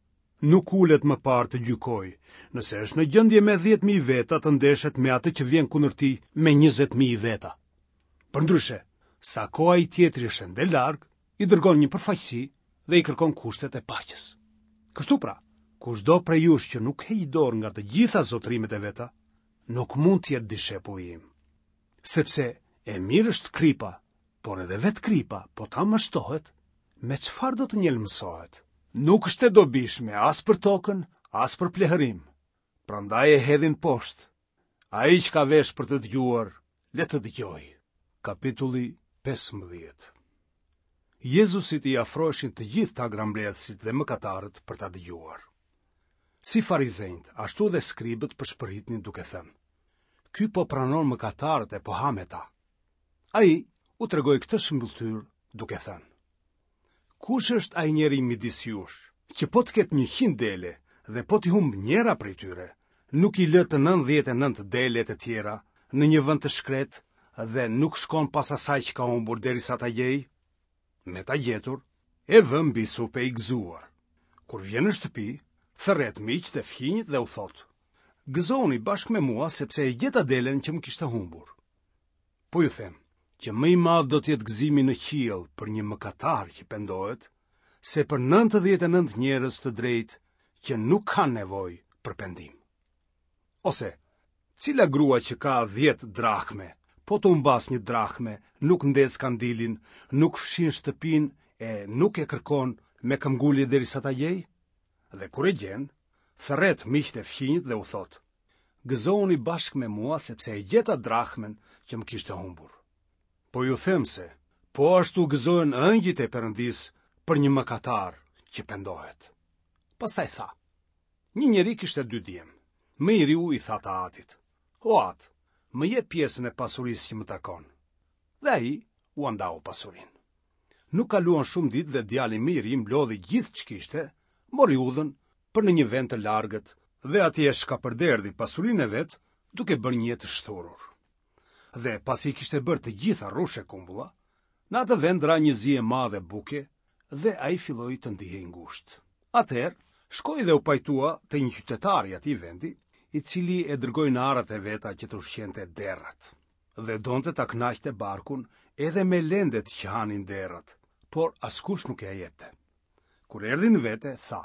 [SPEAKER 1] nuk ulet më parë të gjykojë, nëse është në gjendje me dhjetë mijë veta të ndeshet me atë që vjen kundër tij me njëzet mijë veta. Përndryshe, sa koha i tjetri është ende larg, i dërgon një përfaqësi dhe i kërkon kushtet e paqes. Kështu pra, kushdo prej jush që nuk heq dorë nga të gjitha zotrimet e veta, nuk mund të jetë dishepulli im. Sepse e mirë është kripa, por edhe vetë kripa, po ta mështohet, me çfarë do të njëlmësohet? Nuk është e dobishme as për tokën, as për plehërim. Prandaj e hedhin poshtë. Ai që ka vesh për të dëgjuar, le të dëgjojë. Kapitulli pesëmbëdhjetë. Jezusit i afroheshin të gjithë ta grambledhësit dhe mëkatarët për ta dëgjuar. Si farizejt, ashtu dhe skribët përshpëritnin duke thënë: Ky po pranon mëkatarët e po ha me ta. Ai u tregoi këtë shëmbulltyr duke thënë: Kush është ai njeri midis jush, që po të ketë njëqind dele dhe po t'i humb njëra prej tyre, nuk i lë të nëntëdhjetë e nëntë delet e tjera në një vend të shkret dhe nuk shkon pas asaj që ka humbur derisa ta gjej? Me ta gjetur, e vë mbi supë e i gëzuar. Kur vjen në shtëpi, thërret miqt dhe fqinjt dhe u thot: Gëzoni bashkë me mua sepse e gjeta delen që më kishte humbur. Po ju them, që më i madh do të jetë gëzimi në qiell për një mëkatar që pendohet, se për nëntëdhjetë e nëntë njerëz të drejtë që nuk kanë nevojë për pendim. Ose, cila grua që ka dhjetë drachme, po të humbas një drachme, nuk ndes kandilin, nuk fshin shtëpin e nuk e kërkon me këmbgulje derisa ta gjej? Dhe kur e gjen, thërret miqtë e fqinjit dhe u thot: Gëzoni bashkë me mua sepse e gjeta drachmen që më kishte humbur. Po ju them se, po ashtu gëzohen ëngjit e Perëndis për një mëkatar që pendohet. Pastaj tha: Një njeri kishte dy djem. Më i riu i tha të atit: O atë, më jep pjesën e pasurisë që më takon. Dhe ai u andau pasurinë. Nuk kaluan shumë ditë dhe djali më i ri mblodhi gjithë që kishte, mori udhën për në një vend të largët dhe atje shkapërderdhi pasurinë e vet, duke bërë një jetë të shturur. Dhe pasi kishte bërë të gjitha rrushe kumbulla, në atë vend ra një zi e madhe buke dhe ai filloi të ndihej ngushtë. Atëherë shkoi dhe u pajtua te një qytetar i atij vendi, i cili e dërgoi në arrat e veta që të ushqente derrat, dhe donte ta kënaqte barkun edhe me lendet që hanin derrat, por askush nuk ja jepte. Kur erdhi në vete, tha: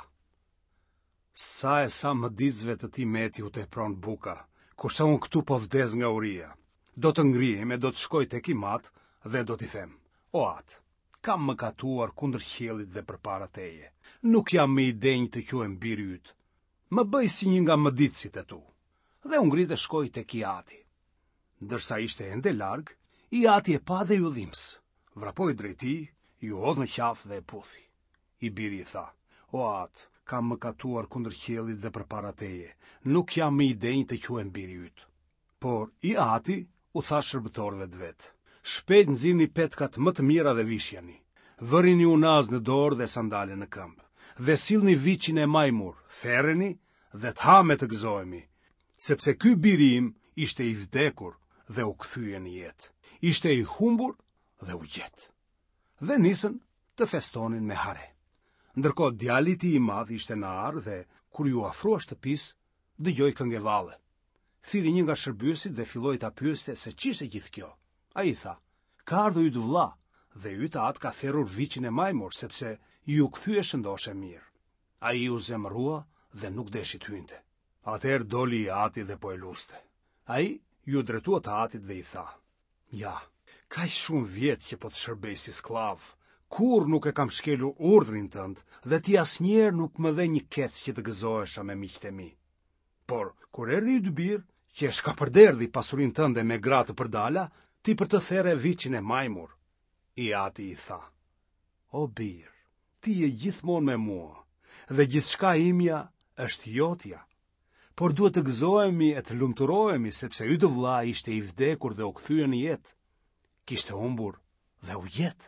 [SPEAKER 1] Sa e sa mëdicëve të ti meti u tepron buka, kurse unë këtu po vdes nga uria. Do të ngrihem e do të shkoj tek i mat dhe do t'i them: O atë, kam mëkatuar kundër qiellit dhe përpara teje. Nuk jam më i denj të quhem biri yt. Më bëj si një nga mëdicësit e tu. Dhe u ngrit e shkoi tek i ati. Ndërsa ishte ende larg, i ati e pa dhe ju dhimbs. Vrapoi drejt tij, ju hodh në qafë dhe e puthi. I biri i tha: O atë, kam mëkatuar kundër qiellit dhe përpara teje. Nuk jam më i denj të quhem biri yt. Por i ati u tha shërbëtorëve të vet: Shpejt nxirrni petkat më të mira dhe vishjani. Vërini unaz në dorë dhe sandale në këmbë, dhe sillni viçin e majmur, therreni dhe të ha me të gëzohemi, sepse ky biri im ishte i vdekur dhe u kthye në jetë. Ishte i humbur dhe u gjet. Dhe nisën të festonin me hare. Ndërkohë djali i tij i madh ishte në ar dhe kur ju afrua shtëpisë, dëgjoi këngëvalle. Thiri një nga shërbyesit dhe filloi ta pyeste se ç'ishte gjithë kjo. Ai tha: Ka ardhur yt vëlla, dhe yt atë ka therrur viçin e majmur sepse ju kthye shëndoshe mirë. Ai u zemërua dhe nuk deshi të hynte. Atëherë doli i ati dhe po e luste. Ai ju drejtua të atit dhe i tha: Ja, kaq shumë vjet që po të shërbej si sklav, kur nuk e kam shkelur urdhrin tënd dhe ti asnjëherë nuk më dhe një kec që të gëzohesha me miqtë e mi. Por kur erdhi yt bir, që e shkapërderdhi pasurinë tënde me gra të përdala, ti për të therrë viçin e majmur. I ati i tha: O bir, ti je gjithmonë me mua, dhe gjithçka imja është jotja. Por duhet të gëzohemi e të lumturohemi sepse yt vëlla ishte i vdekur dhe u kthye në jetë. Kishte humbur dhe u gjet.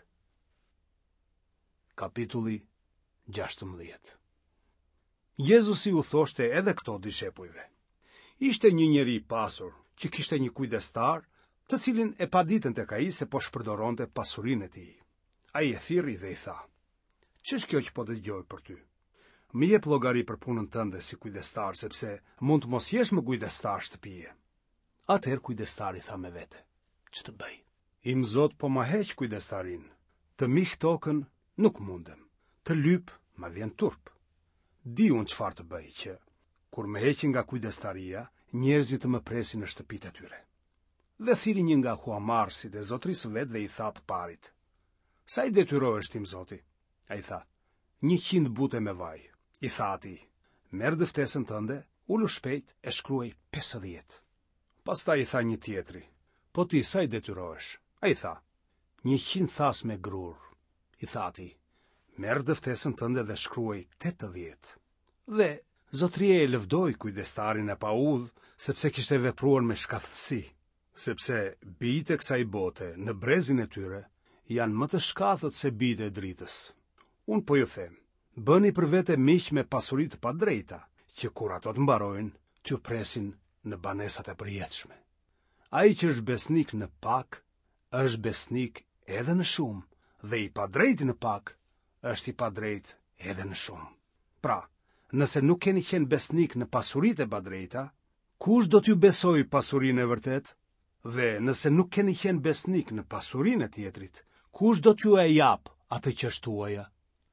[SPEAKER 1] Kapitulli gjashtëmbëdhjetë. Jezusi u thoshte edhe këto dishepujve: Ishte një njeri i pasur që kishte një kujdestar, të cilin e paditën tek ai se po shpërdoronte pasurinë e tij. Ai e thirri dhe i tha: Ç'është kjo që po dëgjoj për ty? Më jep llogari për punën tënde si kujdestar, sepse mund të mos jesh më kujdestar shtëpie. Atëherë kujdestari tha me vete: Ç'të bëj? Im Zot po ma heq kujdestarin. Të mih tokën nuk mundem, të lyp ma vjen turp. Di unë çfarë të bëj, që kur më heqin nga kujdestaria, njerëzit të më presin në shtëpitë e tyre. Dhe thiri një nga huamarrësit e zotrisë vet dhe i tha të parit: Sa i detyrohesh tim zoti? Ai tha: Njëqind bute me vaj. I tha atij: Merr dëftesën tënde, ulu shpejt e shkruaj pesëdhjetë. Pastaj i tha një tjetri: Po ti sa i detyrohesh? Ai tha: Njëqind thas me grur. I tha atij: Merr dëftesën tënde dhe shkruaj tetëdhjetë. Dhe zotria e lëvdoi kujdestarin e paudh, sepse kishte vepruar me shkathësi, sepse bijtë e kësaj bote në brezin e tyre janë më të shkathët se bijtë e dritës. Unë po ju them, bëni për vete miq me pasuri të padrejta, që kur ato të mbarojnë, t'ju presin në banesat e përjetshme. Ai që është besnik në pak, është besnik edhe në shumë, dhe i padrejti në pak, është i padrejt edhe në shumë. Pra, nëse nuk keni qenë besnik në pasuritë e padrejta, Kush do t'ju besoj pasurinë e vërtet? Dhe nëse nuk keni qenë besnik në pasurinë e tjetrit, kush do t'ju e jap atë që është tuaja?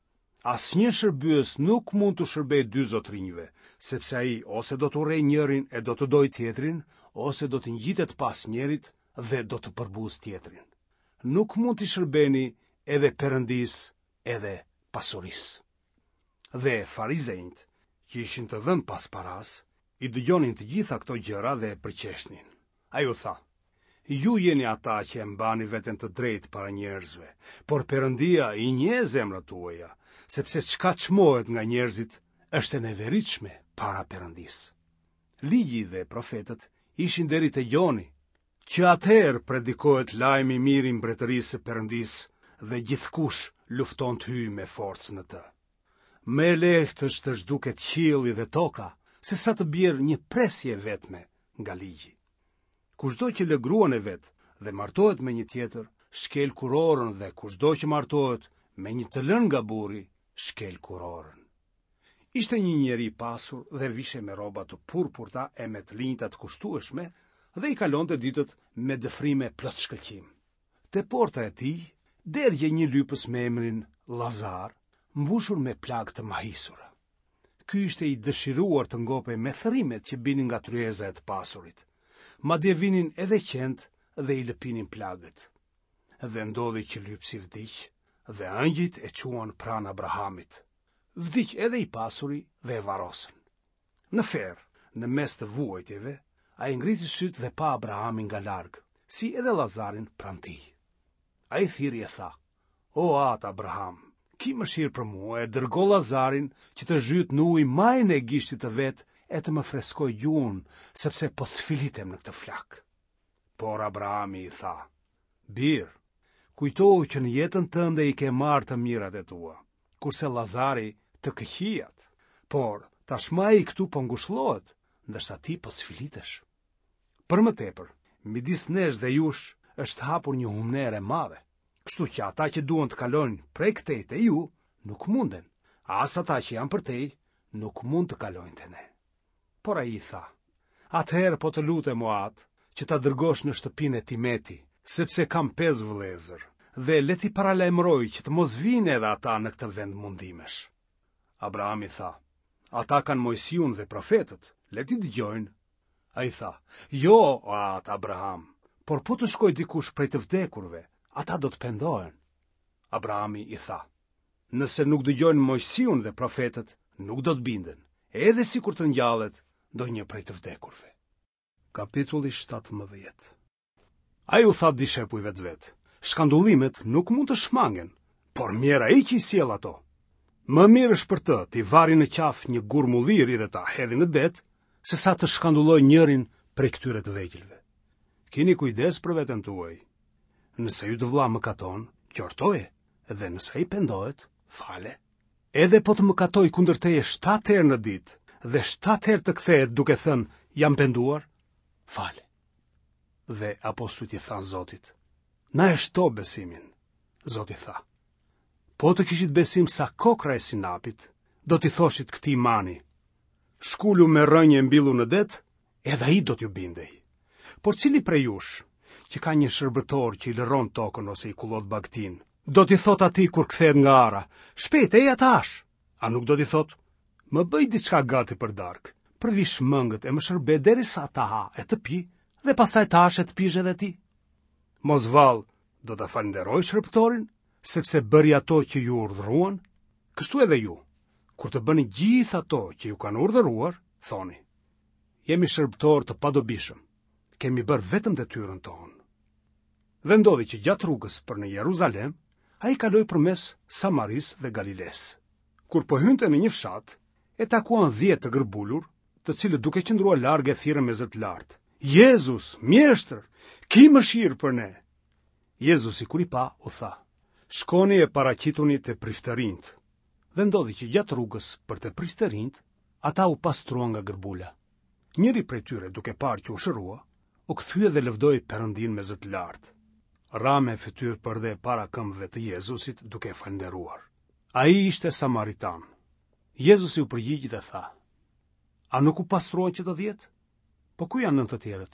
[SPEAKER 1] Asnjë shërbyes nuk mund të shërbejë dy zotrinjve, sepse ai ose do të urrejë njërin e do të dojë tjetrin, ose do të ngjitet pas njërit dhe do të përbuz tjetrin. Nuk mund të shërbeni edhe Perëndisë edhe pasurisë. Dhe farizejt, që ishin të dhënë pas paras, i dëgjonin të gjitha këto gjëra dhe përqeshnin. Ai u tha: ju jeni ata që e mbani veten të drejtë para njerëzve, por Perëndia i njeh zemrat tuaja, sepse çka çmohet nga njerëzit është e neveritshme para Perëndisë. Ligji dhe profetët ishin deri te Gjoni, që atëherë predikohet lajmi i mirë i mbretërisë së Perëndisë dhe gjithkush lufton të hyjë me forcë në të. Më e lehtë është të zhduket qielli dhe toka, se sa të bjerë një presje vetme nga ligji. Kushdo që lë gruan e vet dhe martohet me një tjetër, shkel kurorën, dhe kushdo që martohet me një të lënë nga burri, shkel kurorën. Ishte një njeri i pasur dhe vishe me rroba të purpurta e me të linjta të kushtueshme dhe i kalonte ditët me dëfrime plot shkëlqim. Te porta e tij derdhje një lypës me emrin Lazar, mbushur me plagë të mahisura. Ky ishte i dëshiruar të ngopej me thërrimet që binin nga tryeza e të pasurit. Madje vinin edhe qend dhe i lëpinin plagët. Dhe ndodhi që lypsi vdiq, dhe angjit e quan pranë Abrahamit. Vdiq edhe i pasuri dhe e varrosën. Në ferr, në mes të vuajtjeve, ai ngriti sytë dhe pa Abrahamin nga larg, si edhe Lazarin pranë tij. Ai thirrje tha: "O atë Abraham, ki mëshirë për mua, e dërgo Lazarin që të zhyt në ujë majën e gishtit të vet e të më freskoj gjuhën, sepse po sfilitem në këtë flak." Por Abrahami i tha: "Bir, kujtohu që në jetën tënde i ke marrë të mirat e tua, kurse Lazari të këqijat, por tashmë ai këtu po ngushëllohet, ndërsa ti po sfilitesh. Për më tepër, midis nesh dhe jush është hapur një humner e madhe, kështu që ata që duan të kalojnë prej këtej te ju nuk munden, as ata që janë përtej nuk mund të kalojnë te ne." Por ai i tha: "Atëherë po të lutem o atë, që ta dërgosh në shtëpinë e Timeti, sepse kam pesë vëllezër, dhe le ti paralajmëroj që të mos vinë edhe ata në këtë vend mundimesh." Abrahami tha: "Ata kanë Mojsiun dhe profetët, le ti dëgjojnë." Ai tha: "Jo, o atë Abraham, por po të shkoj dikush prej të vdekurve, ata do të pendohen." Abrahami i tha: "Nëse nuk dëgjojnë Mojsiun dhe profetët, nuk do të binden, edhe sikur të ngjallet ndonjë prej të vdekurve." Kapitulli shtatëmbëdhjetë. Ai u tha dishepujve të vet: "Shkandullimet nuk mund të shmangen, por mjera ai që i sjell ato. Më mirë është për të t'i varri në qaf një gur mulliri dhe ta hedhi në det, se sa të shkandulloj njërin prej këtyre të vegjëlve. Keni kujdes për veten tuaj. Nëse ju të vlla mëkaton, qortoje, dhe nëse ai pendohet, fale. Edhe po të mëkatoj kundër teje shtatë herë në ditë, dhe shtatë herë të kthehet duke thënë jam penduar, fale." Dhe apostujt i thanë Zotit: "Na e shto besimin." Zoti tha: "Po të kishit besim sa kokra e sinapit, do t'i thoshit këtij mani: shkulu me rrënje mbillu në det, edhe ai do t'ju bindej. Por cili prej jush që ka një shërbëtor që i lëron tokën ose i kullot bagtin, do t'i thot atij kur kthehet nga ara: shpejt eja tash? A nuk do t'i thot: më bëj diçka gati për darkë, përvish mëngët e më shërbe derisa ta ha e të pi, dhe pastaj tash e të pish edhe ti? Mos vallë, do ta falenderoj shërbëtorin, sepse bëri ato që ju urdhëruan? Kështu edhe ju, kur të bëni gjithë ato që ju kanë urdhëruar, thoni: jemi shërbëtor të padobishëm, kemi bërë vetëm detyrën tonë." Dhe ndodhi që gjatë rrugës për në Jeruzalem, ai kaloi përmes Samaris dhe Galiles. Kur po hynte në një fshat, e takuan dhjetë të gërbulur, të cilët duke qëndruar larg e thirrën me zë të lartë: "Jezus, mjeshtër, ki mëshirë për ne." Jezusi kur i pa, u tha: "Shkoni e paraqituni te priftërinjt." Dhe ndodhi që gjatë rrugës për te priftërinjt, ata u pastruan nga gërbula. Njëri prej tyre, duke parë që u shërua, u kthye dhe lëvdoi Perëndin me zë të lartë. Ra me fytyrë përdhe para këmbëve të Jezusit duke falënderuar. Ai ishte samaritan. Jezusi u përgjigj dhe tha: "A nuk u pastruan që të dhjetë? Po ku janë nëntë të tjerët?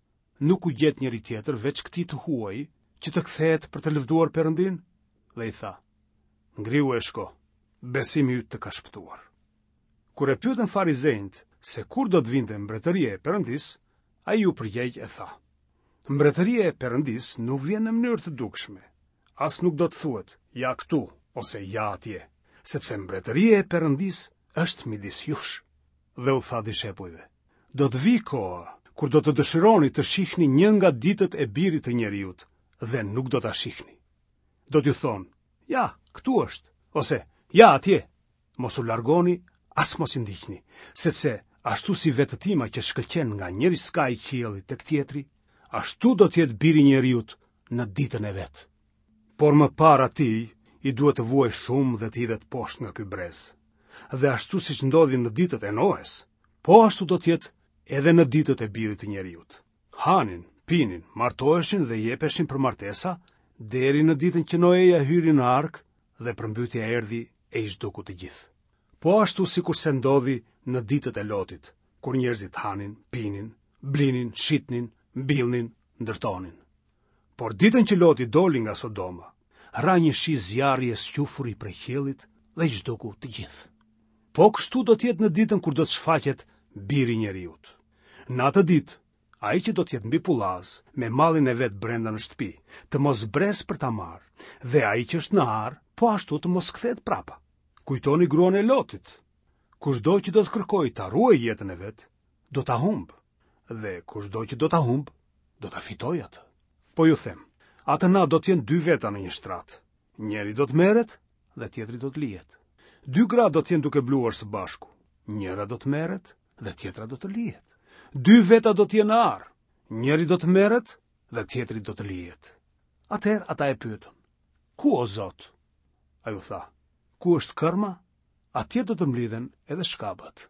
[SPEAKER 1] Nuk u gjet njëri tjetër veç këtij të huaj që të kthehet për të lëvduar Perëndin? Dhe i tha: Ngriu e shko, besimi yt të ka shpëtuar. Kur e pyetën farizejt se kur do të vinte mbretëria e Perëndis, ai u përgjigj e tha: Mbretëria e Perëndis nuk vjen në mënyrë të dukshme. As nuk do të thuhet ja këtu ose ja atje, sepse mbretëria e Perëndis është midis jush. Dhe u tha dishepujve: Do të vi koha kur do të dëshironi të shihni një nga ditët e Birit të Njeriut, dhe nuk do ta shihni. Do t'ju thonë: Ja, këtu është, ose ja atje. Mos u largoni, as mos i ndiqni, sepse ashtu si vetëtima që shkëlqen nga njëri skaj i qiellit tek tjetri, ashtu do të jetë Biri i Njeriut në ditën e vet. Por më parë atij i duhet të vuajë shumë dhe të hidhet poshtë nga ky brez. Dhe ashtu siç ndodhi në ditët e Noes, po ashtu do të jetë edhe në ditët e Birit të Njeriut. Hanin, pinin, martoheshin dhe jepeshin për martesa, deri në ditën që Noeja hyri në ark dhe përmbytja erdhi e i zhduku të gjithë. Po ashtu sikur se ndodhi në ditët e Lotit, kur njerëzit hanin, pinin, blinin, shitnin, mbillnin, ndërtonin. Por ditën që Loti doli nga Sodoma, ra një shi zjarri e squfur i prej qiellit dhe i zhduku të gjithë. Po kështu do të jetë në ditën kur do të shfaqet Biri i Njeriut. Në atë ditë, ai që do të jetë mbi pullaz, me mallin e vet brenda në shtëpi, të mos bres për ta marrë, dhe ai që është në ar, po ashtu të mos kthehet prapa. Kujtoni gruan e Lotit. Kushdo që do të kërkojë ta ruajë jetën e vet, do ta humb, dhe kushdo që do ta humb, do ta fitojë atë. Po ju them, atë na do të jenë dy veta në një shtrat. Njëri do të merret dhe tjetri do të lihet. Dy gra do të jenë duke bluar së bashku. Njëra do të merret dhe tjetra do të lihet. Dy veta do të jenë në ar. Njëri do të merret dhe tjetri do të lihet. Atëherë ata e pyetën: Ku o Zot? Ai u tha: Ku është kërma, atje do të mblidhen edhe shkabat.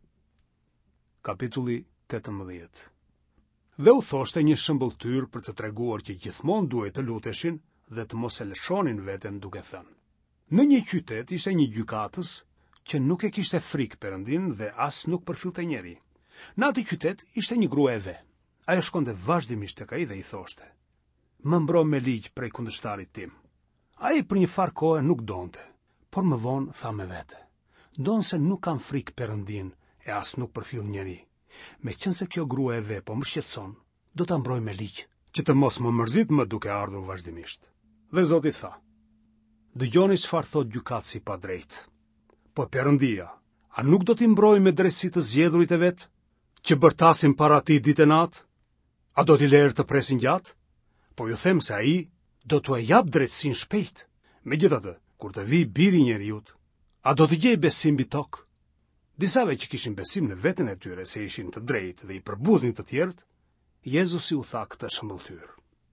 [SPEAKER 1] Kapitulli tetëmbëdhjetë. Dhe u thoshte një shëmbëlltyr për të treguar që gjithmonë duhet të luteshin dhe të mos e lëshonin veten, duke thënë: Në një qytet ishte një gjykatës që nuk e kishte frikë Perëndin dhe as nuk përfillte njeri. Në atë qytet ishte një grua e ve. Ajo shkonte vazhdimisht tek ai dhe i thoshte: Më mbro me ligj prej kundërshtarit tim. Ai për një farë kohe nuk donte, por më vonë tha me vete: Ndonse nuk kam frikë Perëndin e as nuk përfill njeri. Meqense kjo grua e ve po më shqetëson, do ta mbroj me ligj, që të mos më mërzit më duke ardhur vazhdimisht. Dhe Zoti tha: Dëgjoni çfarë thot gjykatësi pa drejt. Po Perëndia, a nuk do t'i mbrojë me drejtësi të zgjedhurit e vet, që bërtasin para tij ditë e natë? A do t'i lërë të presin gjatë? Po ju them se ai do t'u jap drejtësinë shpejt. Megjithatë, kur të vijë Biri i Njeriut, a do të gjej besim mbi tokë? Disave që kishin besim në veten e tyre se ishin të drejtë dhe i përbuznin të tjerët, Jezusi u tha këtë shëmbëlltyr.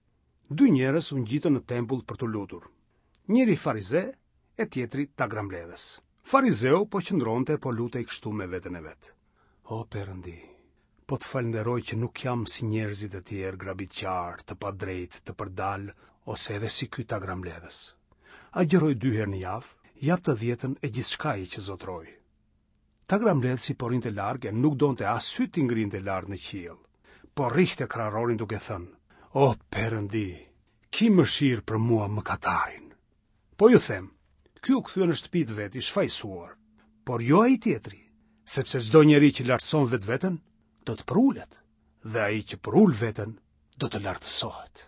[SPEAKER 1] Dy njerëz u ngjitën në tempull për të lutur. Njëri farize e tjetri tagramledhës. Farizeu po qëndronte po lutej kështu me veten e vet: O Perëndi, po të falenderoj që nuk jam si njerëzit e tjerë grabitqar, të padrejt, të përdal, ose edhe si ky tagramledhës. Agjeroj dy herë në javë, jap të dhjetën e gjithçka që zotroj. Tagramledhësi po rinte larg e nuk donte as sy t'i ngrinte lart në qiell, po rrihte krarorin duke thënë: O Perëndi, ki mëshirë për mua mëkatarin. Po ju them, ky u kthye në shtëpitë vet i shfaqsuar, por jo ai tjetri, sepse çdo njeri që lartëson vetveten do të përulet, dhe ai që përul veten do të lartësohet.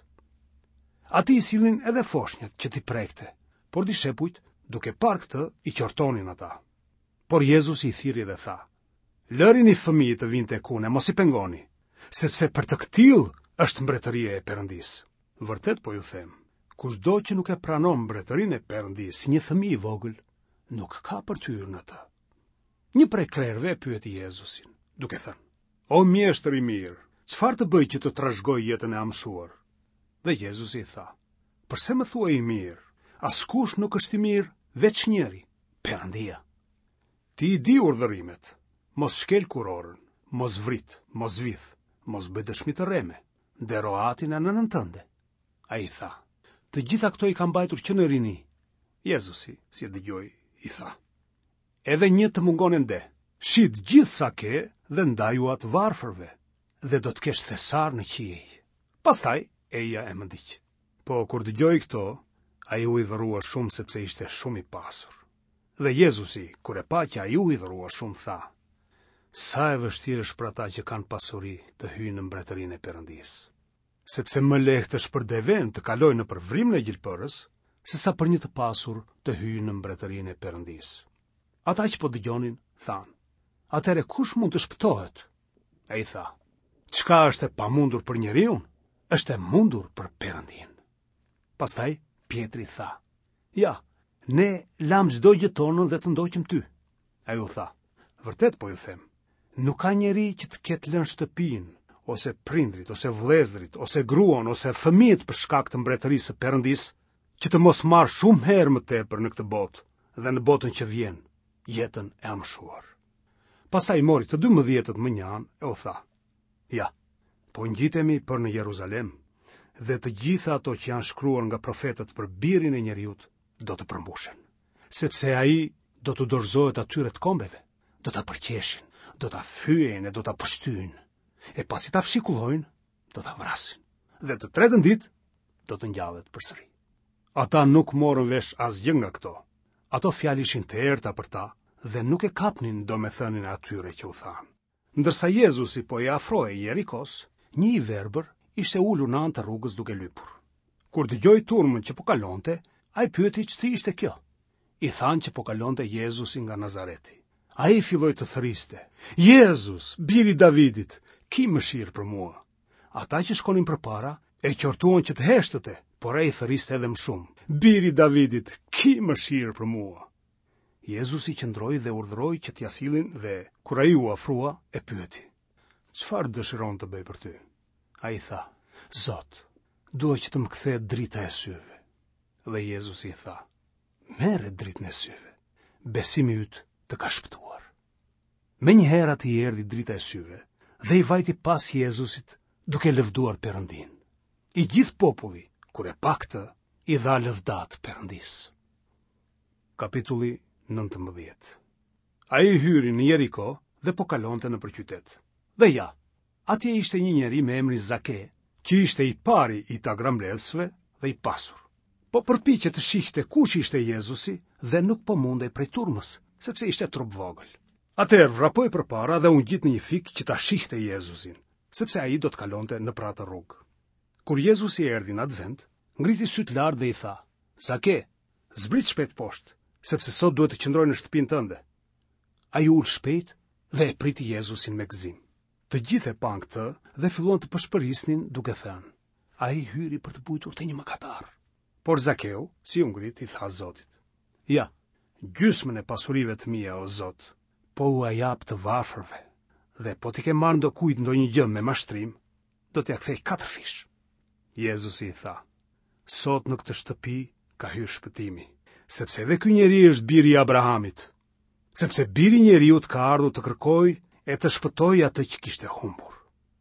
[SPEAKER 1] Ati i sillin edhe foshnjët që t'i prekte, por dishepujt, duke parë këtë, i qortonin ata. Por Jezusi i thiri dhe tha: Lërini fëmijët të vinë tek unë, mos i pengoni, sepse për të këtill është mbretëria e Perëndisë. Vërtet po ju them, kushdo që nuk e pranon mbretërinë e Perëndisë si një fëmijë i vogël, nuk ka për të hyrë në të. Një prej krerëve pyeti Jezusin, duke thënë: O mjeshtër i mirë, çfarë të bëj që të trashëgoj jetën e amshuar? Dhe Jezusi i tha: Përse më thua i mirë? Askush nuk është i mirë veç njëri, Perëndia. Ti i di urdhërimet: mos shkel kurorën, mos vrit, mos vidh, mos bëj dëshmi të rreme, ndero atin e nënën tënde. Ai i tha: Të gjitha këto i kam mbajtur që në rini. Jezusi, si e dëgjoi, i tha: Edhe një të mungon ende, shit gjithë sa ke dhe ndaju atë varfërve. dhe do të kesh thesar në qiej. Pastaj, Eja e mëndiq. Po, kur dëgjoi këto, ai u idhërua shumë sepse ishte shumë i pasur. Dhe Jezusi, kur e pa që ai u idhërua shumë, tha: sa e vështirë është për ata që kanë pasuri të hyjnë në mbretërinë e Perëndisë. Sepse më lehtë është për deven të kalojë nëpër vrimën e gjilpërës, sesa për një të pasur të hyjë në mbretërinë e Perëndisë. Ata që po dëgjonin thanë: atëre kush mund të shpëtohet? Ai tha: çka është e pamundur për njeriu, është e mundur për Perëndin. Pastaj Pietri tha: ja, ne lam çdo gjë tonën dhe të ndoqim ty. Ai u tha: vërtet po ju them, nuk ka njeri që të ketë lënë shtëpinë, ose prindrit, ose vëllezërit, ose gruan, ose fëmijët për shkak të mbretërisë së Perëndisë, që të mos marrë shumë herë më tepër në këtë botë dhe në botën që vjen, jetën e amshuar. Pastaj mori të dymbëdhjetët më njanë e u tha: ja, po ngjitemi për në Jeruzalem, dhe të gjitha ato që janë shkruar nga profetët për birin e njeriut do të përmbushen, sepse ai do të dorëzohet atyre të kombeve, do ta përqeshin, do ta fyejnë e do ta pështyjnë, e pasi ta fshikullojnë, do ta vrasin, dhe të tretën ditë do të ngjallet përsëri. Ata nuk morën vesh asgjë nga këto. Ato fjalë ishin të errta për ta dhe nuk e kapnin domethënien e atyre që u thanë. Ndërsa Jezusi po i afrohej Jerikos, një i verbër ishte ulur në anë të rrugës duke lypur. Kur dëgjoi turmën që po kalonte, ai pyeti ç'ti ishte kjo. I thanë që po kalonte Jezusi nga Nazareti. Ai filloi të thëriste: Jezus, biri i Davidit, ki mëshirë për mua. Ata që shkonin përpara e qortuan që të heshtete, por ai thëriste edhe më shumë: biri i Davidit, ki mëshirë për mua. Jezusi qëndroi dhe urdhëroi që t'ia sillin dhe kur ai u afrua e pyeti: çfarë dëshiron të bëj për ty? Ai tha: Zot, dua që të më kthehet drita e syve. Dhe Jezusi i tha: merre dritën e syve, besimi yt të ka shpëtuar. Menjëherë aty erdhi drita e syve dhe i vajti pas Jezusit duke lëvduar Perëndin. I gjithë populli, kur e pa këtë, i dha lëvdat Perëndisë. Kapitulli nëntëmbëdhjetë. Ai hyri në Jeriko dhe po kalonte nëpër qytet. Dhe ja, atje ishte një njeri me emrin Zake, që ishte i pari i tagrambledhësve dhe i pasur. Po përpiqej të shihte kush ishte Jezusi dhe nuk po mundej prej turmës, sepse ishte trup vogël. Atëherë vrapoi përpara dhe u ngjit në një fik që ta shihte Jezusin, sepse ai do të kalonte nëpër atë rrugë. Kur Jezusi erdhi në atë vend, ngriti syt lart dhe i tha: Zake, zbrit shpejt poshtë, sepse sot duhet të qëndroj në shtëpinë tënde. Ai ul shpejt dhe e priti Jezusin me gëzim. Të gjithë e pan këtë dhe filluan të pëshpërisnin duke thënë: ai hyri për të bujtur te një mëkatar. Por Zakeu, si u ngrit, i tha Zotit: ja, gjysmën e pasurive të mia, o Zot, po u jap të varfërve, dhe po t'i ke marrë ndo kujt ndonjë gjë me mashtrim, do t'ja kthej katër fish. Jezusi i tha: sot në këtë shtëpi ka hyrë shpëtimi, sepse edhe ky njeri është biri i Abrahamit, sepse biri i njeriut ka ardhur të kërkojë e të shpëtojë atë që kishte humbur.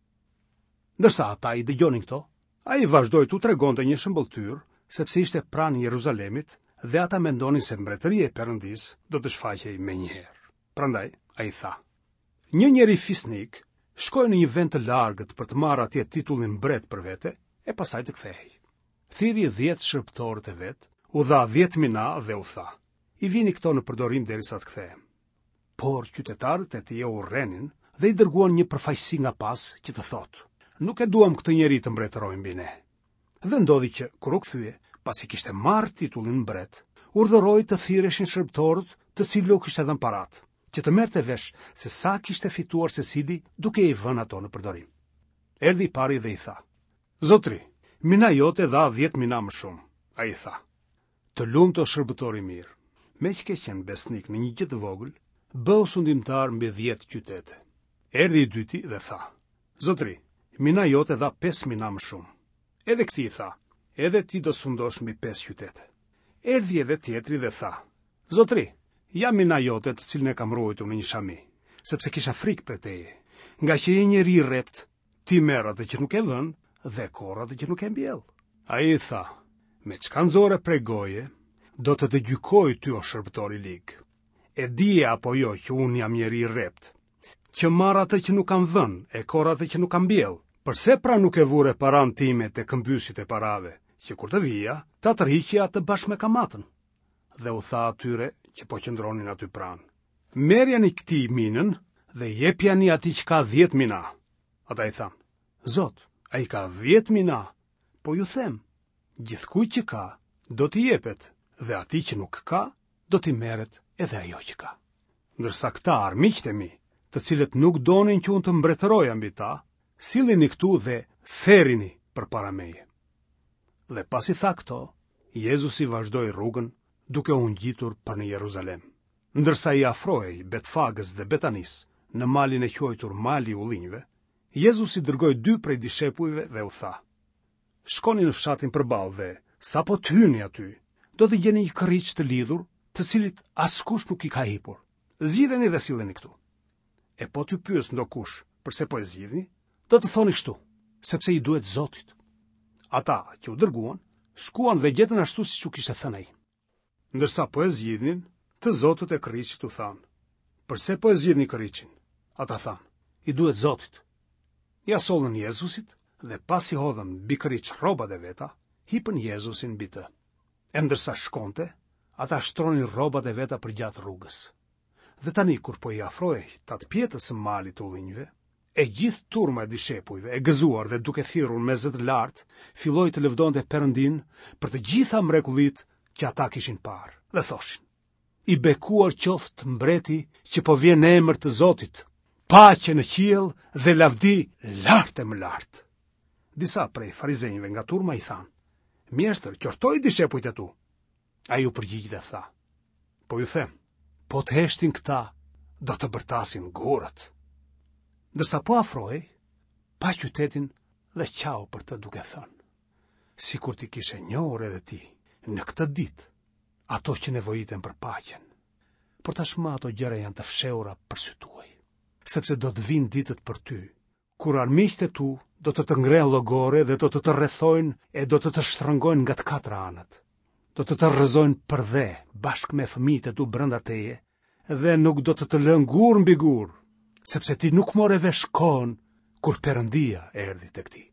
[SPEAKER 1] Ndërsa ata i dëgjonin këto, ai vazhdoi t'u tregonte një shëmbulltyr, sepse ishte pranë Jeruzalemit dhe ata mendonin se mbretëria e Perëndisë do të shfaqej menjëherë. Prandaj ai tha: një njeri fisnik shkoi në një vend të largët për të marrë atje titullin mbret për vete e pastaj të kthehej. Thiri dhjetë shërbëtorët e vet, u dha dhjetë mina dhe u tha: i vini këto në përdorim derisa të kthehem. Por qytetarët e tij u rrenin dhe i dërguan një përfaqësi nga pas që të thotë: nuk e duam këtë njeri të mbretërojë mbi ne. Dhe ndodhi që kur u kthye, pasi kishte marrë titullin mbret, urdhëroi të thirreshin shërbëtorët, të cilëve u kishte dhënë paratë, që të merrte vesh se sa kishte fituar secili duke i vënë ato në përdorim. Erdhi i pari dhe i tha: Zotri, mina jote dha dhjetë mina më shumë. Ai tha: të lumtë o shërbëtor i mirë, me që ke qenë besnik në një gjë të vogël, bëu sundimtar mbi dhjetë qytete. Erdhi i dyti dhe tha: Zotri, mina jote dha pesë mina më shumë. Edhe këti i tha: edhe ti do sundosh mbi pesë qytete. Erdhi edhe tjetri dhe tha: Zotri, ja mina jote të cilën e kam ruajtur në një shami, sepse kisha frikë për teje, nga që je njeri i rrept, ti merr atë që nuk e vën dhe korr atë që nuk e mbjell. Ai i tha: me çka nxore prej goje, do të të gjykoj ty o shërbëtor i lig. E dije apo jo që unë jam njeri i rrept, që marr atë që nuk kam vënë, e korr atë që nuk kam mbjell. Përse pra nuk e vure paran time te këmbysit e parave, që kur të vija, ta tërhiqja atë bashkë me kamatën? Dhe u tha atyre që po qëndronin aty pranë: merrjani këtij minën dhe jepjani atij që ka dhjetë mina. Ata i thanë: Zot, ai ka dhjetë mina. Po ju them, gjithkujt që ka, do t'i jepet, dhe atij që nuk ka, do t'i merret edhe ajo që ka. Ndërsa këta armiqtë e mi, të cilët nuk donin që unë të mbretëroja mbi ta, sillini këtu dhe therrini përpara meje. Dhe pasi tha këto, Jezusi vazhdoi rrugën duke u ngjitur për në Jeruzalem. Ndërsa i afrohej Betfagës dhe Betanis, në malin e quajtur Mali i Ullinjve, Jezusi dërgoi dy prej dishepujve dhe u tha: shkoni në fshatin përballë dhe sapo të hyni aty, do të gjeni një kërriç të lidhur, të cilit askush nuk i ka hipur. Zgjidheni dhe silleni këtu. E po t'ju pyes ndokush përse po e zgjidhni, do të thoni kështu: sepse i duhet Zotit. Ata që u dërguan, shkuan dhe gjetën ashtu siç u kishte thënë ai. Ndërsa po e zgjidhnin, të zotët e kërriçit u thanë: përse po e zgjidhni kërriçin? Ata thanë: i duhet Zotit. Ja sollën Jezusit dhe pasi hodhën mbi kërriç rrobat e veta, hipën Jezusin mbi të. E ndërsa shkonte, ata shtronin rrobat e veta përgjatë rrugës. Dhe tani kur po i afrohej tat pjetës së malit të ullinjve, e gjithë turma e dishepujve, e gëzuar dhe duke thirrur me zë të lartë, filloi të lëvdonte Perëndin për të gjitha mrekullitë që ata kishin parë, dhe thoshin: i bekuar qoftë mbreti që po vjen në emër të Zotit, paqe në qiell dhe lavdi lart e më lart. Disa prej farizejve nga turma i thanë: mjeshtër, qortoi dishepujt e tu. Ai u përgjigj dhe tha: po ju them, po të heshtin këta, do të bërtasin gurët. Ndërsa po afrohej, pa qytetin dhe qau për të duke thënë: sikur ti kishe njohur edhe ti në këtë ditë ato që nevojiten për paqen. Por tashmë ato gjëra janë të fshehura për sy tuaj, sepse do të vinë ditët për ty, kur armiqtë e tu do të të ngrenë llogore dhe do të të rrethojnë e do të të shtrëngojnë nga të katra anët. Do të të rrëzojnë për dhe bashkë me fëmijët e tu brenda teje dhe nuk do të të lënë gur mbi gur, sepse ti nuk more vesh kohën kur Perëndia erdhi tek ti.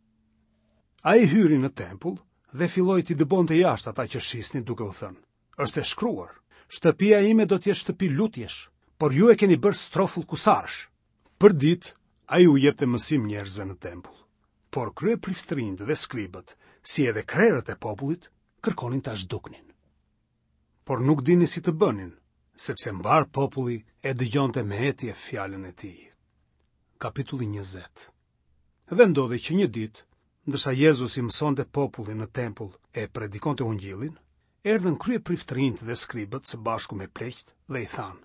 [SPEAKER 1] Ai hyri në tempull dhe filloi t'i dëbonte jashtë ata që shisnin duke u thënë: është e shkruar, shtëpia ime do të jetë shtëpi lutjesh, por ju e keni bërë strofull kusarsh. Për ditë ai u jepte mësim njerëzve në tempull, por kryepriftërinjtë dhe skribët, si edhe krerët e popullit, kërkonin ta zhduknin. Por nuk dini si të bënin, sepse mbar populli e dëgjonte me hetje fjalën e tij. Kapitulli njëzet. Dhe ndodhi që një ditë, ndërsa Jezusi mësonte popullin në tempull e predikonte ungjillin, erdhën kryepriftërinjtë dhe skribët së bashku me pleqt dhe i thanë: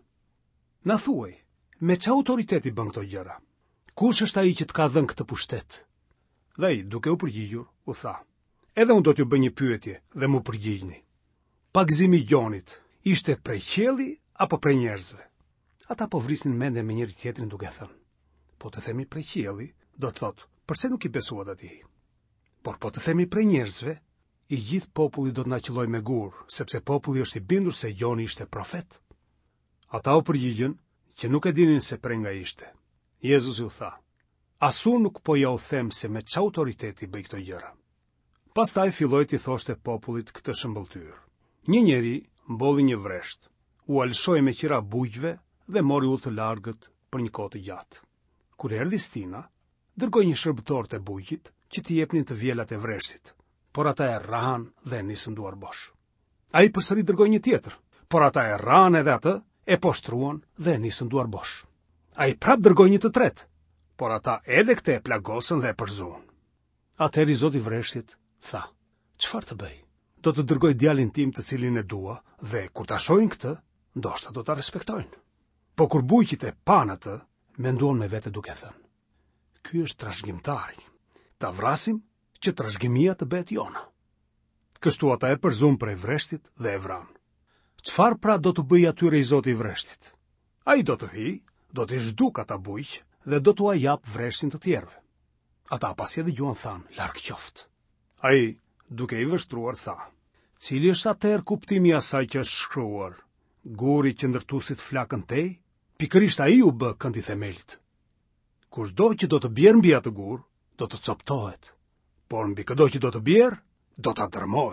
[SPEAKER 1] na thuaj, me ç'a autoriteti bën këto gjëra? Kush është ai që të ka dhënë këtë pushtet? Dhe ai, duke u përgjigjur, u tha: edhe unë do t'ju bëj një pyetje dhe mu përgjigjni. Pagëzimi i gjonit ishte prej qielli apo prej njerëzve? Ata po vrisnin mende me njëri tjetrin duke thënë: po të themi prej qielli, do të thotë, përse nuk i besuat atij? Por po të themi prej njerëzve, i gjithë populli do të na qelloj me gur, sepse populli është i bindur se Gjoni ishte profet. Ata u përgjigjën që nuk e dinin se prej nga ishte. Jezusi u tha: as unë nuk po ja u them se me ç'a autoriteti bëj këto gjëra. Pastaj filloi t'i thoshte popullit këtë shëmbëltyr. Një njeri mbolli një vresht, u alshoi me qira bujqve dhe mori udhë të largët për një kohë të gjatë. Kur erdhi stina, dërgoi një shërbëtor të bujqit që t'i jepnin të vjelat e vreshtit, por ata e rrahan dhe nisën duar bosh. Ai përsëri dërgoi një tjetër, por ata e rrahan edhe atë, e poshtruan dhe nisën duar bosh. Ai prap dërgoi një të tretë, por ata edhe këtë e plagosën dhe e përzuan. Atëherë zoti i vreshtit tha: çfarë të bëj? Do të dërgoj djalin tim të cilin e dua dhe kur ta shohin këtë, ndoshta do ta respektojnë. Po kur bujqit e pan atë, menduan me vete duke thënë: ky është trashëgimtari. Ta vrasim që trashëgimia të bëhet jona. Kështu ata e përzuan prej vreshtit dhe e vran. Çfarë pra do të bëj atyre i zoti i vreshtit? Ai do të vi, do të zhduk ata bujq dhe do t'u jap vreshtin të tjerëve. Ata pasi e dëgjuan thanë: larg qoftë. Ai, duke i vështruar, tha: cili është atëherë kuptimi i asaj që është shkruar? Guri që ndërtusit flakën tej, pikërisht ai u bë kënd i themelit. Kushdo që do të bjerë mbi atë gur, do të coptohet, por mbi këdo që do të bjerë, do të dërmoj.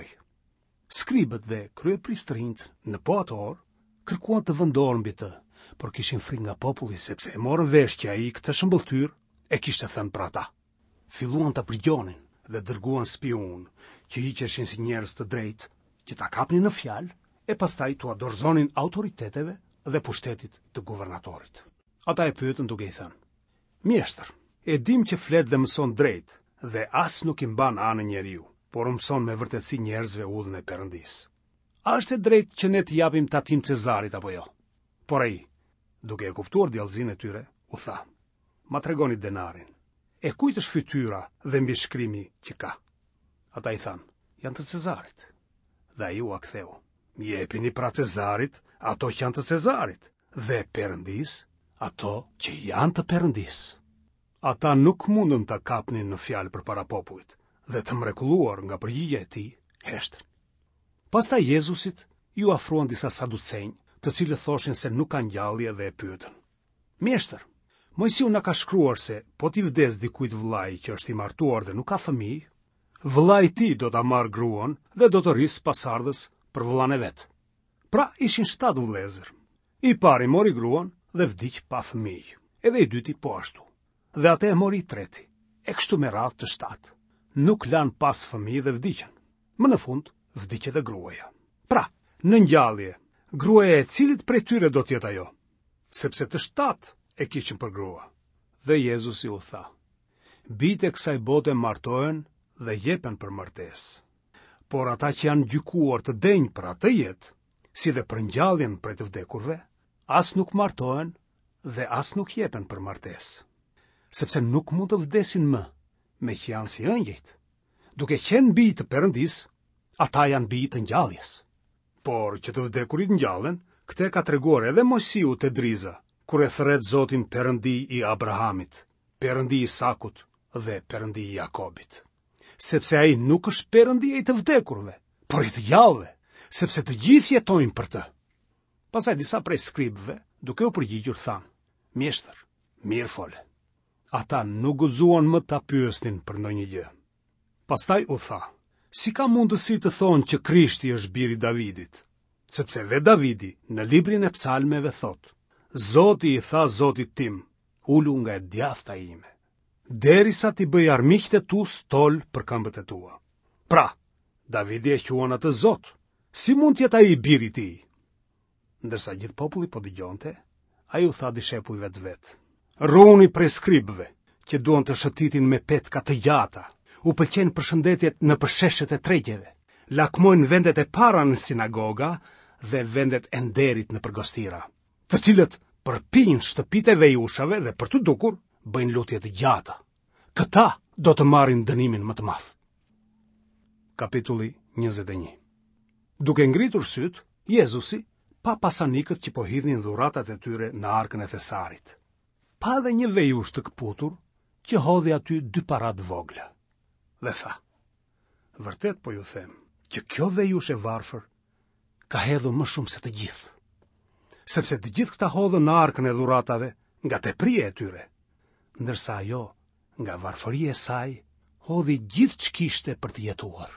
[SPEAKER 1] Skribët dhe kryeprishtrinë në po atë orë kërkuan të vendoren mbi të, por kishin frikë nga populli sepse e morën vesh që ai këtë shëmbëltyr e kishte thënë për ata. Filluan ta prigjonin dhe dërguan spion që hiqeshin si njerëz të drejtë, që ta kapnin në fjalë e pastaj t'u dorëzonin autoriteteve dhe pushtetit të guvernatorit. Ata e pyetën duke i thënë: "Mjeshtër, e dim që flet dhe mëson drejt dhe as nuk i mban anën njeriu, por mëson me vërtetësi njerëzve udhën e Perëndisë. A është e drejtë që ne të japim tatim Cezarit apo jo?" Por ai, duke e kuptuar djallëzinë e tyre, u tha: "Ma tregoni denarin. E kujt është fytyra dhe mbishkrimi që ka?" Ata i thanë: "Janë të Cezarit." Dhe ai u aktheu: "Jepini pra Cezarit ato që janë të Cezarit, dhe Perëndis ato që janë të Perëndis." Ata nuk mundën ta kapnin në fjalë përpara popullit, dhe të mrekulluar nga përgjigjja e tij, heshtën. Pastaj Jezusit ju afruan disa saducenj, të cilët thoshin se nuk ka ngjallje dhe e pyetën: "Mjeshtër, Mojsiu na ka shkruar se po t'i vdes dikujt vllai që është i martuar dhe nuk ka fëmijë, vllai i tij do ta marrë gruan dhe do të rrisë pasardhës për vllan e vet." Pra ishin shtatë vëllezër. I pari mori gruan dhe vdiq pa fëmijë, edhe i dyti po ashtu. Dhe atë e mori i treti, e kështu me radhë të shtatë. Nuk lan pas fëmijë dhe vdiqën. Më në fund vdiq edhe gruaja. Pra, në ngjallje, gruaja e cilit prej tyre do t'jetë ajo? Sepse të shtatë e kishin për grua. Dhe Jezusi u tha: "Bijtë e kësaj bote martohen dhe jepen për martesë. Por ata që janë gjykuar të denjë për atë jetë, si dhe për ngjalljen prej të vdekurve, as nuk martohen dhe as nuk jepen për martesë. Sepse nuk mund të vdesin më, me që janë si ëngjëjt. Duke qenë bij të Perëndisë, ata janë bij të ngjalljes. Por që të vdekurit ngjallen, këtë ka treguar edhe Mojsiu te Driza, kur e thret Zotin Perëndi i Abrahamit, Perëndi i Isakut dhe Perëndi i Jakobit. Sepse ai nuk është Perëndi i të vdekurve, por i të gjallëve, sepse të gjithë jetojnë për të." Pastaj disa prej skribëve, duke u përgjigjur, thanë: "Mjeshtër, mirë fole." Ata nuk guxuan më ta pyesnin për ndonjë gjë. Pastaj u tha: "Si ka mundësi të thonë që Krishti është biri i Davidit? Sepse ve Davidi në librin e psalmeve thot: Zoti i tha Zotit tim, ulu nga e djathta ime, derisa t'i bëj armiqtë e tu stol për këmbët e tua." Pra, Davidi e quan atë Zot. Si mund t'jetë ai biri i tij? Ndërsa gjithë populli po dëgjonte, ai u tha dishepujve të vet: "Ruhuni prej skribëve, që duan të shëtitin me petka të gjata, u pëlqen përshëndetjet në përsheshet e tregjeve, lakmojnë vendet e para në sinagoga dhe vendet e nderit në përgostira, të cilët përpijnë shtëpitë e vejushave dhe për të dukur bëjnë lutje të gjata. Këta do të marrin dënimin më të madh." Kapitulli njëzet e një. Duke ngritur syt, Jezusi pa pasanikët që po hidhnin dhuratat e tyre në arkën e Thesarit. Pa edhe një vejush të kputur që hodhi aty dy parat vogla. Dhe tha: "Vërtet po ju them, që kjo vejush e varfër ka hedhur më shumë se të gjithë. Sepse të gjithë këta hodhën në arkën e dhuratave nga tepria e tyre, ndërsa ajo, nga varfëria e saj, hodhi gjithë ç'kishte për të jetuar."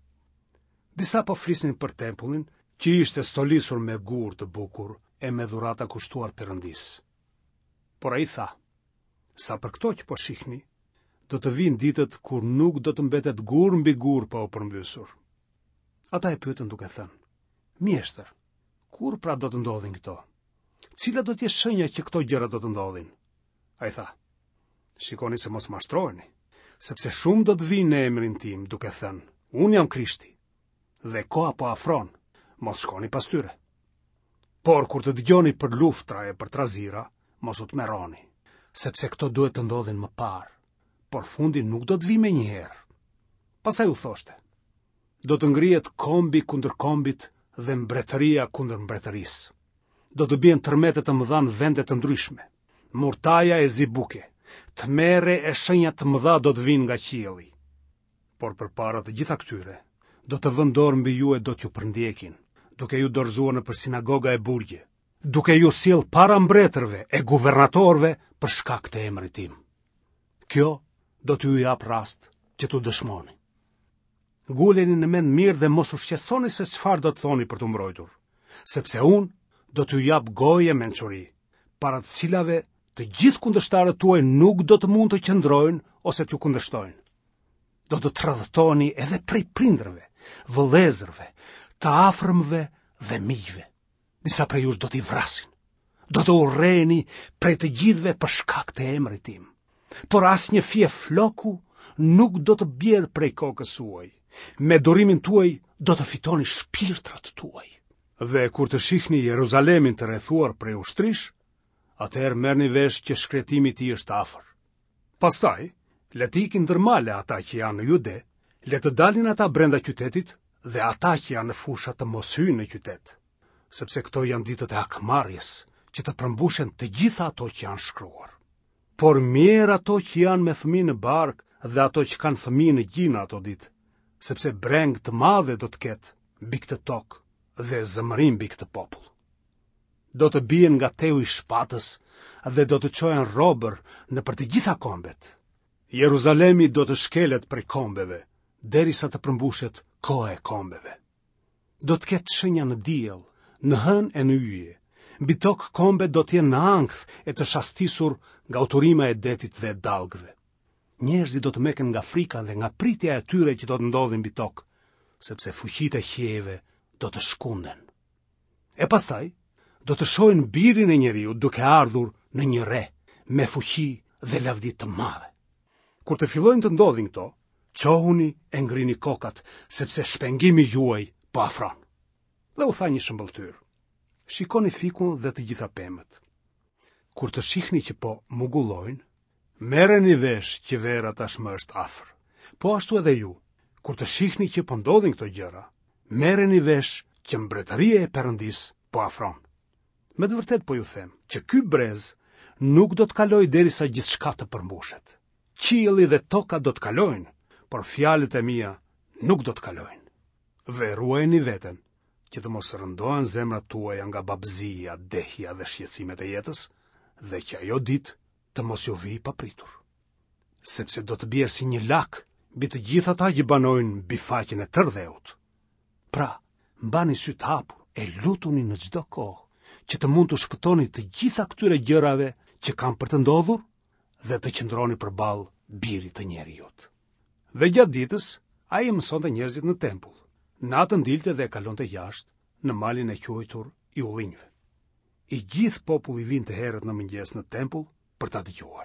[SPEAKER 1] Disa po flisnin për tempullin, që ishte stolisur me gur të bukur e me dhurata kushtuar Perëndisë. Por ai tha: "Sa për këto që po shihni, do të vinë ditët kur nuk do të mbetet gur mbi gur pa u përmbysur." Ata e pyetën duke thënë: "Mjeshtër, kur pra do të ndodhin këto? Cila do të jetë shenja që këto gjëra do të ndodhin?" Ai tha: "Shikoni se mos mashtroheni, sepse shumë do të vinë në emrin tim duke thënë: Unë jam Krishti, dhe koha po afron, mos shkoni pas tyre. Por kur të dëgjoni për luftra e për trazira, mos u tmerroni, sepse këto duhet të ndodhin më parë, por fundi nuk do të vijë menjëherë." Pastaj u thoshte: "Do të ngrihet kombi kundër kombit dhe mbretëria kundër mbretërisë. Do të bien tërmete të mëdha në vende të ndryshme, murtaja e zibuke, tmerre e shenja të mëdha do të vinë nga qielli. Por përpara të gjitha këtyre, do të vënë dorë mbi ju e do t'ju përndjekin, duke ju dorëzuar nëpër sinagoga e burgje, duke ju sjell para mbretërve e guvernatorëve për shkak të emrit tim. Kjo do t'ju jap rast që t'u dëshmoni. Nguleni në mend mirë dhe mos u shqetësoni se çfarë do të thoni për t'u mbrojtur, sepse unë do t'ju jap goje mençuri, para të cilave të gjithë kundërshtarët tuaj nuk do të mund të qëndrojnë ose t'ju kundërshtojnë. Do të tradhtoheni edhe prej prindërve, vëllezërve, të afërmve dhe miqve. Disa prej jush do t'i vrasin. Do të urreni prej të gjithëve për shkak të emrit tim. Por asnjë fije floku nuk do të bjerë prej kokës suaj. Me durimin tuaj do të fitoni shpirtrat tuaj. Dhe kur të shihni Jeruzalemin të rrethuar prej ushtrish, atëherë merrni vesh që shkretimi i tij është afër. Pastaj, le të ikin ndërmale ata që janë në Jude, le të dalin ata brenda qytetit dhe ata që janë në fusha të mos hyjnë në qytet, sepse këto janë ditët e akmarrjes, që të përmbushen të gjitha ato që janë shkruar. Por mirë ato që janë me fëmijë në bark dhe ato që kanë fëmijë në gjina ato ditë, sepse breng të madhe do të ketë mbi këtë tokë dhe zëmërim mbi këtë popull. Do të bien nga teu i shpatës dhe do të çohen robër në për të gjitha kombet. Jeruzalemi do të shkelet prej kombeve, derisa të përmbushet koha e kombeve. Do të ketë shenja në diell, në hënë e në yje. Mbi tokë kombe do të jenë në ankth e të shastisur nga uturima e detit dhe e dallgëve. Njerëzit do të meken nga frika dhe nga pritja e tyre që do të ndodhin mbi tokë, sepse fuqitë e qiejve do të shkunden. E pastaj do të shohin birin e njeriu duke ardhur në një re, me fuqi dhe lavdi të madhe. Kur të fillojnë të ndodhin këto, qohuni e ngrini kokat, sepse shpengimi juaj po afron. Dhe u tha një shëmbëltyr: shikoni fikun dhe të gjitha pemët. Kur të shihni që po mugullojnë, merreni vesh që vera tashmë është afër. Po ashtu edhe ju, kur të shihni që po ndodhin këto gjëra, merreni vesh që mbretëria e Perëndis po afron. Me të vërtet po ju them që ky brez nuk do të kalojë derisa gjithçka të përmbushet. Qielli dhe toka do të kalojnë, por fjalët e mia nuk do të kalojnë. Dhe ruajeni veten që të mos rëndohen zemrat tuaja nga babëzia, dehja dhe shqetësimet e jetës, dhe që ajo ditë të mos ju vijë papritur. Sepse do të bjerë si një lak mbi të gjithë ata që banojnë mbi faqen e tërë dheut. Pra, mbani sy të hapur e lutuni në çdo kohë që të mund të shpëtoni të gjitha këtyre gjërave që kanë për të ndodhur dhe të qëndroni përballë Birit të Njerëzit. Dhe gjatë ditës ai mësonte njerëzit në tempull. Natën dilte dhe kalonte jashtë në malin e quajtur i Ullinjve. I gjithë populli vinte herët në mëngjes në tempull për ta dëgjuar.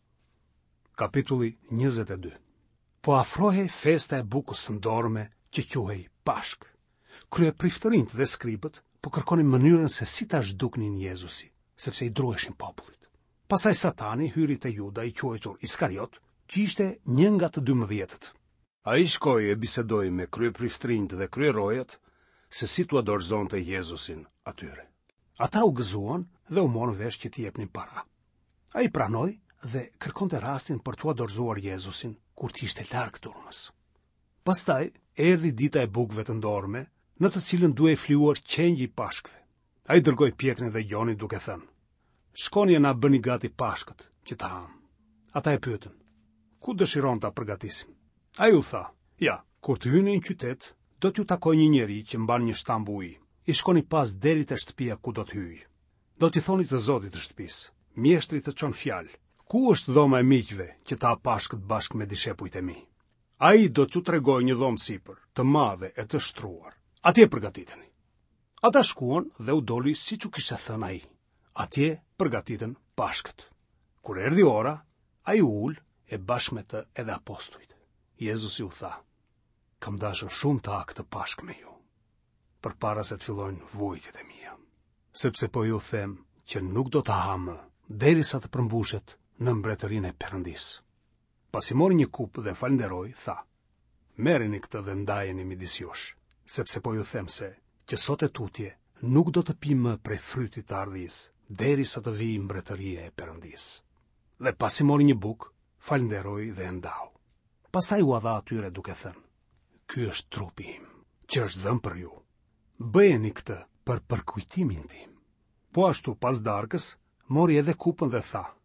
[SPEAKER 1] Kapitulli njëzet e dy. Po afrohej festa e bukës së ndorme që quhej Pashk. Kryepriftërinjt dhe skribët po kërkonin mënyrën se si ta zhduknin Jezusi, sepse i druheshin popullit. Pastaj Satani hyri te Juda i quajtur Iskariot, që ishte një nga të dymbëdhjetët. Ai shkoi e bisedoi me kryepriftërinjt dhe kryerojët se si t'u dorëzonte Jezusin atyre. Ata u gëzuan dhe u morën vesh që t'i jepnin para. Ai pranoi dhe kërkonte rastin për t'u dorëzuar Jezusin kur t'ishte larg turmës. Pastaj erdhi dita e bukëve të ndorme, në të cilën duhej fliuar qengji i Pashkëve. Ai dërgoi Pjetrin dhe Gjonin duke thënë: shkoni e na bëni gati Pashkët që ta ham. Ata e pyetën: ku dëshiron ta përgatisim? Ai u tha: ja, kur të hyni në qytet, do t'ju takoj një njeri që mban një shtamb uji. I shkoni pas deri te shtëpia ku do të hyjë. Do t'i thoni të zotit të shtëpisë: mjeshtri të çon fjalë, ku është dhoma e miqve që ta ha Pashkët bashkë me dishepujt e mi? Ai do t'ju tregojë një dhomë sipër, të madhe e të shtruar. Atje përgatiteni. Ata shkuan dhe u doli siç u kishte thënë ai. Atje përgatiten Pashkët. Kur erdhi ora, ai u ul e bashkë me të edhe apostujt. Jezusi u tha: kam dashur shumë të ha këtë Pashkë me ju, përpara se të fillojnë vujtjet e mia. Sepse po ju them që nuk do ta ha më derisa të përmbushet në mbretërinë e Perëndis. Pasi mori një kup dhe falenderoi, tha: merreni këtë dhe ndajeni midis jush, sepse po ju them se që sot e tutje nuk do të pi më prej frytit të ardhisë, derisa të vijë mbretëria e Perëndis. Dhe pasi mori një bukë, falenderoi dhe e ndau. Pastaj u dha atyre duke thënë: ky është trupi im, që është dhënë për ju. Bëjeni këtë për përkujtimin tim. Po ashtu pas darkës mori edhe kupën dhe tha: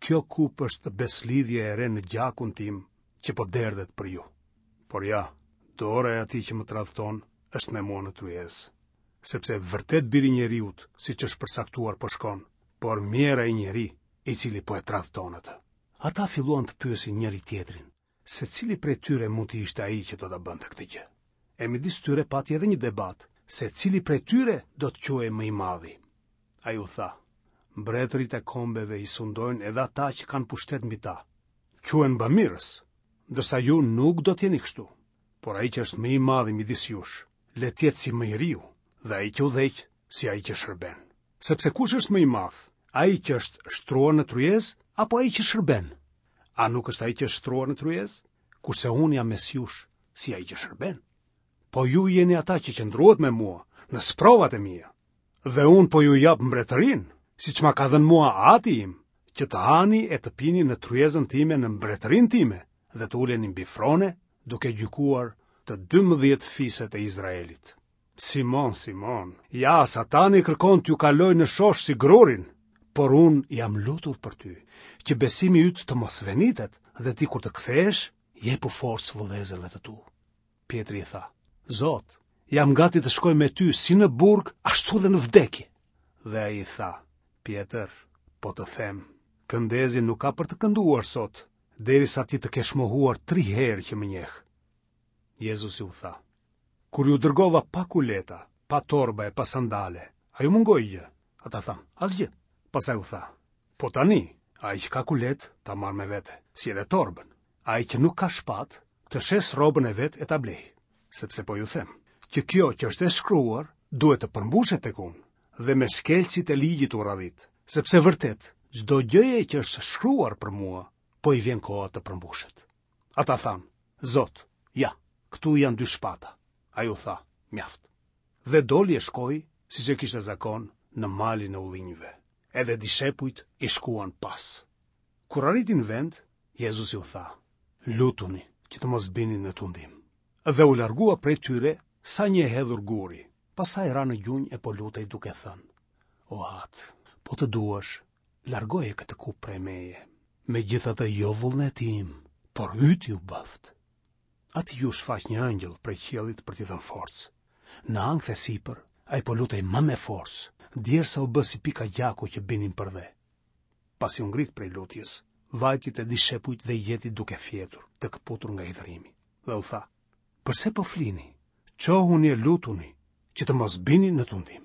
[SPEAKER 1] kjo kup është beslidhje e re në gjakun tim që po derdhet për ju. Por ja, dora e atij që më tradhton është me mua në tryezë. Sepse vërtet biri i njeriut, siç është përcaktuar, po shkon, por mjera i njeri i cili po e tradhton atë. Ata filluan të pyesin njëri tjetrin, se cili prej tyre mund të ishte ai që do ta bënte këtë gjë. E midis tyre pati edhe një debat, se cili prej tyre do të quhej më i madhi. Ai u tha, mbretërit e kombeve i sundojnë edhe ata që kanë pushtet mbi ta. Quhen bamirës, ndërsa ju nuk do t'jeni kështu. Por ai që është më i madhi midis jush, le të jetë si më i riu, dhe ai që udhëheq si ai që shërben. Sepse kush është më i madh, ai që është shtruar në tryezë apo ai që shërben? A nuk është ai që është shtruar në tryezë? Kurse unë jam mes jush si ai që shërben. Po ju jeni ata që qëndruat me mua në sprovat e mia, dhe unë po ju jap mbretërinë, siç ma ka dhënë mua Ati im, që të hani e të pini në tryezën time në mbretërinë time, dhe të uleni mbi frone, duke gjykuar të dymbëdhjetë fiset e Izraelit. Simon, Simon, ja, Satani kërkon t'ju kaloj në shosh si grorin, por unë jam lutur për ty, që besimi yt të mos venitet, dhe ti kur të kthehesh, jepu forcë vëllezërve të tu. Pietri i tha, Zot, jam gati të shkoj me ty si në burg, ashtu dhe në vdekje. Dhe ai i tha, Pjetër, po të them, këndezi nuk ka për të kënduar sot, derisa ti të kesh mohuar tri herë që më njeh. Jezusi u tha, kur ju dërgova pa kuleta, pa torba e pa sandale, a ju mungoi gjë? Ata tham, asgjë. Pastaj u tha, po tani, ai që ka kulet, ta marr me vete, si edhe torbën. Ai që nuk ka shpat, të shes robën e vet e ta blej. Sepse po ju them, që kjo që është e shkruar, duhet të përmbushet tek unë, dhe me shkelësit e ligjit u radhit, sepse vërtet, çdo gjëje që është shkruar për mua, po i vjen koha të përmbushet. Ata thanë, Zot, ja, këtu janë dy shpata. Ai u tha, mjaft. Dhe doli e shkoi, siç e kishte zakon, në malin e ullinjve. Edhe dishepujt i shkuan pas. Kur arritin vend, Jezusi u tha, lutuni që të mos bini në tundim. Dhe u largua prej tyre sa një e hedhur guri. Pastaj ra në gjunjë e po lutej duke thënë, o Atë, po të duash, largoje këtë kup prej meje. Megjithatë jo vullneti im, por yti u bëft. Ati ju shfaq një angjëll prej qiellit për t'i dhënë forcë. Në ankth e sipër, ai po lutej më me forcë, djersa u bë si pika gjaku që binin për dhe. Pasi u ngrit prej lutjes, vajti te dishepujt dhe i gjeti duke fjetur, të këputur nga hidhrimi. Dhe u tha, përse po flini? Qohuni e lutuni, që të mos bini në tundim.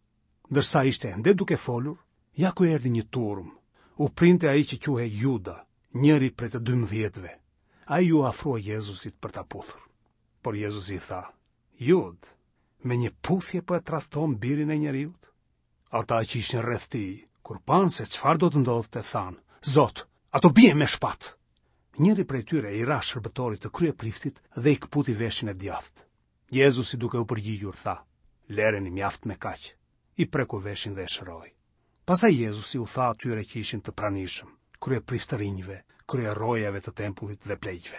[SPEAKER 1] Ndërsa ishte ende duke folur, ja ku erdhi një turm. U printe ai që quhej Juda, njëri prej të dymbëdhjetëve. Ai ju afrua Jezusit për ta puthur. Por Jezusi tha, Jud, me një puthje po e tradhton birin e njeriut? Ata që ishin rreth tij, kur pan se çfarë do të ndodhte, than, Zot, ato bien me shpatë. Njëri prej tyre i ra shërbëtorit të kryepriftit dhe i këputi veshin e djathtë. Jezusi duke u përgjigjur tha, lereni mjaft me kaq. I preku veshin dhe e shëroi. Pastaj Jezusi u tha atyre që ishin të pranishëm, kryepriftërinjve, kryerrojave të tempullit dhe pleqjve.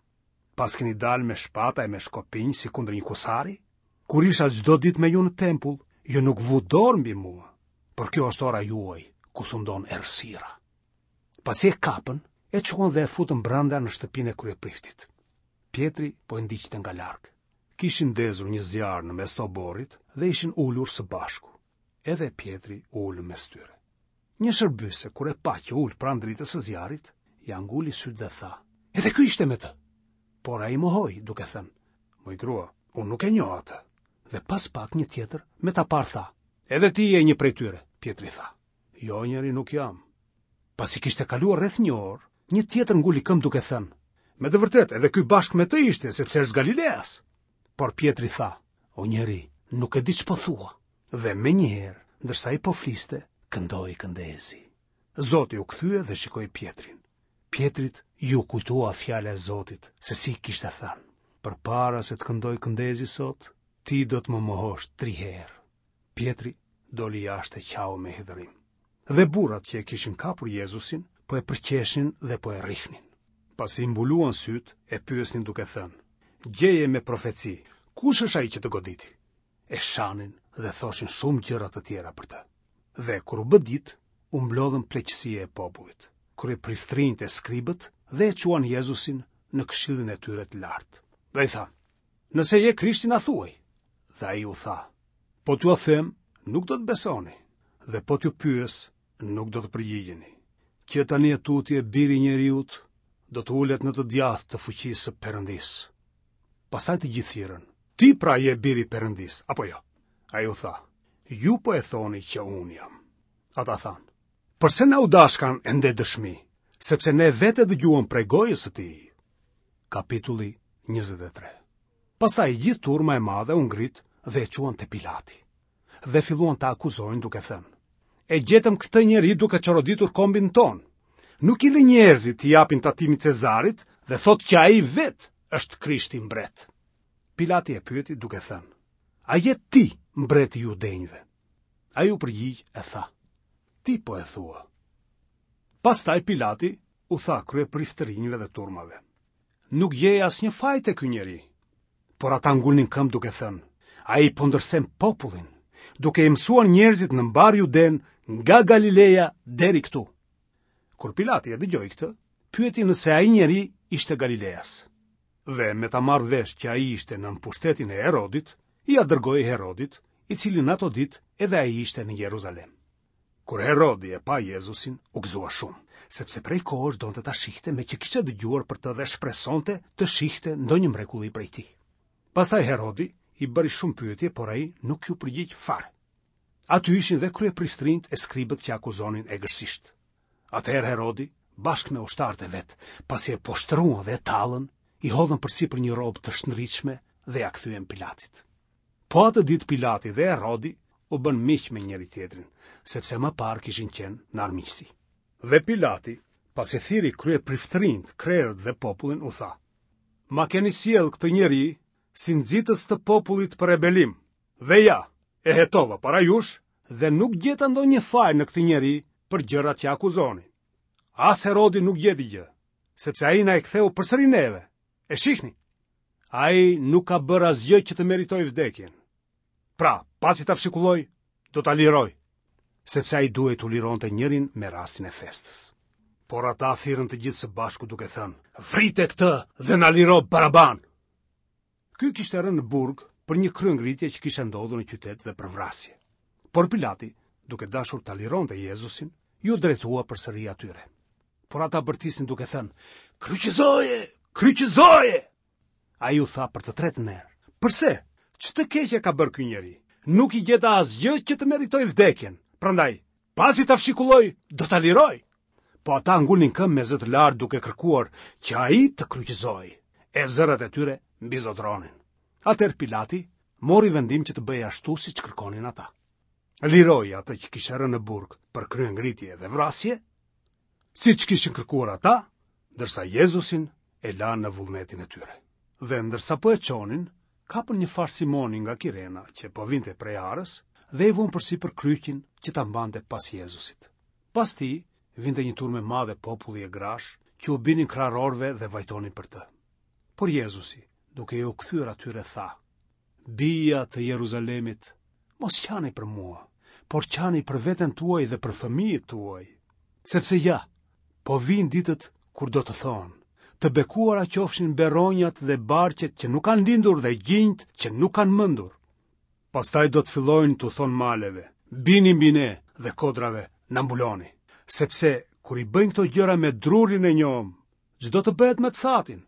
[SPEAKER 1] Pas keni dalë me shpata e me shkopinj si kundër një kusari? Kur isha çdo ditë me ju në tempull, ju nuk vu dorë mbi mua, por kjo është ora juaj, ku sundon errësira. Pasi e kapën, e çuan dhe e futën brenda në shtëpinë e kryepriftit. Pietri po e ndiqte nga larg. Kishin ndezur një zjarr në mes të oborrit dhe ishin ulur së bashku. Edhe Pietri u ul mes tyre. Një shërbyse, kur e pa që ul pranë dritës së zjarrit, ja nguli syt dhe tha, edhe ky ishte me të. Por ai mohoi, duke thënë, moj grua, unë nuk e njoh atë. Dhe pas pak një tjetër, me ta parë tha, edhe ti je një prej tyre, Pietri tha. Jo, njeri nuk jam. Pasi kishte kaluar rreth një orë, një tjetër nguli këmbë duke thënë, me të vërtet, edhe ky bashkë me të ishte, sepse është Galileas. Por Pietri tha, o njeri, nuk e di ç'po thua. Dhe me njëherë, ndërsa i po fliste, këndoi këndezi. Zoti u kthye dhe shikoi Pietrin. Pietrit ju kujtua fjala e Zotit, se si kishte thënë, përpara se të këndoj këndezi sot, ti do të më mohosh tri herë. Pietri doli jashtë e qau me hidhërim. Dhe burrat që e kishin kapur Jezusin, po e përqeshin dhe po e rrihnin. Pasi mbuluan syt, e pyesnin duke thënë, gjeje me profeci, kush është ai që të goditi? E shanin dhe thoshin shumë gjëra të tjera për të. Dhe kur u bë ditë, u mblodhën pleqësia e popullit. kryepriftërinjtë e skribët dhe e quan Jezusin në këshillin e tyre të lartë. Dhe i tha: "Nëse je Krishti na thuaj." Dhe ai u tha: "Po t'ju them, nuk do të besoni, dhe po t'ju pyes, nuk do të përgjigjeni. Që tani e tutje biri i njeriut do të ulet në të djathtë të fuqisë së Perëndisë." Pastaj të gjithë thirrën: "Ti pra je biri i Perëndisë, apo jo?" Ai u tha: "Ju po e thoni që unë jam." Ata thanë: "Përse na u dashkan ende dëshmi, sepse ne vetë dëgjuam prej gojës së tij." Kapitulli njëzet e tre. Pastaj gjithë turma e madhe u ngrit dhe e quan te Pilati. Dhe filluan ta akuzojnë duke thënë: "E gjetëm këtë njeri duke çoroditur kombin ton. Nuk i lë njerëzit t'i japin tatimin Cezarit dhe thot që ai vetë është Krishti mbret." Pilati e pyeti duke thënë: "A je ti mbreti i judenjve?" Ai u përgjigj e tha: "Ti po e thua." Pastaj Pilati u tha kryepriftërinjve dhe turmave: "Nuk gjej asnjë faj te ky njeri." Por ata ngulnin këmbë duke thënë: "Ai po ndërsen popullin, duke i mësuar njerëzit në mbar Juden nga Galilea deri këtu." Kur Pilati e dëgjoi këtë, pyeti nëse ai njeri ishte Galileas. Dhe me ta marrë vesh që ai ishte në pushtetin e Herodit, i ja dërgoi Herodit, i cili në ato ditë edhe ai ishte në Jeruzalem. Kur Herodi e pa Jezusin, u gëzua shumë, sepse prej kohësh donte ta shihte me që kishte dëgjuar për të dhe shpresonte të shihte ndonjë mrekulli prej tij. Pastaj Herodi i bëri shumë pyetje, por ai nuk ju përgjigj fare. Aty ishin dhe kryepriftërinjtë e skribët që akuzonin egërsisht. Atëherë Herodi, bashkë me ushtarët e vet, pasi e poshtruan dhe e tallën, i hodhën përsipër një robë të shndritshme dhe ja kthyen Pilatit. Po atë ditë Pilati dhe Herodi u bën miq me njëri tjetrin, sepse më parë kishin qenë në armiqësi. Dhe Pilati, pasi thiri kryepriftërinjtë, krerët dhe popullin, u tha: "Ma keni sjell këtë njeri si nxitës të popullit për rebelim, dhe ja, e hetova para jush, dhe nuk gjeta ndonjë faj në këtë njeri për gjërat që akuzoni. As Herodi nuk gjeti gjë, sepse ai na e ktheu përsëri neve. E shihni, ai nuk ka bërë asgjë që të meritoj vdekjen. Pra, pasi ta fshikulloj, do ta liroj, sepse ai duhet u lironte njërin me rastin e festës." Por ata thirrën të gjithë së bashku duke thënë: "Vrite këtë dhe na liro Baraban." Ky kishte rënë në burg për një kryengritje që kishte ndodhur në qytet dhe për vrasje. Por Pilati, duke dashur ta lironte Jezusin, ju drejtua përsëri atyre. Por ata bërtisin duke thënë: "Kryqëzoje, kryqëzoje!" Ai u tha për të tretën herë: "Përse? Ç'të keqe ka bërë ky njeri? Nuk i gjeta asgjë që të meritoj vdekjen. Prandaj, pasi ta fshikulloj, do ta liroj." Po ata ngulnin këmbë me zë të lartë duke kërkuar që ai të kryqëzojë, e zërat e tyre mbizotronin. Atëherë Pilati mori vendim që të bëjë ashtu siç kërkonin ata. Liroi atë që kishte rënë në burg për kryengritje dhe vrasje, siç kishin kërkuar ata, ndërsa Jezusin e lanë në vullnetin e tyre. Dhe ndërsa po e çonin, kapën një far Simoni nga Kirena që po vinte prej Arës dhe i vun përsipër kryqin që ta mbante pas Jezusit. Pas tij vinte një turmë e madhe populli e grash që u binin krarorëve dhe vajtonin për të. Por Jezusi, duke u kthyer atyre, tha: "Bija të Jeruzalemit, mos qani për mua, por qani për veten tuaj dhe për fëmijët tuaj, sepse ja, po vijnë ditët kur do të thonë: të bekuara qofshin beronjat dhe barqet që nuk kanë lindur dhe gjinjt që nuk kanë mëndur. Pastaj do të fillojnë të thonë maleve: bini mbi ne, dhe kodrave: na mbuloni, sepse kur i bëjnë këto gjëra me drurin e njom, çdo të bëhet me të thatin."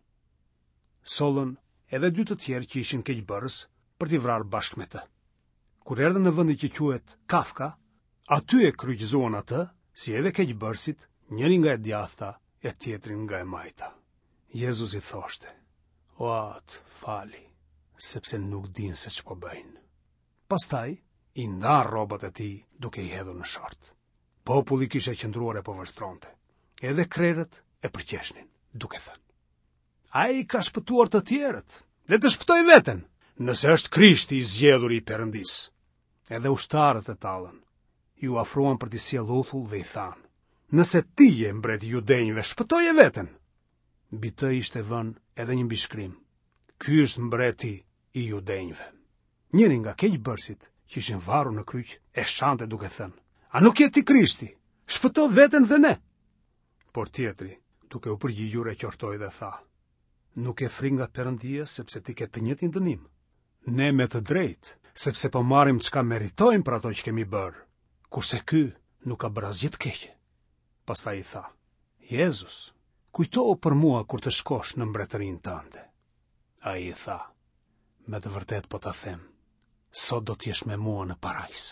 [SPEAKER 1] Sollën edhe dy të tjerë që ishin keqbërës për t'i vrarë bashkë me të. Kur erdhën në vendin që quhet Kafka, aty e kryqëzuan atë, si edhe keqbërësit, njëri nga e djathta e tjetrin nga e majta. Jezusi thoshte: "O atë, fali, sepse nuk dinë se ç'po bëjnë." Pastaj i ndan rrobat e tij duke i hedhur në short. Populli kishte qëndruar e po vështronte. Edhe krerët e përqeshnin, duke thënë: "Ai ka shpëtuar të tjerët, le të shpëtoj veten, nëse është Krishti i zgjedhur i Perëndisë." Edhe ushtarët e tallën, ju afruan për t'i sjellë uthull dhe i thanë: "Nëse ti je mbreti i judenjve, shpëtoje veten." Mbi të ishte vënë edhe një mbishkrim: "Ky është mbreti i judenjve." Njëri nga keqbërësit që ishin varur në kryq e shante duke thënë: "A nuk je ti Krishti? Shpëto veten dhe ne." Por tjetri, duke u përgjigjur e qortoi dhe tha: Nuk e fri nga Perëndia sepse ti ke të njëjtin dënim. Ne me të drejtë, sepse po marrim çka meritojmë për ato që kemi bërë, kurse ky nuk ka bërë asgjë të keq. Pastaj i tha: Jezus, kujtohu për mua kur të shkosh në mbretërinë tënde. Ai i tha: Me të vërtet po ta them, sot do t'jesh me mua në parajs.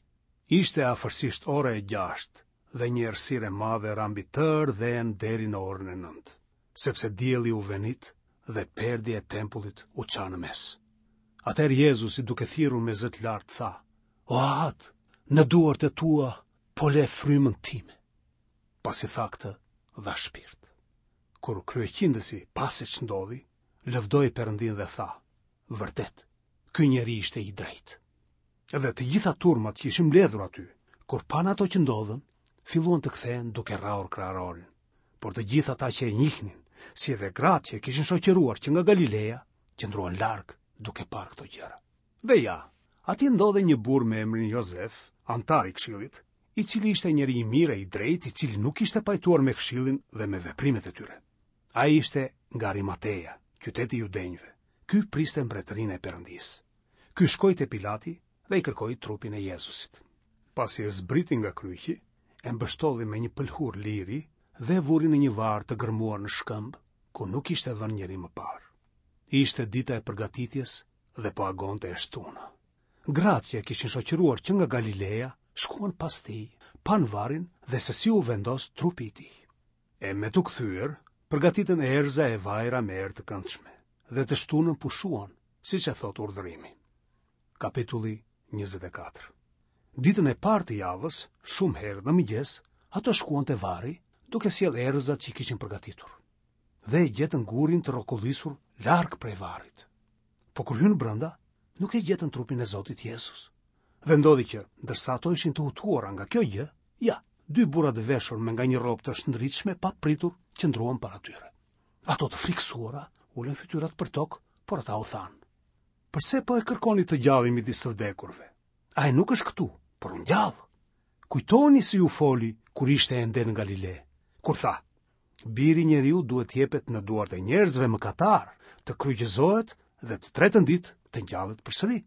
[SPEAKER 1] Ishte afërsisht ora e gjashtë dhe një errësirë e madhe rambi tërë dhen deri në orën e nëntë, sepse dielli u venit dhe perdja e tempullit u qa në mes. Atëherë Jezusi duke thirrur me zë të lartë tha: O Atë, në duart e tua po le frymën time. Pasi tha këtë, dha shpirt. Kur kryeqindësi pasi ç'ndodhi, lëvdoi Perëndin dhe tha: Vërtet, ky njeri ishte i drejtë. Edhe të gjitha turmat që ishin mbledhur aty, kur pan ato që ndodhen, filluan të kthehen duke rrahur kraharorin. Por të gjithë ata që e njihnin, si edhe gratë që e kishin shoqëruar që nga Galilea, qëndruan larg duke parë këto gjëra. Dhe ja, aty ndodhe një burr me emrin Jozef, antar i këshillit, i cili ishte njeri i mirë e i drejtë, i cili nuk ishte pajtuar me këshillin dhe me veprimet e tyre. Ai ishte nga Arimateja, qyteti i judenjve. Ky priste mbretërinë e Perëndisë. Ky shkoi te Pilati dhe i kërkoi trupin e Jezusit. Pasi e zbriti nga kryqi, e mbështolli me një pëlhur liri dhe vuri në një varr të gërmuar në shkëmb, ku nuk ishte vënë njeri më parë. Ishte dita e përgatitjes dhe po agonte e shtuna. Gratë që e kishin shoqëruar që nga Galilea shkuan pas tij, pan varrin dhe se si u vendos trupi i tij. E me tu kthyer, përgatitën erza e vajra me erë të këndshme dhe të shtunën pushuan, siç e thot urdhërimi. Kapitulli njëzet e katër. Ditën e parë të javës, shumë herë në mëngjes, ato shkuan te varri, duke sjell erëzat që kishin përgatitur. Dhe e gjetën gurin të rrokullisur larg prej varrit. Po kur hyn brenda, nuk e gjetën trupin e Zotit Jezus. Dhe ndodhi që, ndërsa ato ishin të hutuara nga kjo gjë, ja, dy burra të veshur me nga një rrobë të shndritshme pa pritur qëndruan para tyre. Ato të friksuara ulën fytyrat për tokë, por ata u thanë: Përse po e kërkoni të gjallin midis të vdekurve? Ai nuk është këtu, por unë gjallë. Kujtoni si u foli kur ishte ende në Galile, kur tha: Biri i njeriu duhet jepet në duart e njerëzve mëkatar, të kryqëzohet dhe të tretën ditë të ngjallet përsëri.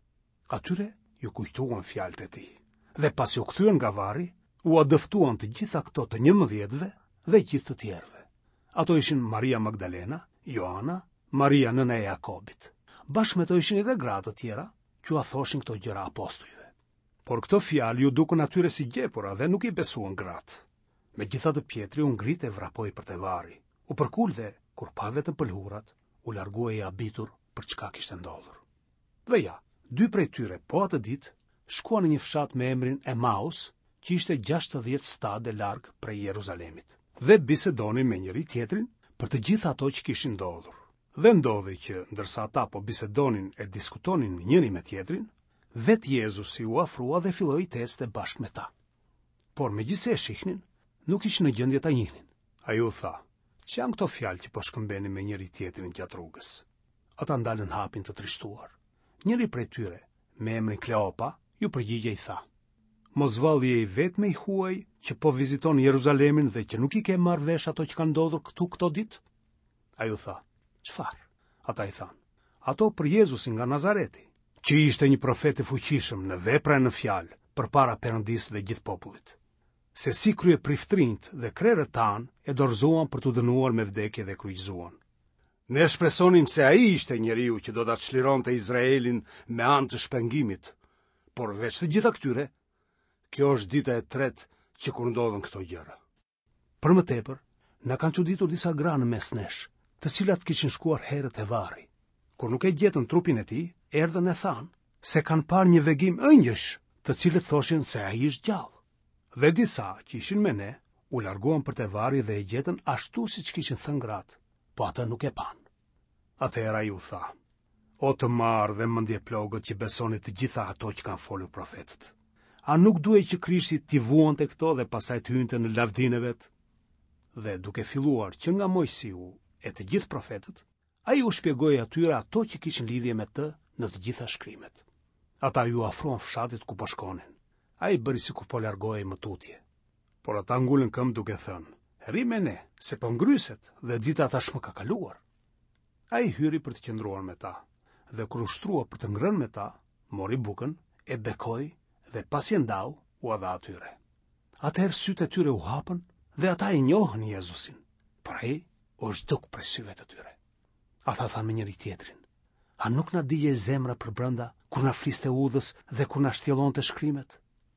[SPEAKER 1] Atyre ju kujtuan fjalët e tij, dhe pasi u kthyen nga varri, u adëftuan të gjitha këto të njëmbëdhjetëve dhe gjithë të tjerëve. Ato ishin Maria Magdalena, Joana, Maria nëna e Jakobit. Bashkë me to ishin edhe gratë të tjera, që a thoshin këto gjëra apostujve. Por këto fjalë ju dukën atyre si gjepura dhe nuk i besuan gratë. Megjithatë Pietri u ngrit e vrapoi për te varri. U përkul dhe, kur pa vetëm pëlhurat, u largua i habitur për çka kishte ndodhur. Dhe ja, dy prej tyre po atë ditë shkuan në një fshat me emrin Emaus, që ishte gjashtëdhjetë stade larg prej Jeruzalemit, dhe bisedonin me njëri tjetrin për të gjitha ato që kishin ndodhur. Dhe ndodhi që, ndërsa ata po bisedonin e diskutonin njëri me tjetrin, vetë Jezusi u afrua dhe filloi të ecte bashkë me ta. Por megjithse e shihnin, nuk ishin në gjendje ta njihnin. Ai u tha: Që janë këto fjalë që po shkëmbeni me njëri tjetrin gjatë rrugës? Ata ndalën hapin të trishtuar. Njëri prej tyre, me emrin Kleopa, ju përgjigjej i tha: Mos valli je i vetme i huaj që po viziton Jeruzalemin dhe që nuk i ke marrë vesh ato që kanë ndodhur këtu këto ditë? Ai u tha: Çfarë? Ata i thanë: Ato për Jezusin nga Nazareti, që ishte një profet i fuqishëm në vepra e në fjalë përpara Perëndisë dhe gjithë popullit. Se si krye priftrinjt dhe krerët tanë e dorëzuan për t'u dënuar me vdekje dhe kryqëzuan. Ne shpresonim se ai ishte njeriu që do ta çlironte Izraelin me anë të shpengimit, por veç të gjitha këtyre, kjo është dita e tretë që kur ndodhen këto gjëra. Për më tepër, na kanë çuditur disa gra në mes nesh, të cilat kishin shkuar herët e varri. Kur nuk e gjetën trupin e tij, erdhën e thanë se kanë parë një vegim ëngjësh, të cilët thoshin se ai është gjallë. Dhe disa që ishin me ne, u larguan për te varri dhe e gjetën ashtu siç kishin thënë gratë, po ata nuk e pan. Atëherë ai u tha: O të marrë dhe mendje plogët që besoni të gjitha ato që kanë folur profetët. A nuk duhej që Krishti t'i vuante këto dhe pastaj të hynte në lavdinë e vet? Dhe duke filluar që nga Mojsiu e të gjithë profetët, ai u shpjegoi atyre ato që kishin lidhje me të në të gjitha shkrimet. Ata ju afruan fshatit ku po shkonin. Ai bëri sikur po largohej më tutje. Por ata ngulën këmbë duke thënë: Ri me ne, se po ngryset dhe dita tashmë ka kaluar. A i hyri për të qëndruar me ta, dhe kur ushtrua për të ngrënë me ta, mori bukën, e bekoi dhe pasi e ndau, u dha atyre. Atëherë sytë e tyre u hapën dhe ata e njohën Jezusin, por ai u zhduk prej syve të tyre. Ata thanë me njëri tjetrin: a nuk na dije zemra për brenda kur na fliste udhës dhe kur na shtjellonte shkrimet?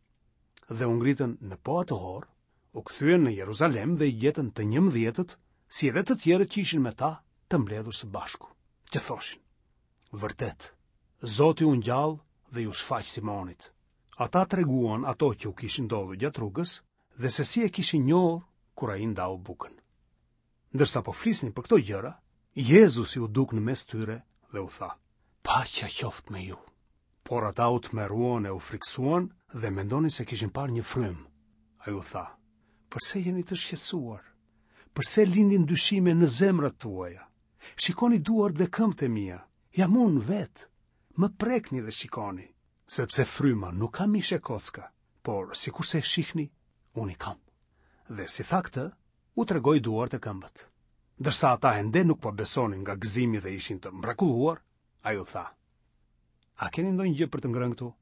[SPEAKER 1] Dhe u ngritën në po atë orë, u kthyen në Jeruzalem dhe i gjetën të njëmbëdhjetët, si edhe të tjerët që ishin me ta, të mbledhur së bashku, që thoshin: vërtet, Zoti u ngjall dhe ju shfaq Simonit. Ata treguan ato që u kishin ndodhur gjatë rrugës dhe se si e kishin njohur kur ai ndau bukën. Ndërsa po flisnin për këto gjëra, Jezusi u duk në mes tyre dhe u tha: paqja qoftë me ju. Por ata u tmerruan e u friksuan dhe mendonin se kishin parë një frym. Ai u tha: pse jeni të shqetësuar? Pse lindin dyshime në zemrat tuaja? Shikoni duart dhe këmbët e mia, jam unë vet. Më prekni dhe shikoni, sepse fryma nuk ka mishe kocka, por sikur se e shihni, unë i kam. Dhe si tha këtë, u tregoi duart e këmbët. Ndërsa ata ende nuk po besonin nga gëzimi dhe ishin të mrekulluar, ai u tha: a keni ndonjë gjë për të ngrënë këtu?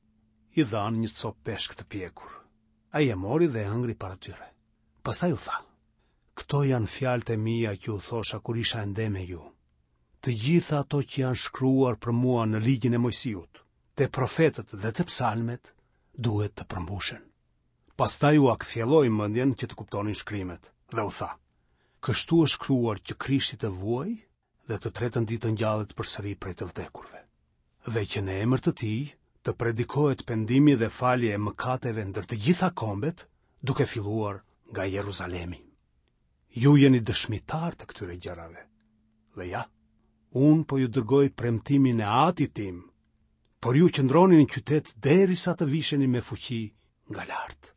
[SPEAKER 1] I dhanë një copë peshk të pjekur. Ai e mori dhe e hëngri para tyre. Pastaj u tha: këto janë fjalët e mia që u thosha kur isha ende me ju. Të gjitha ato që janë shkruar për mua në ligjin e Mojsiut, te profetët dhe te psalmet, duhet të përmbushen. Pastaj u akthjelloi mendjen që të kuptonin shkrimet dhe u tha: kështu është shkruar që Krishti të vuajë dhe të tretën ditë të ngjallet përsëri prej të vdekurve, dhe që në emër të tij të predikohet pendimi dhe falje e mëkateve ndër të gjitha kombet, duke filluar nga Jeruzalemi. Ju jeni dëshmitar të këtyre gjërave. Dhe ja, unë po ju dërgoj premtimin e Atit tim, por ju qëndroni në qytet derisa të visheni me fuqi nga lart.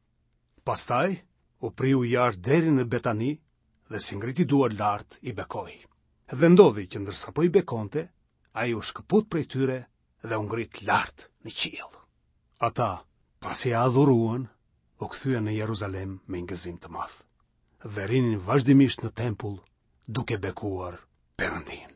[SPEAKER 1] Pastaj u priu jashtë deri në Betani dhe si ngriti duar lart i bekoi. Dhe ndodhi që ndërsa po i bekonte, ai u shkëput prej tyre dhe u ngrit lart në qiell. Ata, pasi e adhuruan, u kthyen në Jeruzalem me një gëzim të madh dhe rinin vazhdimisht në tempull duke bekuar Perëndin.